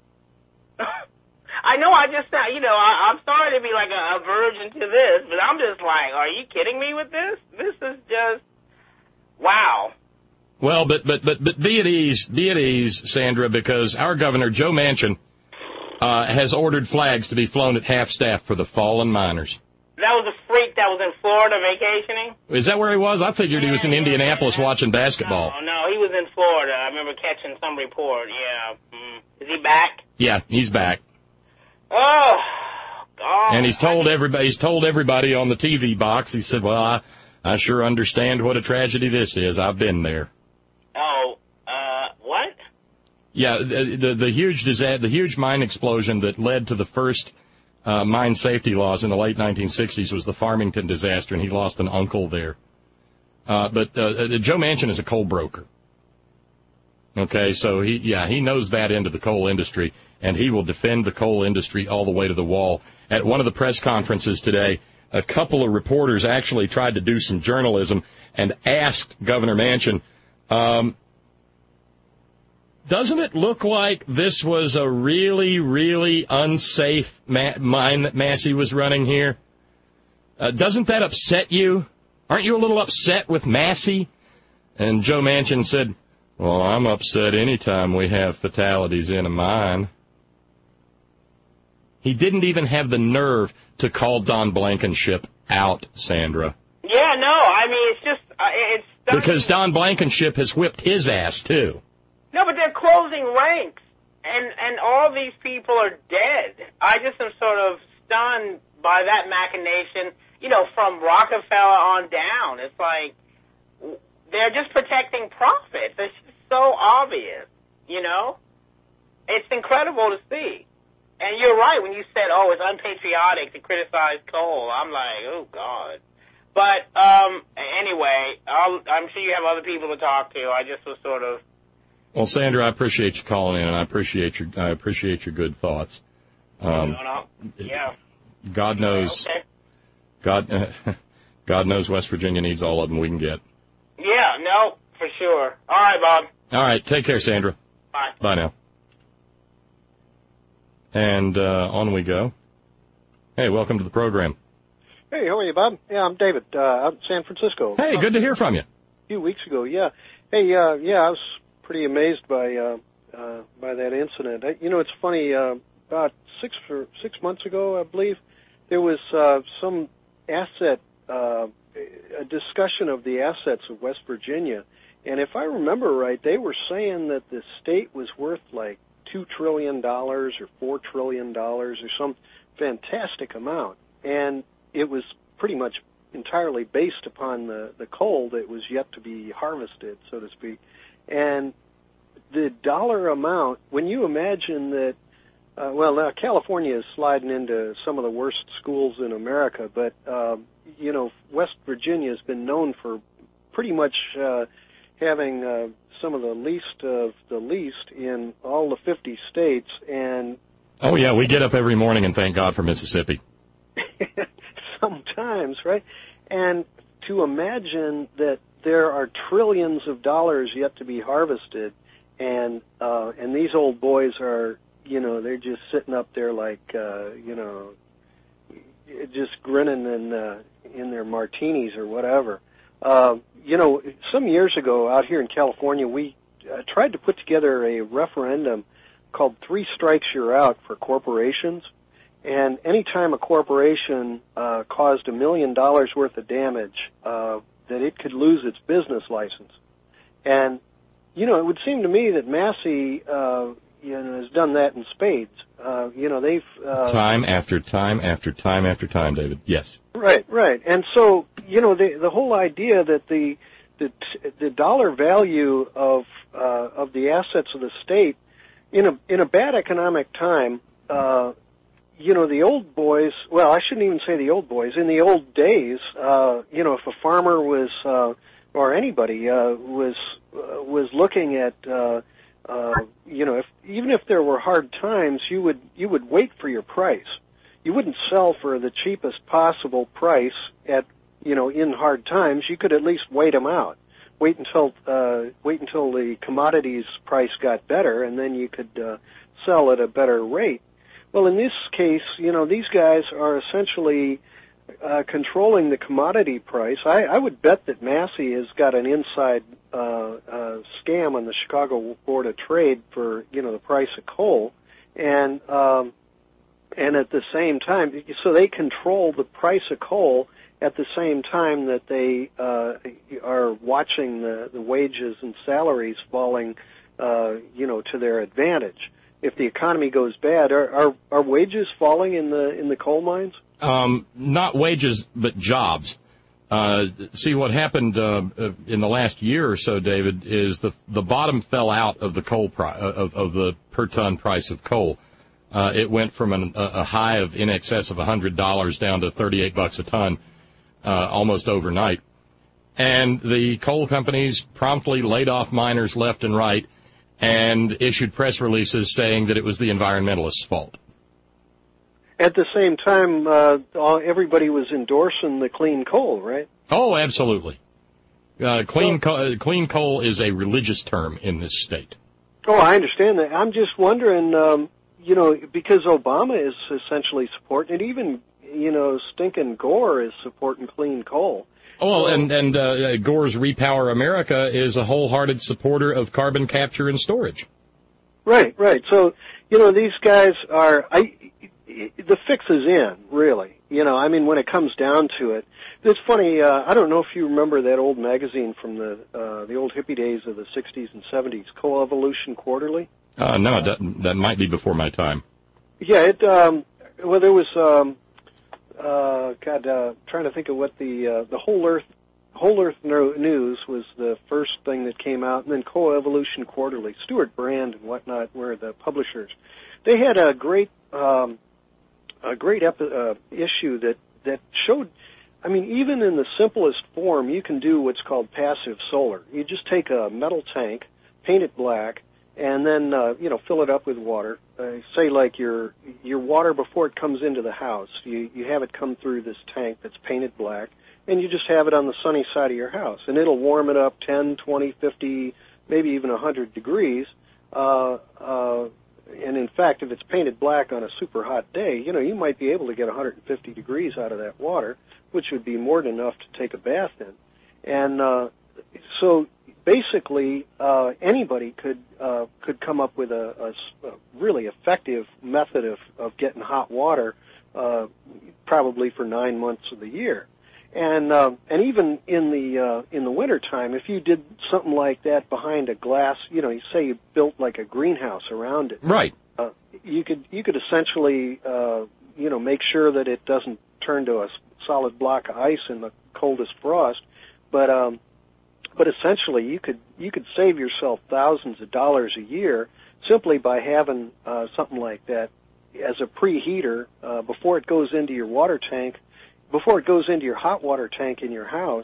I know I'm sorry to be like a virgin to this, but I'm just like, are you kidding me with this? This is just, wow. Well, but be at ease, Sandra, because our governor, Joe Manchin, has ordered flags to be flown at half-staff for the fallen miners. That was a freak that was in Florida vacationing? Is that where he was? I figured he was in Indianapolis watching basketball. No, he was in Florida. I remember catching some report, yeah. Is he back? Yeah, he's back. Oh, God. And he's told everybody on the TV box, he said, well, I sure understand what a tragedy this is. I've been there. What? Yeah, the huge mine explosion that led to the first mine safety laws in the late 1960s was the Farmington disaster, and he lost an uncle there. But Joe Manchin is a coal broker. Okay, so he knows that end of the coal industry, and he will defend the coal industry all the way to the wall. At one of the press conferences today, a couple of reporters actually tried to do some journalism and asked Governor Manchin, doesn't it look like this was a really, really unsafe mine that Massey was running here? Doesn't that upset you? Aren't you a little upset with Massey? And Joe Manchin said, well, I'm upset any time we have fatalities in a mine. He didn't even have the nerve to call Don Blankenship out, Sandra. Yeah, no, I mean, it's just, it's... Because Don Blankenship has whipped his ass, too. No, but they're closing ranks, and all these people are dead. I just am sort of stunned by that machination, you know, from Rockefeller on down. It's like, they're just protecting profits. It's just so obvious, you know? It's incredible to see. And you're right when you said, oh, it's unpatriotic to criticize coal. I'm like, oh, God. But anyway, I'm sure you have other people to talk to. I just was sort of... Well, Sandra, I appreciate you calling in, and I appreciate your good thoughts. Yeah. God knows. Okay. God knows West Virginia needs all of them we can get. Yeah, no, for sure. All right, Bob. All right, take care, Sandra. Bye. Bye now. And on we go. Hey, welcome to the program. Hey, how are you, Bob? Yeah, I'm David, out in San Francisco. Hey, good to hear from you. A few weeks ago, yeah. Hey, I was pretty amazed by that incident. You know, it's funny. About 6 months ago, I believe, there was some asset, a discussion of the assets of West Virginia, and if I remember right, they were saying that the state was worth like $2 trillion or $4 trillion or some fantastic amount, and it was pretty much entirely based upon the coal that was yet to be harvested, so to speak. And the dollar amount, when you imagine that, now California is sliding into some of the worst schools in America, but, you know, West Virginia has been known for pretty much having some of the least of the least in all the 50 states. And oh, yeah, we get up every morning and thank God for Mississippi. Sometimes, right? And to imagine that there are trillions of dollars yet to be harvested, and these old boys are, you know, they're just sitting up there like, you know, just grinning in their martinis or whatever. You know, some years ago out here in California, we tried to put together a referendum called 3 Strikes You're Out for corporations. And any time a corporation caused $1 million worth of damage, that it could lose its business license. And, you know, it would seem to me that Massey, you know, has done that in spades. You know, they've... time after time after time after time, David. Yes. Right. And so, you know, the whole idea that the dollar value of the assets of the state in a bad economic time, you know, the old boys, well, I shouldn't even say the old boys. In the old days, you know, if a farmer was, or anybody, was looking at, you know, even if there were hard times, you would wait for your price. You wouldn't sell for the cheapest possible price at, you know, in hard times. You could at least wait them out. Wait until the commodities price got better, and then you could sell at a better rate. Well, in this case, you know, these guys are essentially controlling the commodity price. I would bet that Massey has got an inside scam on the Chicago Board of Trade for, you know, the price of coal, and at the same time, so they control the price of coal at the same time that they are watching the wages and salaries falling, you know, to their advantage. If the economy goes bad, are wages falling in the coal mines? Not wages, but jobs. See, what happened in the last year or so, David, is the bottom fell out of the coal of the per ton price of coal. It went from a high of in excess of $100 down to $38 a ton almost overnight. And the coal companies promptly laid off miners left and right and issued press releases saying that it was the environmentalists' fault. at the same time, everybody was endorsing the clean coal, right? Oh, absolutely. Clean coal is a religious term in this state. Oh, I understand that. I'm just wondering, because Obama is essentially supporting it, even, stinking Gore is supporting clean coal. Oh, and Gore's Repower America is a wholehearted supporter of carbon capture and storage. Right. So, these guys are, the fix is in, really. When it comes down to it. It's funny, I don't know if you remember that old magazine from the old hippie days of the 60s and 70s, Coevolution Quarterly? No, that might be before my time. Yeah, there was, trying to think of what the Whole Earth News was the first thing that came out, and then Coevolution Quarterly. Stuart Brand and whatnot were the publishers. They had a great issue that showed, even in the simplest form, you can do what's called passive solar. You just take a metal tank, paint it black, and then, fill it up with water. Say like your water before it comes into the house. You have it come through this tank that's painted black, and you just have it on the sunny side of your house. And it'll warm it up 10, 20, 50, maybe even 100 degrees. And in fact, if it's painted black on a super hot day, you might be able to get 150 degrees out of that water, which would be more than enough to take a bath in. And so basically, anybody could come up with a really effective method of getting hot water, probably for 9 months of the year. And even in the wintertime, if you did something like that behind a glass, you say you built like a greenhouse around it. Right. You could essentially, make sure that it doesn't turn to a solid block of ice in the coldest frost. But essentially, you could save yourself thousands of dollars a year simply by having something like that as a preheater before it goes into your water tank. Before it goes into your hot water tank in your house,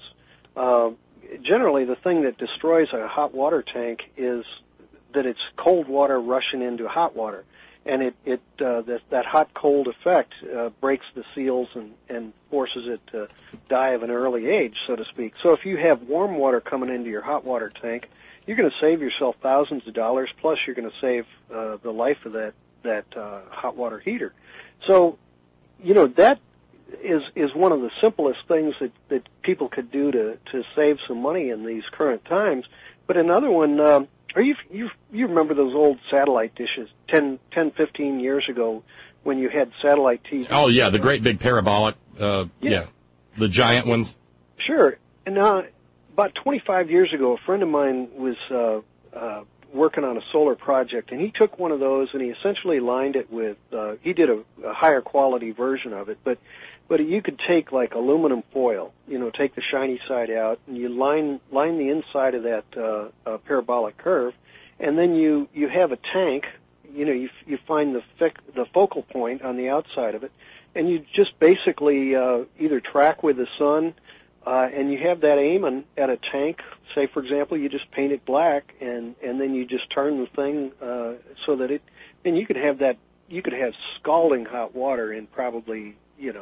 generally the thing that destroys a hot water tank is that it's cold water rushing into hot water, and that hot cold effect breaks the seals and forces it to die of an early age, so to speak. So if you have warm water coming into your hot water tank, you're going to save yourself thousands of dollars. Plus, you're going to save the life of that hot water heater. So, that is one of the simplest things that people could do to save some money in these current times. But another one, you remember those old satellite dishes 10, 15 years ago when you had satellite TV? Oh, yeah, the great big parabolic, the giant ones. Sure. And about 25 years ago, a friend of mine was working on a solar project, and he took one of those and he essentially lined it with, he did a higher quality version of it, but you could take like aluminum foil, take the shiny side out, and you line the inside of that parabolic curve, and then you have a tank, you find the focal point on the outside of it, and you just basically either track with the sun, and you have that aiming at a tank. Say, for example, you just paint it black, and then you just turn the thing so that and you could have scalding hot water in probably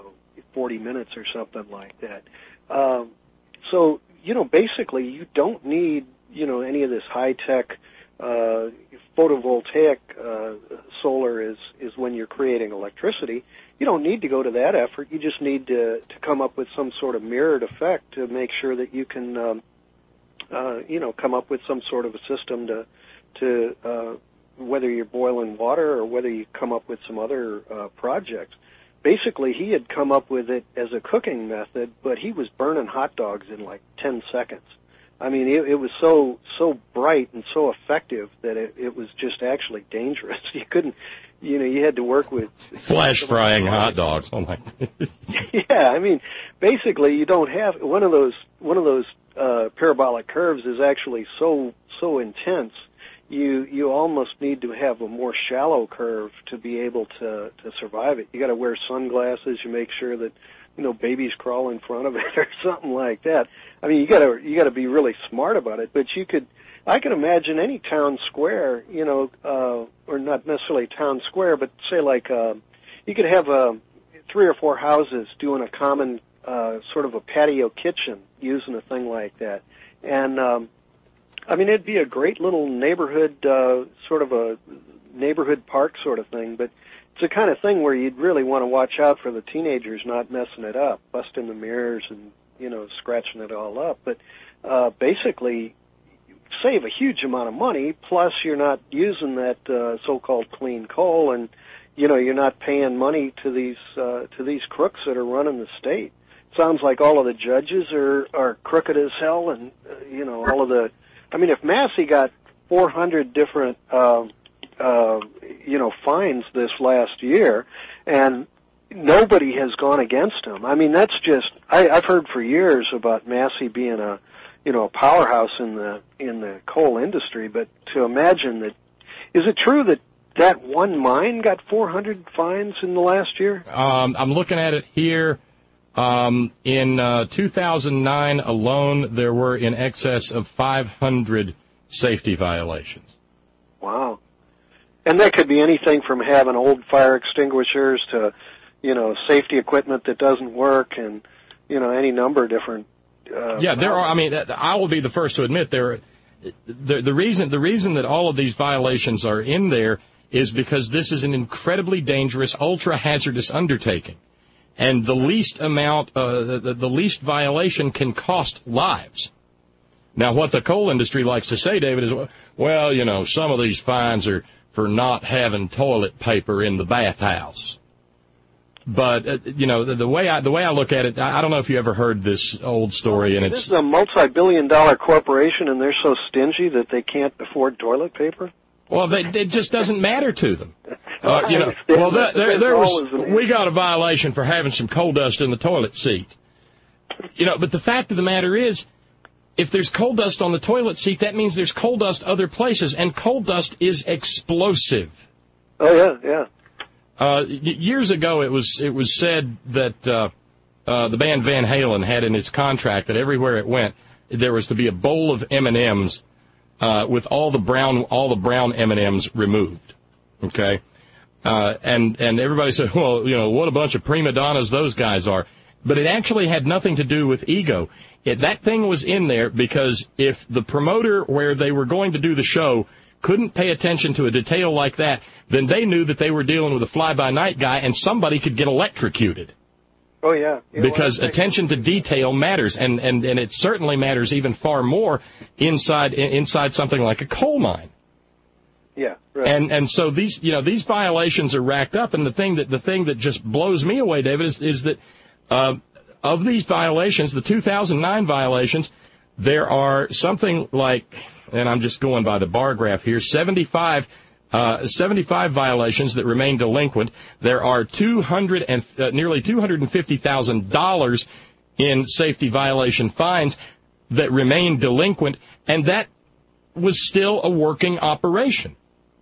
40 minutes or something like that. So basically, you don't need any of this high tech photovoltaic solar is when you're creating electricity. You don't need to go to that effort. You just need to come up with some sort of mirrored effect to make sure that you can come up with some sort of a system to whether you're boiling water or whether you come up with some other projects. Basically, he had come up with it as a cooking method, but he was burning hot dogs in like 10 seconds. I mean, it was so bright and so effective that it was just actually dangerous. You couldn't, you had to work with flash frying hot dogs. Oh my! Yeah, I mean, basically, you don't have one of those parabolic curves is actually so intense. You almost need to have a more shallow curve to be able to survive it. You got to wear sunglasses. You make sure that babies crawl in front of it or something like that. I mean, you got to be really smart about it. But I can imagine any town square, or not necessarily town square, but say like you could have 3 or 4 houses doing a common sort of a patio kitchen using a thing like that. And, I mean, it'd be a great little neighborhood, sort of a neighborhood park sort of thing, but it's the kind of thing where you'd really want to watch out for the teenagers not messing it up, busting the mirrors and, you know, scratching it all up. But basically, save a huge amount of money, plus you're not using that so-called clean coal, and, you know, you're not paying money to these crooks that are running the state. Sounds like all of the judges are crooked as hell, and, you know, all of the... I mean, if Massey got 400 different, you know, fines this last year, and nobody has gone against him, I mean, that's just... I've heard for years about Massey being a, you know, a powerhouse in the coal industry, but to imagine that... Is it true that one mine got 400 fines in the last year? I'm looking at it here. In 2009 alone, there were in excess of 500 safety violations. Wow. And that could be anything from having old fire extinguishers to, you know, safety equipment that doesn't work, and, you know, any number of different... yeah, there are. I mean, I will be the first to admit the reason that all of these violations are in there is because this is an incredibly dangerous, ultra-hazardous undertaking. And the least amount, the least violation can cost lives. Now, what the coal industry likes to say, David, is, well, you know, some of these fines are for not having toilet paper in the bathhouse. But, you know, the way I look at it, I don't know if you ever heard this old story, and this is a multi-billion-dollar corporation, and they're so stingy that they can't afford toilet paper? Well, it just doesn't matter to them. You know, well, we got a violation for having some coal dust in the toilet seat. You know, but the fact of the matter is, if there's coal dust on the toilet seat, that means there's coal dust other places, and coal dust is explosive. Oh, yeah. Years ago, it was said that the band Van Halen had in its contract that everywhere it went, there was to be a bowl of M&Ms with all the brown M&Ms removed. Okay, and everybody said, well, you know, what a bunch of prima donnas those guys are. But it actually had nothing to do with ego. That thing was in there because if the promoter where they were going to do the show couldn't pay attention to a detail like that, then they knew that they were dealing with a fly-by-night guy, and somebody could get electrocuted. Oh, yeah. Because attention to detail matters, and it certainly matters even far more inside something like a coal mine. Yeah, right. And so these violations are racked up, and the thing that just blows me away, David, is that of these violations, the 2009 violations, there are something like, and I'm just going by the bar graph here, 75 violations that remain delinquent. There are nearly $250,000 in safety violation fines that remain delinquent, and that was still a working operation.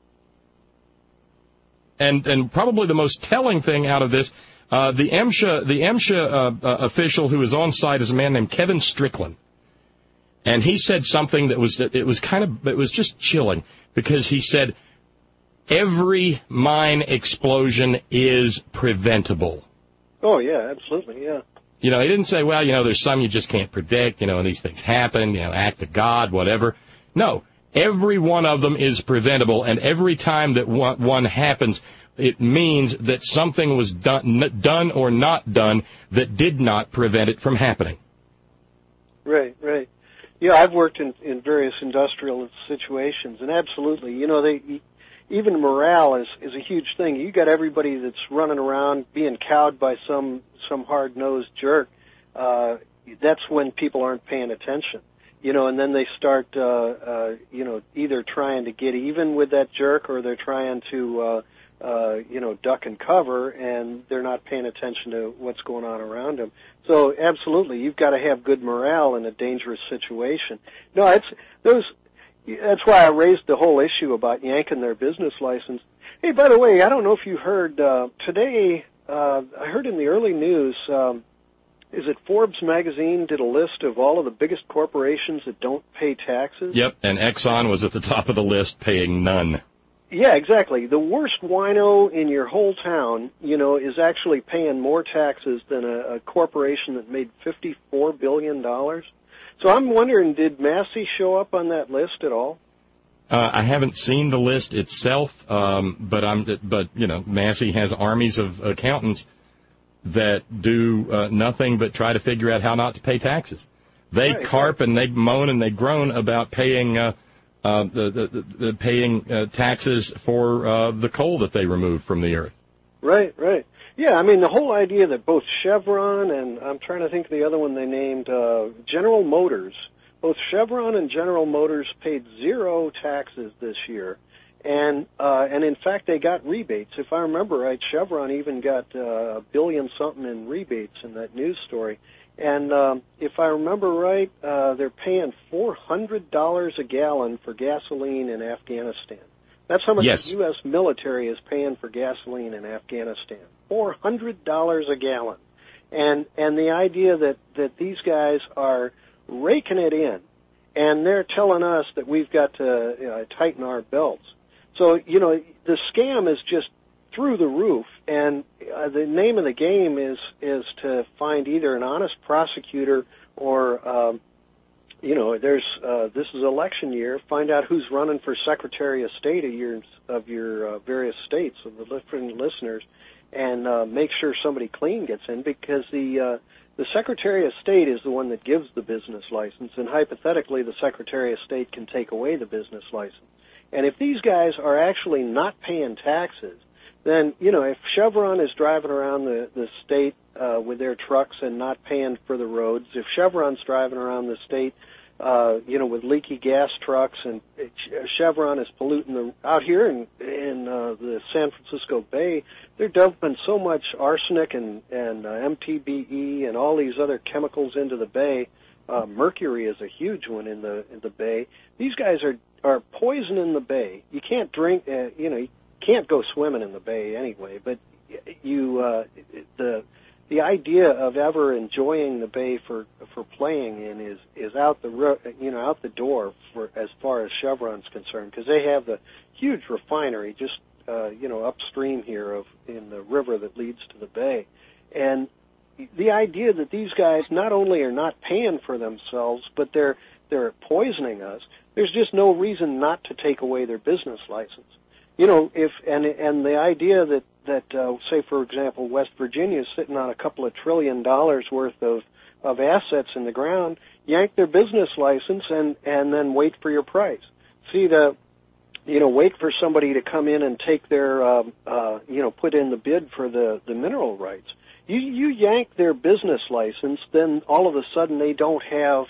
And probably the most telling thing out of this, the MSHA official who was on site is a man named Kevin Strickland. And he said something that was just chilling, because he said, every mine explosion is preventable. Oh, yeah, absolutely, yeah. You know, he didn't say, well, you know, there's some you just can't predict, you know, and these things happen, you know, act of God, whatever. No, every one of them is preventable, and every time that one happens, it means that something was done or not done that did not prevent it from happening. Right, right. Yeah, I've worked in various industrial situations, and absolutely, you know, even morale is a huge thing. You got everybody that's running around being cowed by some hard-nosed jerk. That's when people aren't paying attention, you know, and then they start, you know, either trying to get even with that jerk, or they're trying to, you know, duck and cover, and they're not paying attention to what's going on around them. So, absolutely, you've got to have good morale in a dangerous situation. No, that's why I raised the whole issue about yanking their business license. Hey, by the way, I don't know if you heard today, I heard in the early news, is it Forbes magazine did a list of all of the biggest corporations that don't pay taxes? Yep, and Exxon was at the top of the list, paying none. Yeah, exactly. The worst wino in your whole town, is actually paying more taxes than a corporation that made $54 billion. So I'm wondering, did Massey show up on that list at all? I haven't seen the list itself, but Massey has armies of accountants that do nothing but try to figure out how not to pay taxes. They carp and they moan and they groan about paying paying taxes for the coal that they remove from the earth. Right. Yeah, I mean, the whole idea that both Chevron and I'm trying to think of the other one they named, General Motors, both Chevron and General Motors paid zero taxes this year. And in fact, they got rebates. If I remember right, Chevron even got $1 billion something in rebates in that news story. And if I remember right, they're paying $400 a gallon for gasoline in Afghanistan. That's how much the U.S. military is paying for gasoline in Afghanistan. $400 a gallon. And the idea that these guys are raking it in, and they're telling us that we've got to tighten our belts. So, the scam is just through the roof, and the name of the game is to find either an honest prosecutor or, this is election year, find out who's running for Secretary of State of your various states, of the different listeners, and make sure somebody clean gets in, because the Secretary of State is the one that gives the business license, and hypothetically the Secretary of State can take away the business license. And if these guys are actually not paying taxes, then, if Chevron is driving around the state with their trucks and not paying for the roads, if Chevron's driving around the state, with leaky gas trucks, and Chevron is polluting out here in the San Francisco Bay, they're dumping so much arsenic and MTBE and all these other chemicals into the bay. Mercury is a huge one in the bay. These guys are poisoning the bay. You can't drink, you can't go swimming in the bay anyway, but the idea of ever enjoying the bay for playing in is out the door for as far as Chevron's concerned, because they have the huge refinery just upstream here in the river that leads to the bay. And the idea that these guys not only are not paying for themselves, but they're poisoning us, there's just no reason not to take away their business license. And the idea that say, for example, West Virginia is sitting on a couple of $1 trillion worth of assets in the ground, yank their business license and then wait for your price. See, wait for somebody to come in and take their, put in the bid for the mineral rights. You yank their business license, then all of a sudden they don't have,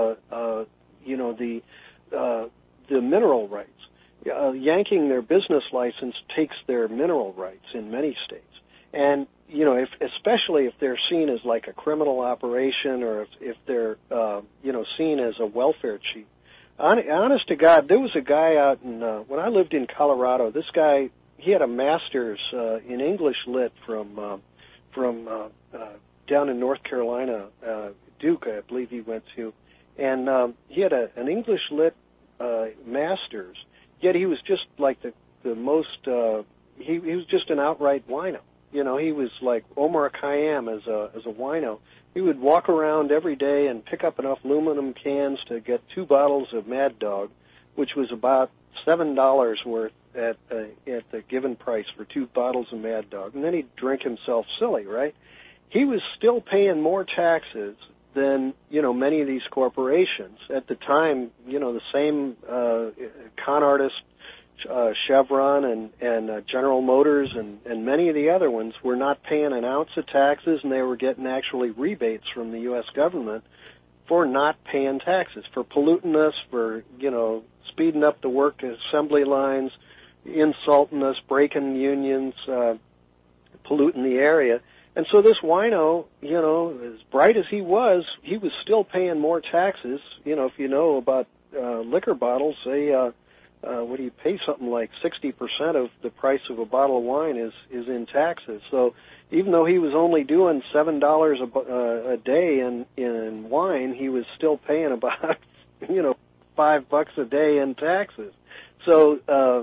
the mineral rights. Yanking their business license takes their mineral rights in many states. And, especially if they're seen as like a criminal operation, or if they're, seen as a welfare cheat. Honest to God, there was a guy out in, when I lived in Colorado, this guy, he had a master's in English Lit from down in North Carolina, Duke, I believe he went to. And he had an English Lit master's. Yet he was just like the most, he was just an outright wino. He was like Omar Khayyam as a wino. He would walk around every day and pick up enough aluminum cans to get 2 bottles of Mad Dog, which was about $7 worth at the given price for 2 bottles of Mad Dog. And then he'd drink himself silly, right? He was still paying more taxes than, many of these corporations. At the time, the same con artist, Chevron and General Motors and many of the other ones were not paying an ounce of taxes, and they were getting actually rebates from the U.S. government for not paying taxes, for polluting us, for, speeding up the work assembly lines, insulting us, breaking unions, polluting the area. And so this wino, as bright as he was still paying more taxes. If you know about liquor bottles, they, what do you pay? Something like 60% of the price of a bottle of wine is in taxes. So even though he was only doing $7 a day in wine, he was still paying about, $5 a day in taxes. So,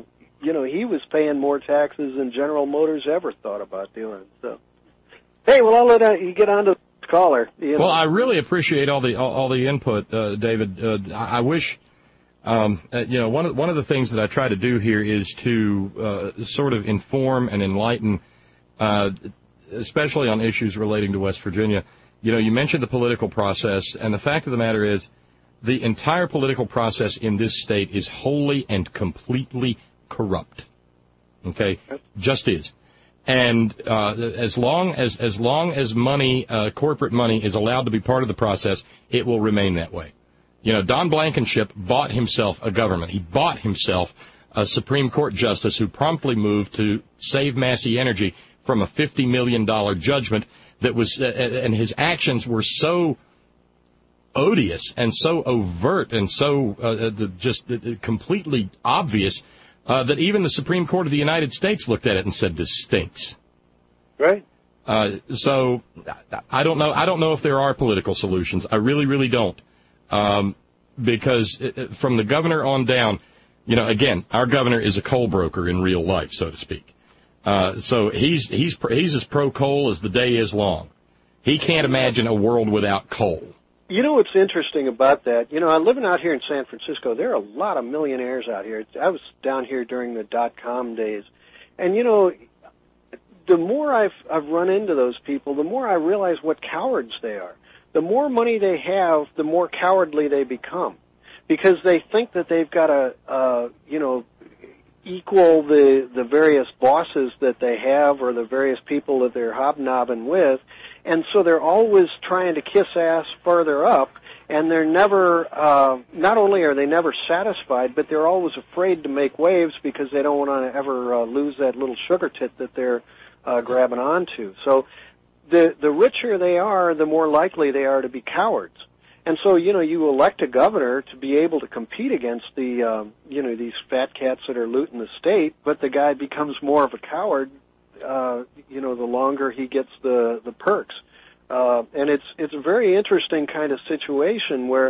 he was paying more taxes than General Motors ever thought about doing. So, hey, well, I'll let you get on to the caller. Well, I really appreciate all the input, David. I wish, one of the things that I try to do here is to sort of inform and enlighten, especially on issues relating to West Virginia. You mentioned the political process, and the fact of the matter is, the entire political process in this state is wholly and completely corrupt. Okay? Just is. And as long as money, corporate money, is allowed to be part of the process, it will remain that way. Don Blankenship bought himself a government. He bought himself a Supreme Court justice who promptly moved to save Massey Energy from a $50 million judgment that was, and his actions were so odious and so overt and so just completely obvious that even the Supreme Court of the United States looked at it and said, this stinks. Right. So I don't know if there are political solutions. I really, really don't. Because from the governor on down, again, our governor is a coal broker in real life, so to speak. So he's as pro-coal as the day is long. He can't imagine a world without coal. What's interesting about that? I'm living out here in San Francisco. There are a lot of millionaires out here. I was down here during the .com days. And, the more I've run into those people, the more I realize what cowards they are. The more money they have, the more cowardly they become. Because they think that they've got to, equal the various bosses that they have or the various people that they're hobnobbing with. And so they're always trying to kiss ass further up, and they're never, not only are they never satisfied, but they're always afraid to make waves because they don't want to ever lose that little sugar tit that they're grabbing onto. So the richer they are, the more likely they are to be cowards. And so, you elect a governor to be able to compete against the, these fat cats that are looting the state, but the guy becomes more of a coward, the longer he gets the perks. And it's a very interesting kind of situation where,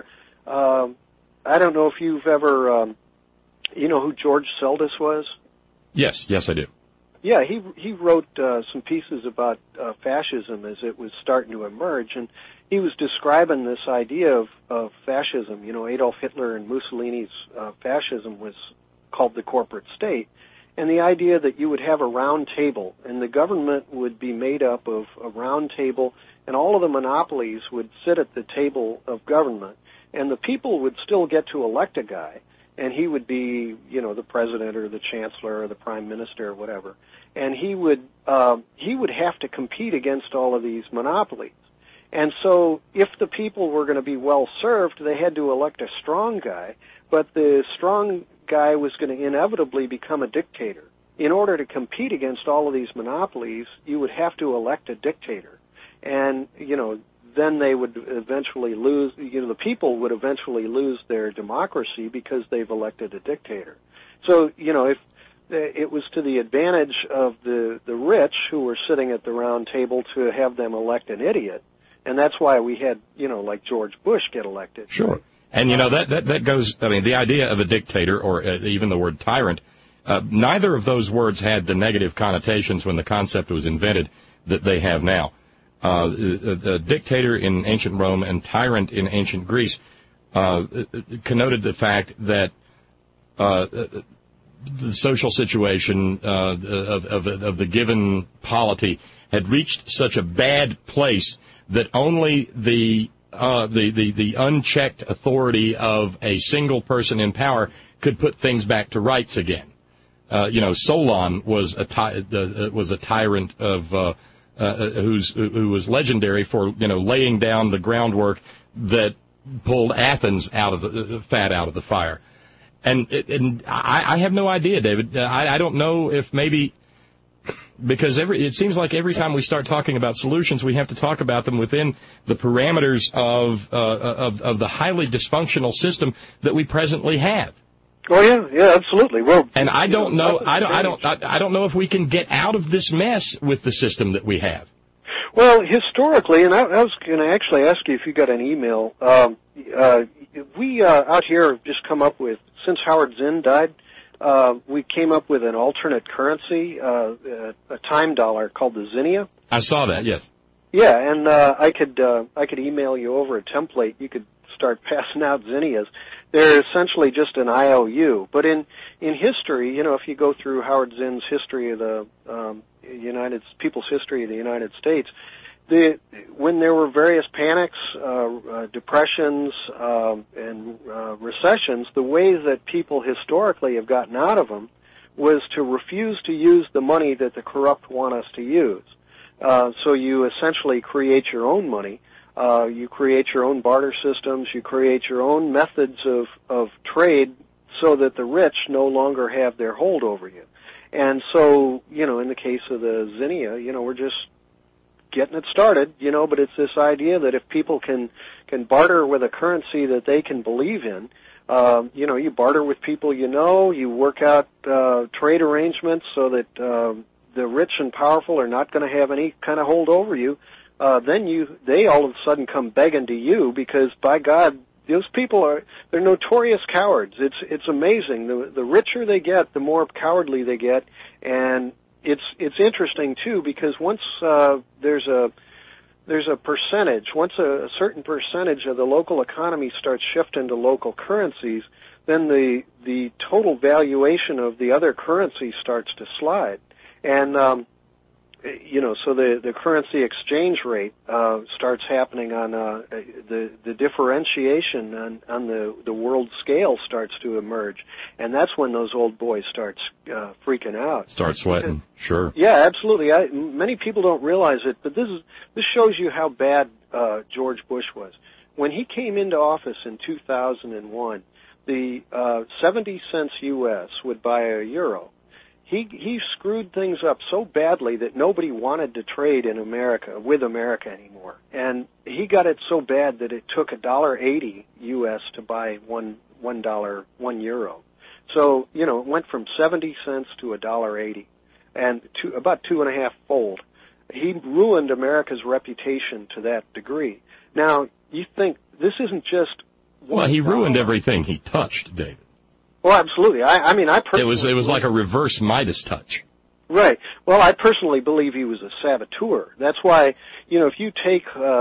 I don't know if you've ever, who George Seldes was? Yes, I do. Yeah, he wrote some pieces about fascism as it was starting to emerge, and he was describing this idea of fascism. Adolf Hitler and Mussolini's fascism was called the corporate state, and the idea that you would have a round table, and the government would be made up of a round table, and all of the monopolies would sit at the table of government, and the people would still get to elect a guy, and he would be, the president or the chancellor or the prime minister or whatever, and he would have to compete against all of these monopolies. And so if the people were going to be well served, they had to elect a strong guy, but the strong guy was going to inevitably become a dictator. In order to compete against all of these monopolies, you would have to elect a dictator. And, then they would eventually lose, the people would eventually lose their democracy because they've elected a dictator. So, if it was to the advantage of the rich who were sitting at the round table to have them elect an idiot. And that's why we had, like George Bush get elected. Sure. And, that goes, the idea of a dictator or even the word tyrant, neither of those words had the negative connotations when the concept was invented that they have now. A dictator in ancient Rome and tyrant in ancient Greece connoted the fact that the social situation of the given polity had reached such a bad place that only the unchecked authority of a single person in power could put things back to rights again. Solon was a tyrant of who was legendary for laying down the groundwork that pulled Athens out of the fat out of the fire. And I have no idea, David. I don't know if maybe because it seems like every time we start talking about solutions, we have to talk about them within the parameters of the highly dysfunctional system that we presently have. Oh yeah, absolutely. Well, and I don't know if we can get out of this mess with the system that we have. Well, historically, and I was going to actually ask you if you got an email. We out here have just come up with, since Howard Zinn died, we came up with an alternate currency, a time dollar called the zinnia. I saw that, yes. Yeah, and I could email you over a template. You could start passing out zinnias. They're essentially just an IOU. But in history, if you go through Howard Zinn's history of the people's history of the United States, when there were various panics, depressions, and recessions, the ways that people historically have gotten out of them was to refuse to use the money that the corrupt want us to use. So you essentially create your own money. You create your own barter systems. You create your own methods of trade so that the rich no longer have their hold over you. And so, in the case of the zinnia, we're just getting it started, but it's this idea that if people can barter with a currency that they can believe in, you barter with people you work out trade arrangements so that the rich and powerful are not going to have any kind of hold over you, then they all of a sudden come begging to you because, by God, those people they're notorious cowards. It's amazing. The richer they get, the more cowardly they get, and it's interesting too because once there's a percentage, once a certain percentage of the local economy starts shifting to local currencies, then the total valuation of the other currency starts to slide. And so the currency exchange rate starts happening on the differentiation on the world scale starts to emerge, and that's when those old boys start freaking out. Start sweating, sure. Yeah, absolutely. Many people don't realize it, but this shows you how bad George Bush was. When he came into office in 2001, the 70 cents U.S. would buy a euro. He screwed things up so badly that nobody wanted to trade in America with America anymore, and he got it so bad that it took $1.80 U.S. to buy one euro. So it went from 70 cents to $1.80, and about 2.5 fold. He ruined America's reputation to that degree. Now you think this isn't just well, he ruined everything he touched, David. Well, absolutely. I personally... It was like a reverse Midas touch. Right. Well, I personally believe he was a saboteur. That's why, if you take,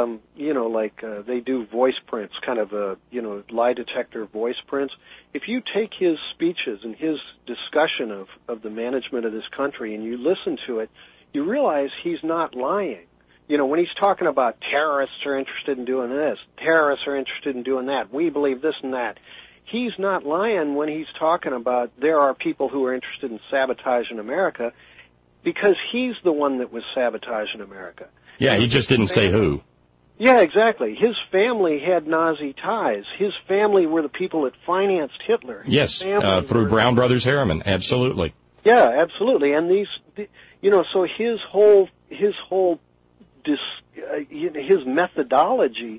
they do voice prints, kind of lie detector voice prints. If you take his speeches and his discussion of the management of this country and you listen to it, you realize he's not lying. When he's talking about terrorists are interested in doing this, terrorists are interested in doing that, we believe this and that. He's not lying when he's talking about there are people who are interested in sabotaging America because he's the one that was sabotaging America. Yeah, he just didn't say who. Yeah, exactly. His family had Nazi ties. His family were the people that financed Hitler. Yes, through Brown Brothers Harriman, absolutely. Yeah, absolutely. And so his whole his methodology.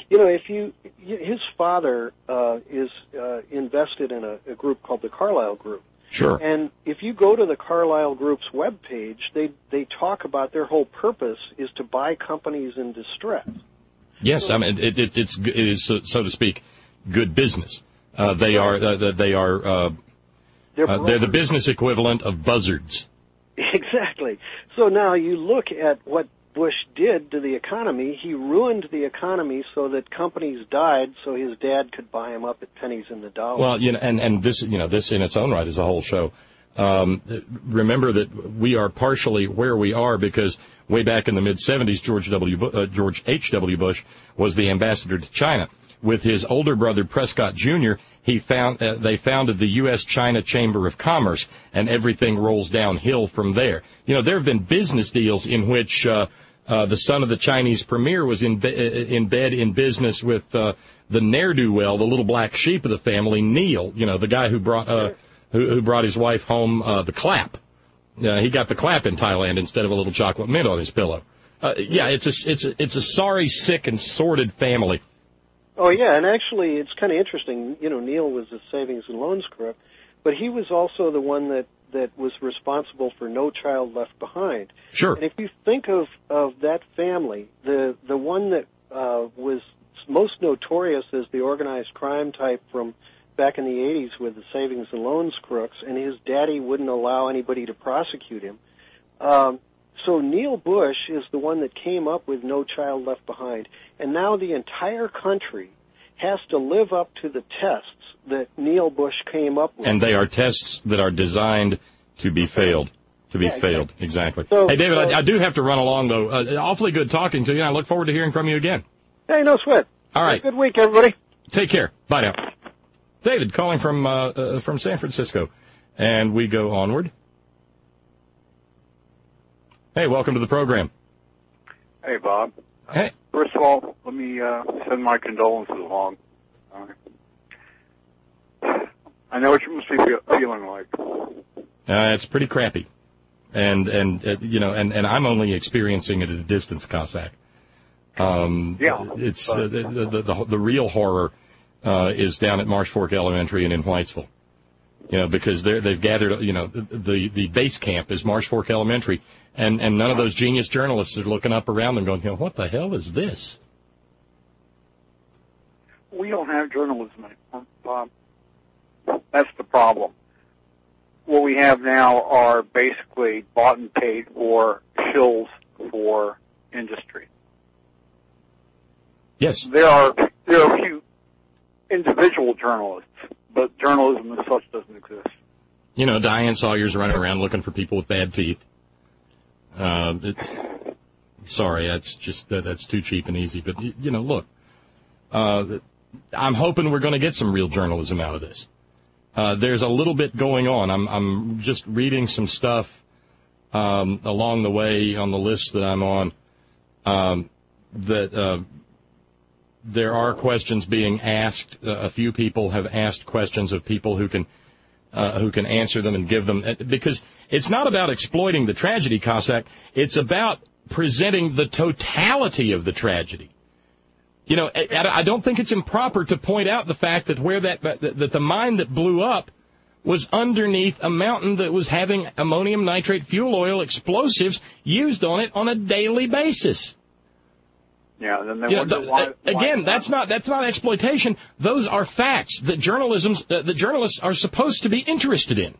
His father is invested in a group called the Carlyle Group. Sure. And if you go to the Carlyle Group's webpage, they talk about their whole purpose is to buy companies in distress. Yes, I mean it is so to speak good business. They're the business equivalent of buzzards. Exactly. So now you look at what Bush did to the economy. He ruined the economy so that companies died so his dad could buy them up at pennies in the dollar. Well, and this in its own right is a whole show. Remember that we are partially where we are because way back in the mid-'70s, George H.W. Bush was the ambassador to China. With his older brother Prescott Jr., they founded the U.S.-China Chamber of Commerce, and everything rolls downhill from there. There have been business deals in which the son of the Chinese premier was in bed in business with the ne'er-do-well, the little black sheep of the family, Neil. The guy who brought his wife home the clap. He got the clap in Thailand instead of a little chocolate mint on his pillow. It's a sorry, sick, and sordid family. Oh yeah, and actually, it's kind of interesting. Neil was a savings and loans crook, but he was also the one that was responsible for No Child Left Behind. Sure. And if you think of that family, the one that was most notorious as the organized crime type from back in the 80s with the savings and loans crooks, and his daddy wouldn't allow anybody to prosecute him. So Neil Bush is the one that came up with No Child Left Behind, and now the entire country has to live up to the tests that Neil Bush came up with. And they are tests that are designed to be failed. Exactly. So, hey, David, I do have to run along, though. Awfully good talking to you. I look forward to hearing from you again. Hey, no sweat. All right. Have a good week, everybody. Take care. Bye now. David calling from San Francisco. And we go onward. Hey, welcome to the program. Hey, Bob. Hey. First of all, let me send my condolences along. I know what you must be feeling like. It's pretty crappy. And I'm only experiencing it at a distance, Cossack. It's the real horror is down at Marsh Fork Elementary and in Whitesville. Because they've gathered, the base camp is Marsh Fork Elementary, and none of those genius journalists are looking up around them going, what the hell is this? We don't have journalism anymore, Bob. That's the problem. What we have now are basically bought and paid for shills for industry. Yes. There are a few individual journalists, but journalism as such doesn't exist. Diane Sawyer's running around looking for people with bad teeth. Sorry, that's too cheap and easy. But, look, I'm hoping we're going to get some real journalism out of this. There's a little bit going on. I'm just reading some stuff along the way on the list that I'm on that there are questions being asked. A few people have asked questions of people who can answer them and give them, because it's not about exploiting the tragedy, Cossack. It's about presenting the totality of the tragedy. I don't think it's improper to point out the fact that that the mine that blew up was underneath a mountain that was having ammonium nitrate fuel oil explosives used on it on a daily basis. Yeah, then they wonder why. Again, that's not exploitation. Those are facts that the journalists are supposed to be interested in.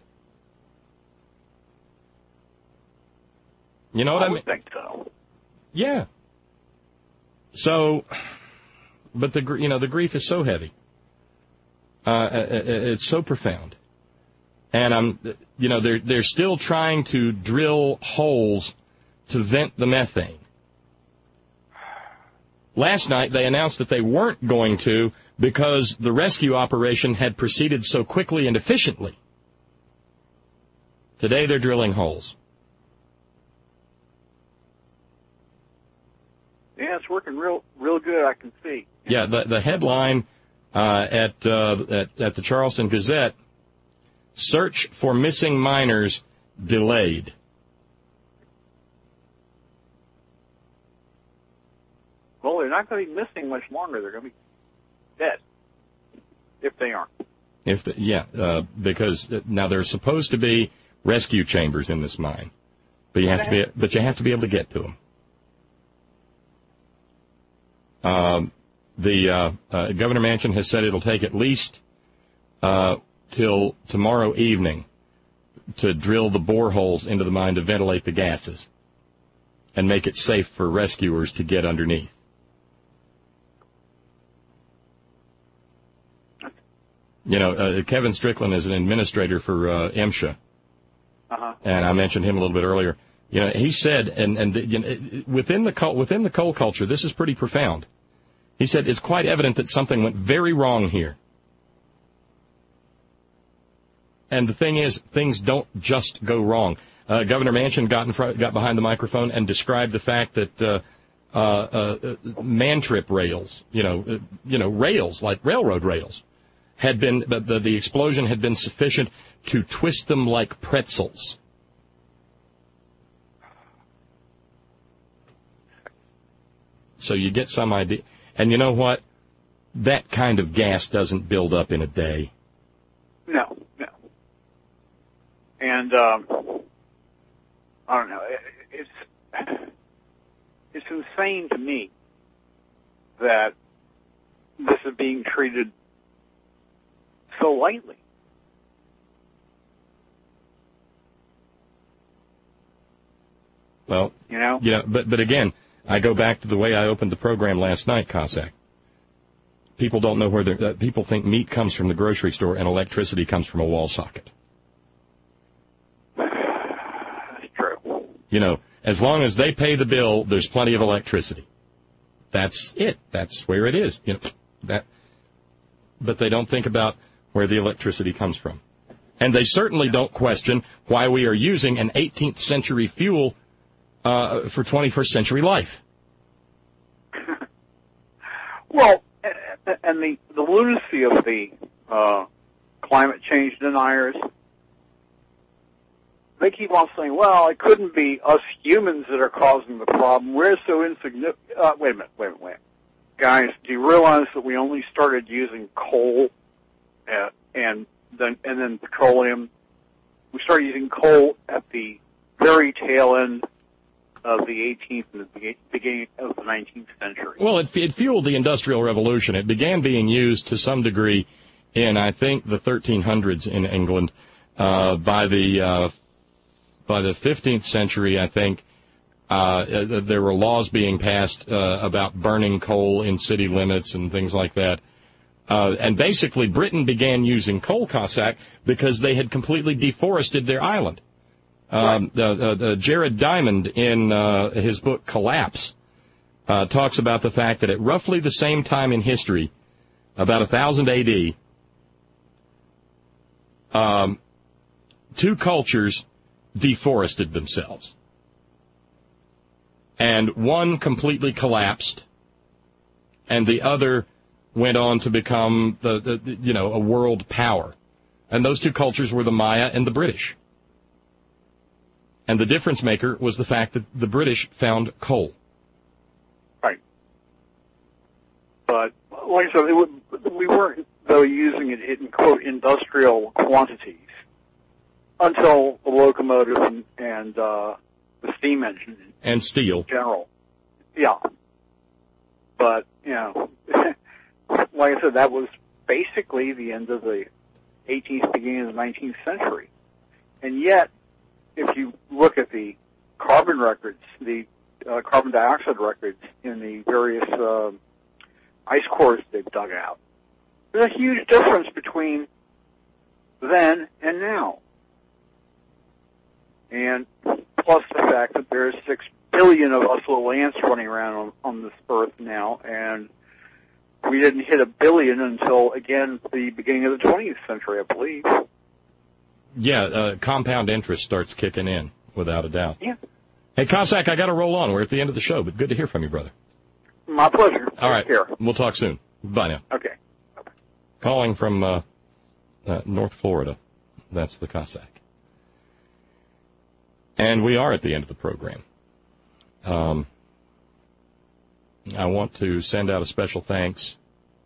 You know what I mean? I would think so. Yeah. So, but the grief is so heavy. It's so profound, and they're still trying to drill holes to vent the methane. Last night, they announced that they weren't going to because the rescue operation had proceeded so quickly and efficiently. Today, they're drilling holes. Yeah, it's working real good, I can see. Yeah, the headline at the Charleston Gazette, search for missing miners delayed. Well, they're not going to be missing much longer. They're going to be dead, if they aren't. Because now there's supposed to be rescue chambers in this mine, but you have to be able to get to them. The Governor Manchin has said it'll take at least till tomorrow evening to drill the boreholes into the mine to ventilate the gases and make it safe for rescuers to get underneath. Kevin Strickland is an administrator for MSHA, and I mentioned him a little bit earlier. He said, within the coal culture, this is pretty profound. He said it's quite evident that something went very wrong here. And the thing is, things don't just go wrong. Governor Manchin got behind the microphone and described the fact that man-trip rails, rails like railroad rails, had been the explosion had been sufficient to twist them like pretzels. So you get some idea. And you know what? That kind of gas doesn't build up in a day. No. And I don't know. It's insane to me that this is being treated so lightly. Well, you know, but again, I go back to the way I opened the program last night, Cossack. People don't know where people think meat comes from the grocery store and electricity comes from a wall socket. That's true. You know, as long as they pay the bill, there's plenty of electricity. That's it. That's where it is. You know, but they don't think about where the electricity comes from. And they certainly don't question why we are using an 18th century fuel for 21st century life. Well, and the lunacy of the climate change deniers, they keep on saying, well, it couldn't be us humans that are causing the problem. We're so insignificant. Wait a minute. Guys, do you realize that we only started using coal and then petroleum? We started using coal at the very tail end of the 18th and the beginning of the 19th century. Well, it fueled the Industrial Revolution. It began being used to some degree in, I think, the 1300s in England. By the 15th century, I think, there were laws being passed about burning coal in city limits and things like that. And basically, Britain began using coal, Cossack, because they had completely deforested their island. Jared Diamond, in his book Collapse, talks about the fact that at roughly the same time in history, about 1000 A.D., two cultures deforested themselves. And one completely collapsed, and the other went on to become a world power. And those two cultures were the Maya and the British. And the difference maker was the fact that the British found coal. Right. But, like I said, we weren't, though, using it in, quote, industrial quantities until the locomotive and the steam engine. And steel. In general. Yeah. But, you know, like I said, that was basically the end of the 18th, beginning of the 19th century. And yet, if you look at the carbon records, the carbon dioxide records in the various ice cores they've dug out, there's a huge difference between then and now. And plus the fact that there's 6 billion of us little ants running around on this earth now, and we didn't hit 1 billion until, again, the beginning of the 20th century, I believe. Yeah, compound interest starts kicking in, without a doubt. Yeah. Hey, Cossack, I got to roll on. We're at the end of the show, but good to hear from you, brother. My pleasure. All right. Take care. We'll talk soon. Bye now. Okay. Bye-bye. Calling from North Florida. That's the Cossack. And we are at the end of the program. I want to send out a special thanks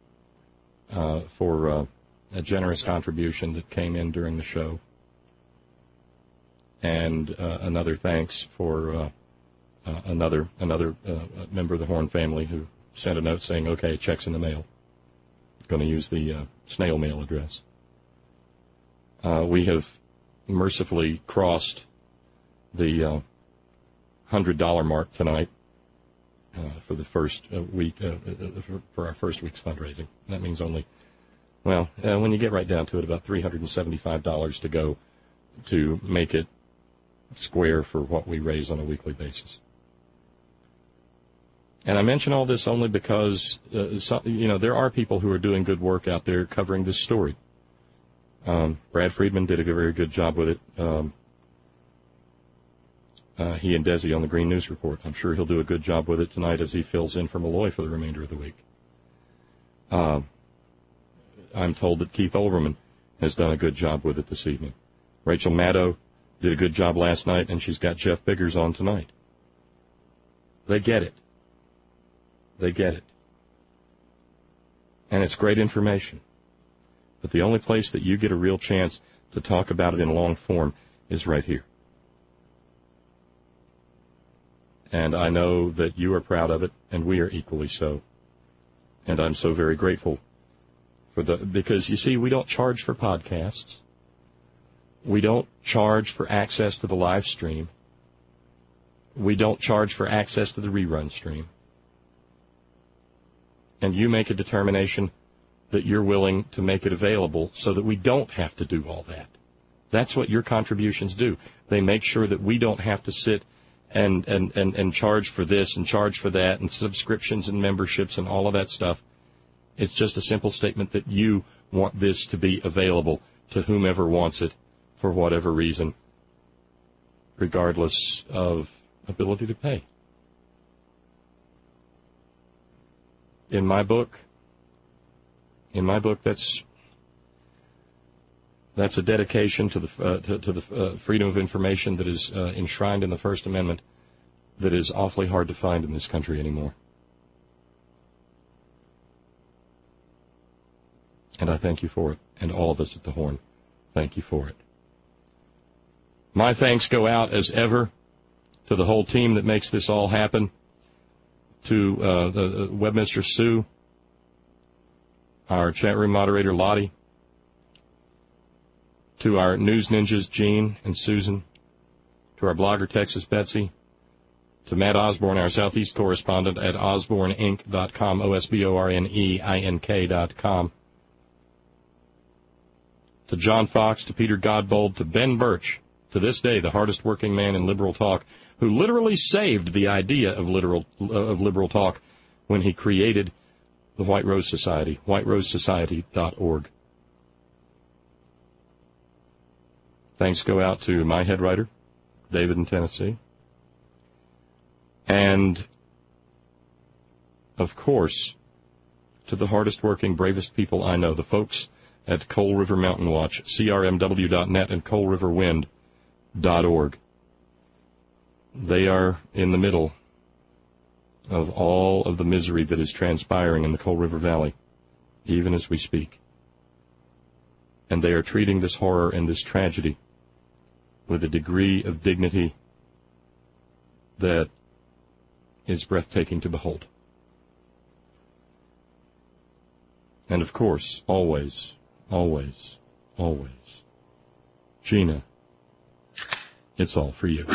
for a generous contribution that came in during the show. And another thanks for another member of the Horn family who sent a note saying, okay, check's in the mail. Going to use the snail mail address. We have mercifully crossed the $100 mark tonight for the first week, for our first week's fundraising. That means only, when you get right down to it, about $375 to go to make it square for what we raise on a weekly basis. And I mention all this only because, there are people who are doing good work out there covering this story. Brad Friedman did a very good job with it. He and Desi on the Green News Report. I'm sure he'll do a good job with it tonight as he fills in for Malloy for the remainder of the week. I'm told that Keith Olbermann has done a good job with it this evening. Rachel Maddow did a good job last night, and she's got Jeff Biggers on tonight. They get it. They get it. And it's great information. But the only place that you get a real chance to talk about it in long form is right here. And I know that you are proud of it, and we are equally so. And I'm so very grateful because you see, we don't charge for podcasts. We don't charge for access to the live stream. We don't charge for access to the rerun stream. And you make a determination that you're willing to make it available so that we don't have to do all that. That's what your contributions do. They make sure that we don't have to sit and charge for this and charge for that and subscriptions and memberships and all of that stuff. It's just a simple statement that you want this to be available to whomever wants it for whatever reason, regardless of ability to pay. In my book, that's a dedication to the freedom of information that is enshrined in the First Amendment that is awfully hard to find in this country anymore. And I thank you for it, and all of us at the Horn thank you for it. My thanks go out, as ever, to the whole team that makes this all happen, to the Webmaster Sue, our chat room moderator Lottie, to our news ninjas Gene and Susan, to our blogger Texas Betsy, to Matt Osborne, our Southeast correspondent at osborneinc.com, OSBORNEINK.com, to John Fox, to Peter Godbold, to Ben Birch, to this day the hardest working man in liberal talk, who literally saved the idea of liberal talk when he created the White Rose Society, whiterosesociety.org. Thanks go out to my head writer, David in Tennessee. And, of course, to the hardest working, bravest people I know, the folks at Coal River Mountain Watch, crmw.net and coalriverwind.org. They are in the middle of all of the misery that is transpiring in the Coal River Valley, even as we speak. And they are treating this horror and this tragedy with a degree of dignity that is breathtaking to behold. And of course, always, always, always, Gina, it's all for you.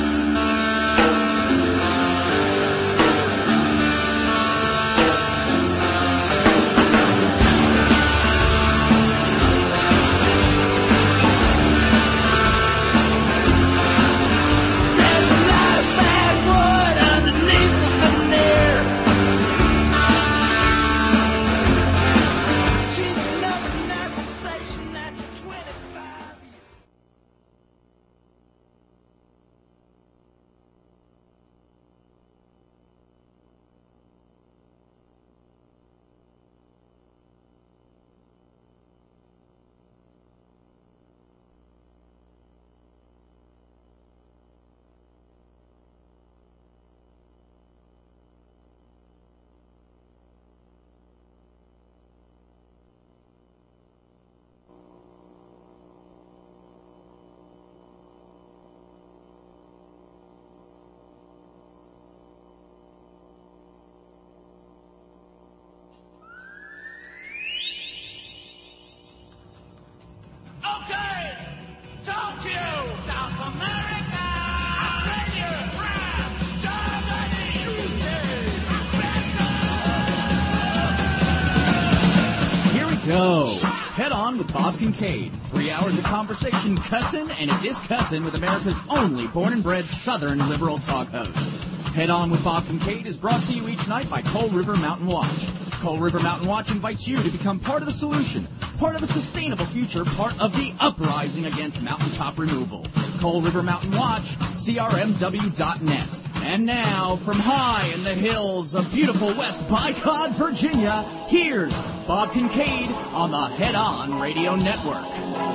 Kincaid. 3 hours of conversation, cussin' and a discussin' with America's only born-and-bred Southern liberal talk host. Head On with Bob Kincaid is brought to you each night by Coal River Mountain Watch. Coal River Mountain Watch invites you to become part of the solution, part of a sustainable future, part of the uprising against mountaintop removal. Coal River Mountain Watch, crmw.net. And now, from high in the hills of beautiful West Bycod, Virginia, here's Bob Kincaid on the Head On Radio Network.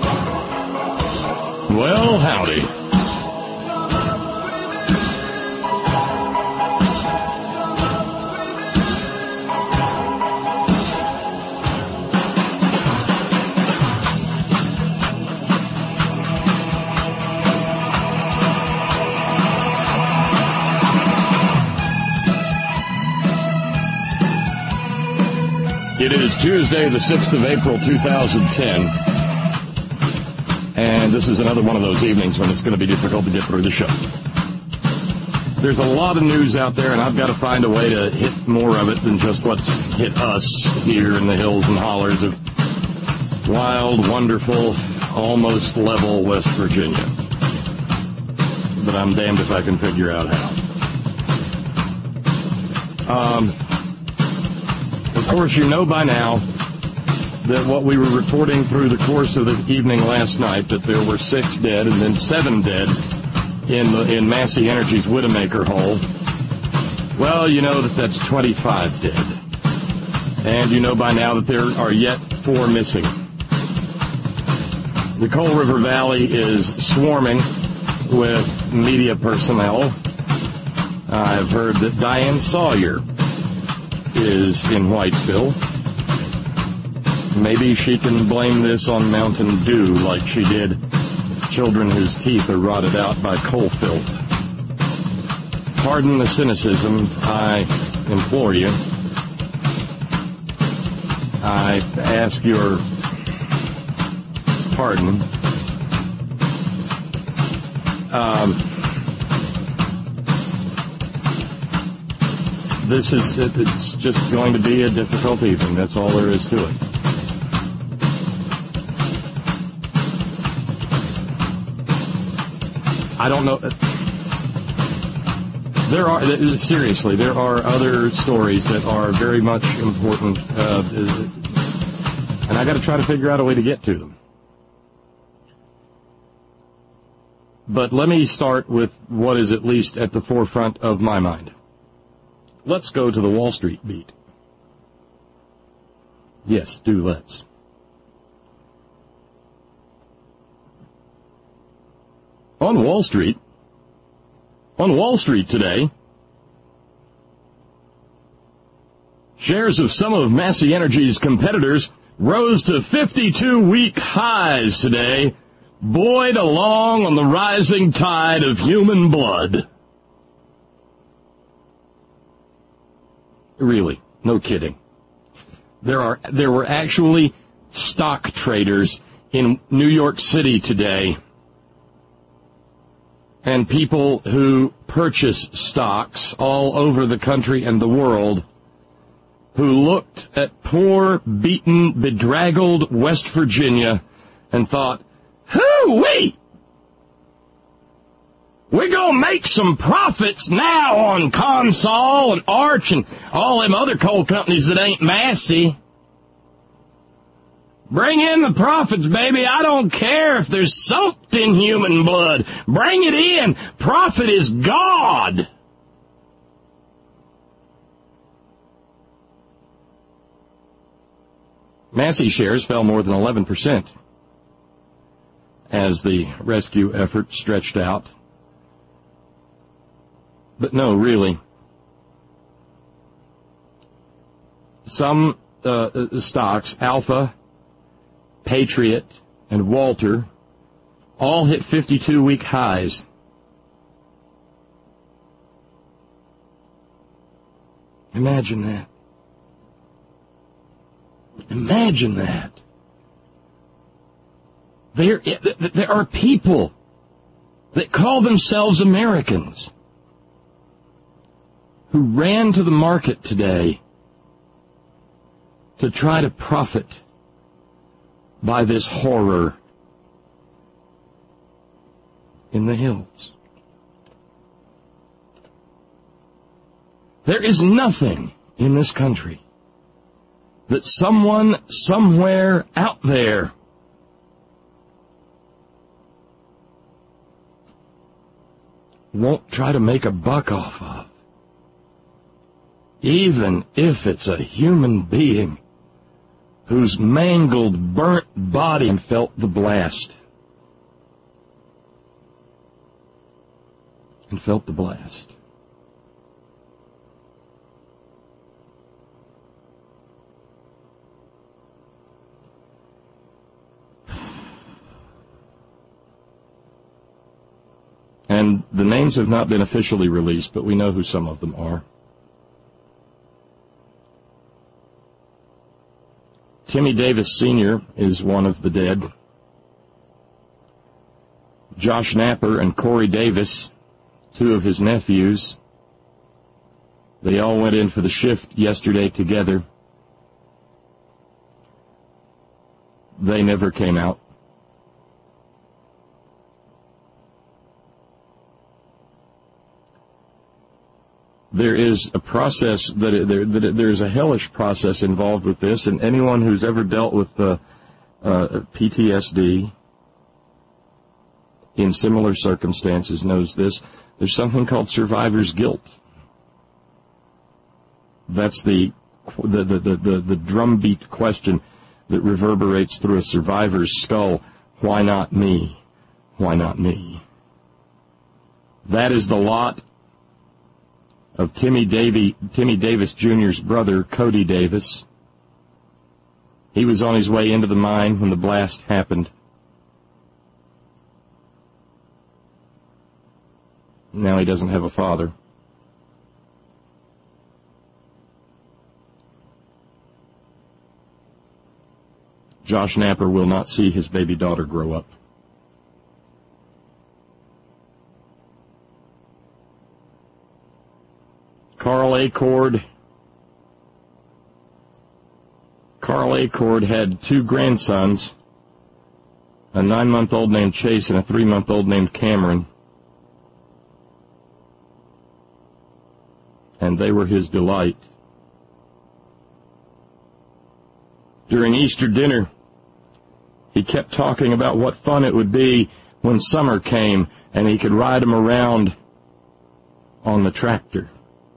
Well, howdy. It is Tuesday, the 6th of April, 2010. And this is another one of those evenings when it's going to be difficult to get through the show. There's a lot of news out there, and I've got to find a way to hit more of it than just what's hit us here in the hills and hollers of wild, wonderful, almost level West Virginia. But I'm damned if I can figure out how. Of course, you know by now that what we were reporting through the course of the evening last night, that there were 6 dead and then 7 dead in Massey Energy's Widowmaker hole. Well, you know that's 25 dead. And you know by now that there are yet 4 missing. The Coal River Valley is swarming with media personnel. I've heard that Diane Sawyer is in Whitesville. Maybe she can blame this on Mountain Dew like she did children whose teeth are rotted out by coal filth. Pardon the cynicism, I implore you. I ask your pardon. It's just going to be a difficult evening. That's all there is to it. I don't know. There are other stories that are very much important, and I got to try to figure out a way to get to them. But let me start with what is at least at the forefront of my mind. Let's go to the Wall Street beat. Yes, let's. On Wall Street today, shares of some of Massey Energy's competitors rose to 52-week highs today, buoyed along on the rising tide of human blood. Really, no kidding. There were actually stock traders in New York City today, and people who purchase stocks all over the country and the world who looked at poor, beaten, bedraggled West Virginia and thought, hoo-wee! We're going to make some profits now on Consol and Arch and all them other coal companies that ain't Massey. Bring in the profits, baby. I don't care if they're soaked in human blood. Bring it in. Profit is God. Massey shares fell more than 11% as the rescue effort stretched out. But no, really. Some stocks, Alpha, Patriot, and Walter, all hit 52-week highs. Imagine that. Imagine that. There are people that call themselves Americans who ran to the market today to try to profit by this horror in the hills. There is nothing in this country that someone somewhere out there won't try to make a buck off of, even if it's a human being whose mangled, burnt body felt the blast. And felt the blast. And the names have not been officially released, but we know who some of them are. Timmy Davis Sr. is one of the dead. Josh Napper and Corey Davis, two of his nephews, they all went in for the shift yesterday together. They never came out. There is a process there's a hellish process involved with this, and anyone who's ever dealt with PTSD in similar circumstances knows this. There's something called survivor's guilt. That's the drumbeat question that reverberates through a survivor's skull. Why not me? Why not me? That is the lot of Timmy Davis Jr.'s brother, Cody Davis. He was on his way into the mine when the blast happened. Now he doesn't have a father. Josh Napper will not see his baby daughter grow up. Carl Acord had two grandsons, a 9-month-old named Chase and a 3-month-old named Cameron. And they were his delight. During Easter dinner, he kept talking about what fun it would be when summer came and he could ride them around on the tractor.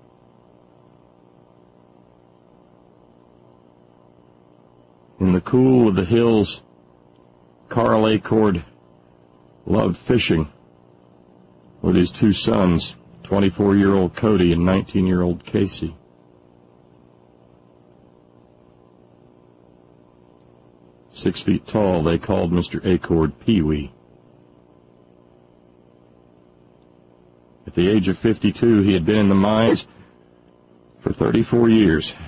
In the cool of the hills, Carl Acord loved fishing with his two sons, 24-year-old Cody and 19-year-old Casey. 6 feet tall, they called Mr. Acord Pee-wee. At the age of 52, he had been in the mines for 34 years,